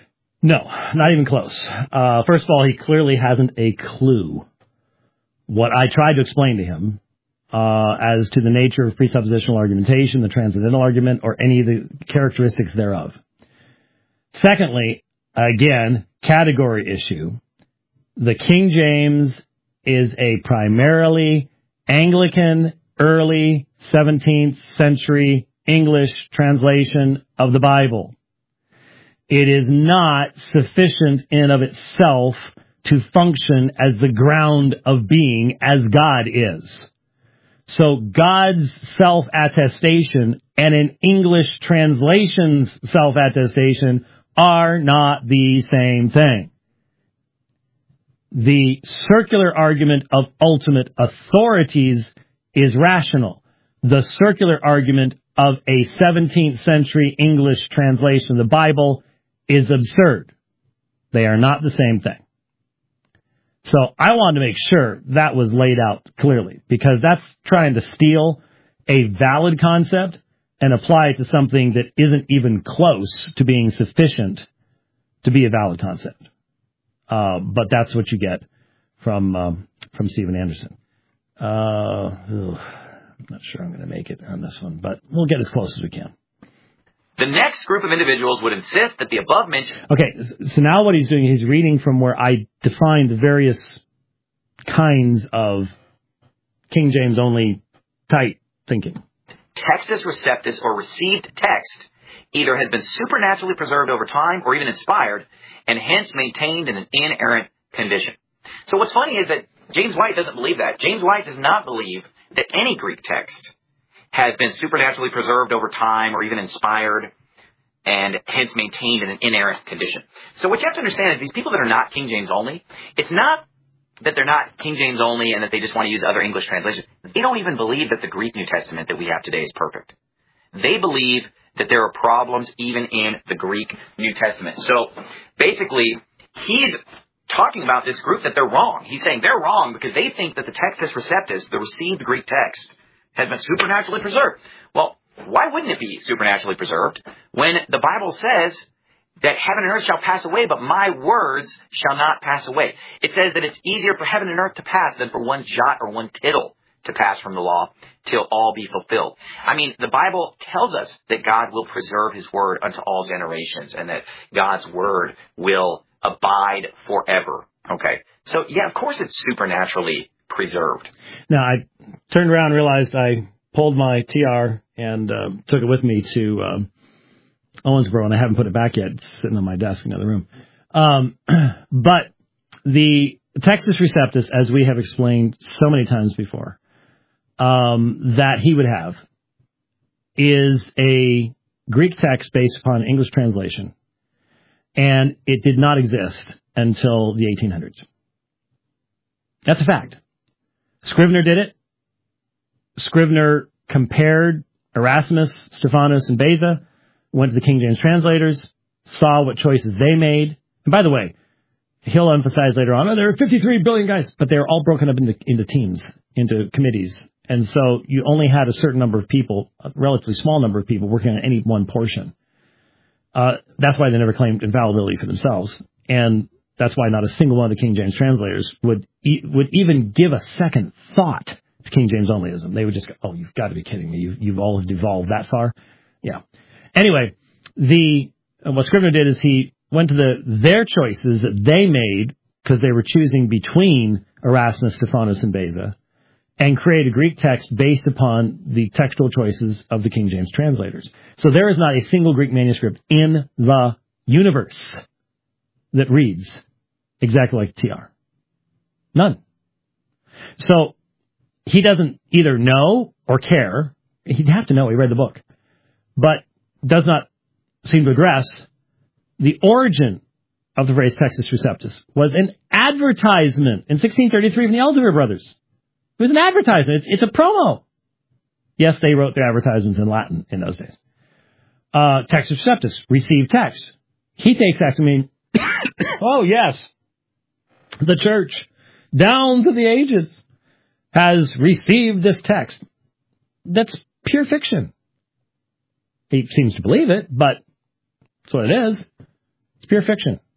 No, not even close. Uh, first of all, he clearly hasn't a clue. What I tried to explain to him uh, as to the nature of presuppositional argumentation, the transcendental argument, or any of the characteristics thereof. Secondly, again, category issue. The King James is a primarily Anglican, early seventeenth century English translation of the Bible. It is not sufficient in and of itself to function as the ground of being as God is. So God's self-attestation and an English translation's self-attestation are not the same thing. The circular argument of ultimate authorities is rational. The circular argument of a seventeenth century English translation of the Bible is absurd. They are not the same thing. So I wanted to make sure that was laid out clearly, because that's trying to steal a valid concept and apply it to something that isn't even close to being sufficient to be a valid concept. Uh, but that's what you get from um, from Stephen Anderson. Uh, ugh, I'm not sure I'm going to make it on this one, but we'll get as close as we can. The next group of individuals would insist that the above mentioned... Okay, so now what he's doing, he's reading from where I defined the various kinds of King James only type thinking. Textus receptus, or received text, either has been supernaturally preserved over time or even inspired, and hence maintained in an inerrant condition. So what's funny is that James White doesn't believe that. James White does not believe that any Greek text has been supernaturally preserved over time or even inspired and hence maintained in an inerrant condition. So what you have to understand is these people that are not King James only, it's not that they're not King James only and that they just want to use other English translations. They don't even believe that the Greek New Testament that we have today is perfect. They believe that there are problems even in the Greek New Testament. So basically, he's talking about this group that they're wrong. He's saying they're wrong because they think that the Textus Receptus, the received Greek text, has been supernaturally preserved. Well, why wouldn't it be supernaturally preserved when the Bible says that heaven and earth shall pass away, but my words shall not pass away? It says that it's easier for heaven and earth to pass than for one jot or one tittle to pass from the law till all be fulfilled. I mean, the Bible tells us that God will preserve his word unto all generations and that God's word will abide forever. Okay. So, yeah, of course it's supernaturally preserved. Now, I turned around and realized I pulled my T R and uh, took it with me to um, Owensboro, and I haven't put it back yet. It's sitting on my desk in the other room. Um, but the Textus Receptus, as we have explained so many times before, um, that he would have is a Greek text based upon English translation, and it did not exist until the eighteen hundreds. That's a fact. Scrivener did it. Scrivener compared Erasmus, Stephanus, and Beza, went to the King James translators, saw what choices they made. And by the way, he'll emphasize later on, oh, there are fifty-three billion guys, but they were all broken up into, into teams, into committees. And so you only had a certain number of people, a relatively small number of people working on any one portion. Uh, that's why they never claimed infallibility for themselves. And that's why not a single one of the King James translators would e- would even give a second thought to King James onlyism. They would just go, oh, you've got to be kidding me. You've, you've all devolved that far? Yeah. Anyway, the uh, what Scrivener did is he went to the their choices that they made because they were choosing between Erasmus, Stephanus, and Beza, and create a Greek text based upon the textual choices of the King James translators. So there is not a single Greek manuscript in the universe that reads exactly like T R. None. So he doesn't either know or care. He'd have to know. He read the book. But does not seem to address the origin of the phrase Textus Receptus was an advertisement in sixteen thirty-three from the Elsevier brothers. It was an advertisement. It's, it's a promo. Yes, they wrote their advertisements in Latin in those days. Uh, Textus Receptus, received text. He takes that to mean, oh, yes, the church, down to the ages, has received this text. That's pure fiction. He seems to believe it, but that's what it is. It's pure fiction.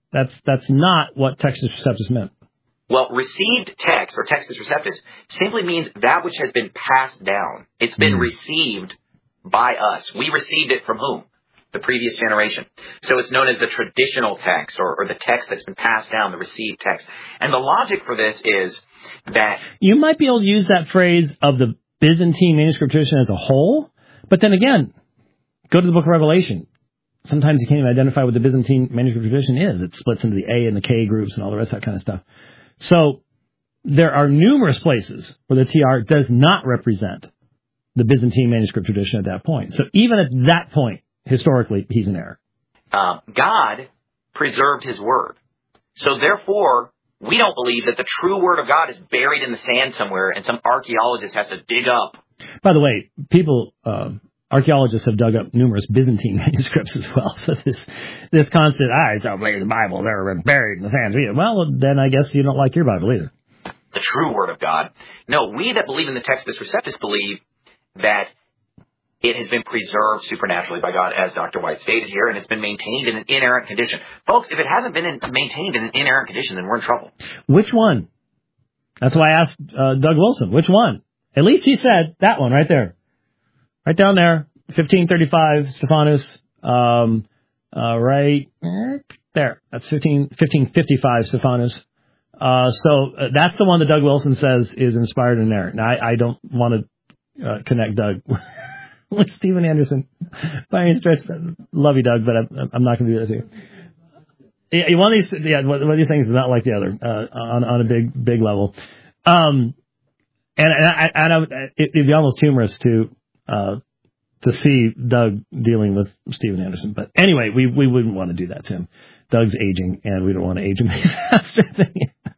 That's that's not what Textus Receptus meant. Well, received text, or Textus Receptus, simply means that which has been passed down. It's been mm. received by us. We received it from whom? The previous generation. So it's known as the traditional text, or, or the text that's been passed down, the received text. And the logic for this is that... You might be able to use that phrase of the Byzantine manuscript tradition as a whole, but then again, go to the book of Revelation. Sometimes you can't even identify what the Byzantine manuscript tradition is. It splits into the A and the K groups and all the rest of that kind of stuff. So there are numerous places where the T R does not represent the Byzantine manuscript tradition at that point. So even at that point, historically, he's in error. Uh, God preserved his word. So therefore, we don't believe that the true word of God is buried in the sand somewhere and some archaeologist has to dig up. By the way, people... Uh, Archaeologists have dug up numerous Byzantine manuscripts as well. So this this constant, ah, it's not buried in the Bible, they're buried in the sands. Well, then I guess you don't like your Bible either. The true word of God. No, we that believe in the Textus Receptus believe that it has been preserved supernaturally by God, as Doctor White stated here, and it's been maintained in an inerrant condition. Folks, if it hasn't been in, maintained in an inerrant condition, then we're in trouble. Which one? That's why I asked uh, Doug Wilson. Which one? At least he said that one right there. Right down there, fifteen thirty-five, Stephanus, um, uh, right there. That's fifteen fifty-five, Stephanus. Uh, so uh, that's the one that Doug Wilson says is inspired in there. Now, I, I don't want to uh, connect Doug with Stephen Anderson by any stretch. Love you, Doug, but I'm, I'm not going to do that to you. Yeah, one of these, yeah, one of these things is not like the other uh, on on a big big level. Um, and and, I, and I, it, it'd be almost humorous to. Uh, to see Doug dealing with Stephen Anderson. But anyway, we, we wouldn't want to do that to him. Doug's aging, and we don't want to age him faster than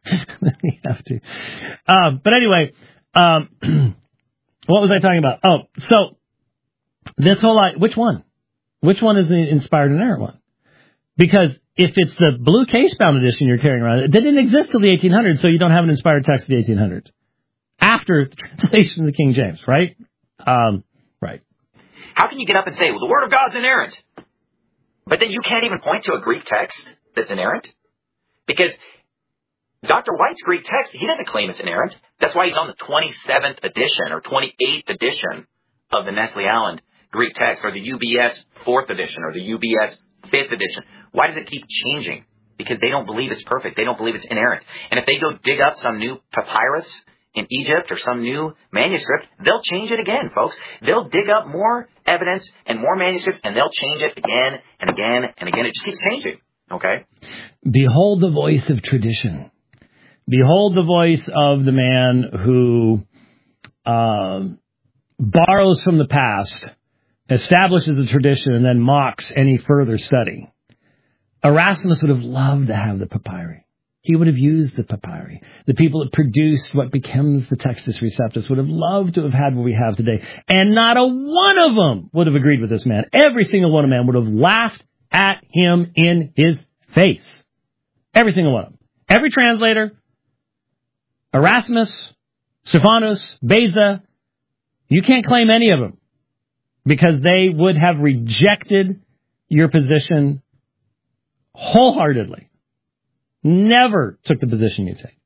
we have to. Um, but anyway, um, what was I talking about? Oh, so this whole, which one? Which one is the inspired and errant one? Because if it's the blue case-bound edition you're carrying around, it didn't exist till the eighteen hundreds, so you don't have an inspired text of the eighteen hundreds. After the translation of the King James, right? Um, Right. How can you get up and say, well, the Word of God's inerrant, but then you can't even point to a Greek text that's inerrant? Because Doctor White's Greek text, he doesn't claim it's inerrant. That's why he's on the twenty-seventh edition or twenty-eighth edition of the Nestle Aland Greek text, or the U B S fourth edition or the U B S fifth edition. Why does it keep changing? Because they don't believe it's perfect. They don't believe it's inerrant. And if they go dig up some new papyrus in Egypt or some new manuscript, they'll change it again, folks. They'll dig up more evidence and more manuscripts, and they'll change it again and again and again. It just keeps changing, okay? Behold the voice of tradition. Behold the voice of the man who uh, borrows from the past, establishes a tradition, and then mocks any further study. Erasmus would have loved to have the papyri. He would have used the papyri. The people that produced what becomes the Textus Receptus would have loved to have had what we have today. And not a one of them would have agreed with this man. Every single one of them would have laughed at him in his face. Every single one of them. Every translator, Erasmus, Stephanus, Beza, you can't claim any of them because they would have rejected your position wholeheartedly. Never took the position you take.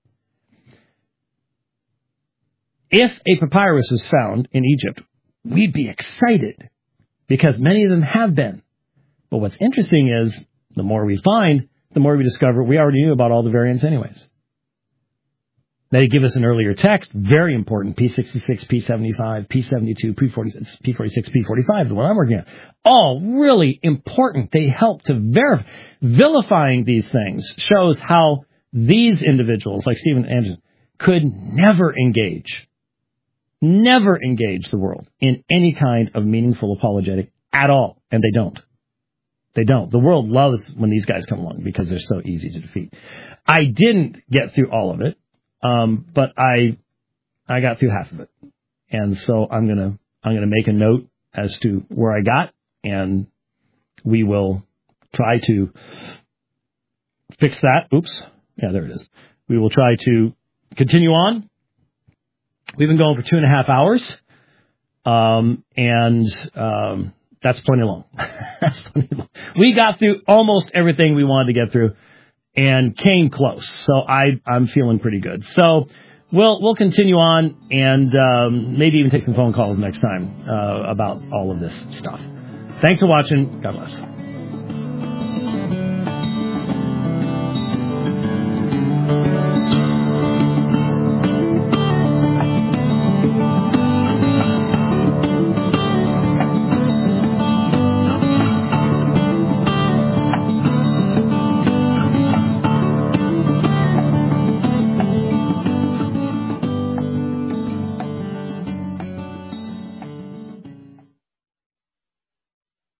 If a papyrus was found in Egypt, we'd be excited because many of them have been. But what's interesting is the more we find, the more we discover we already knew about all the variants anyways. They give us an earlier text, very important, P sixty-six, P seventy-five, P seventy-two, P forty-six, P forty-six, P forty-five, the one I'm working on. All really important. They help to verify. Vilifying these things shows how these individuals, like Stephen Anderson, could never engage, never engage the world in any kind of meaningful apologetic at all. And they don't. They don't. The world loves when these guys come along because they're so easy to defeat. I didn't get through all of it. Um, but I, I got through half of it, and so I'm gonna, I'm gonna make a note as to where I got, and we will try to fix that. Oops, yeah, there it is. We will try to continue on. We've been going for two and a half hours, um, and um, that's plenty long. That's plenty long. We got through almost everything we wanted to get through. and came close. So I, I'm feeling pretty good. So we'll we'll continue on and um, maybe even take some phone calls next time uh, about all of this stuff. Thanks for watching. God bless.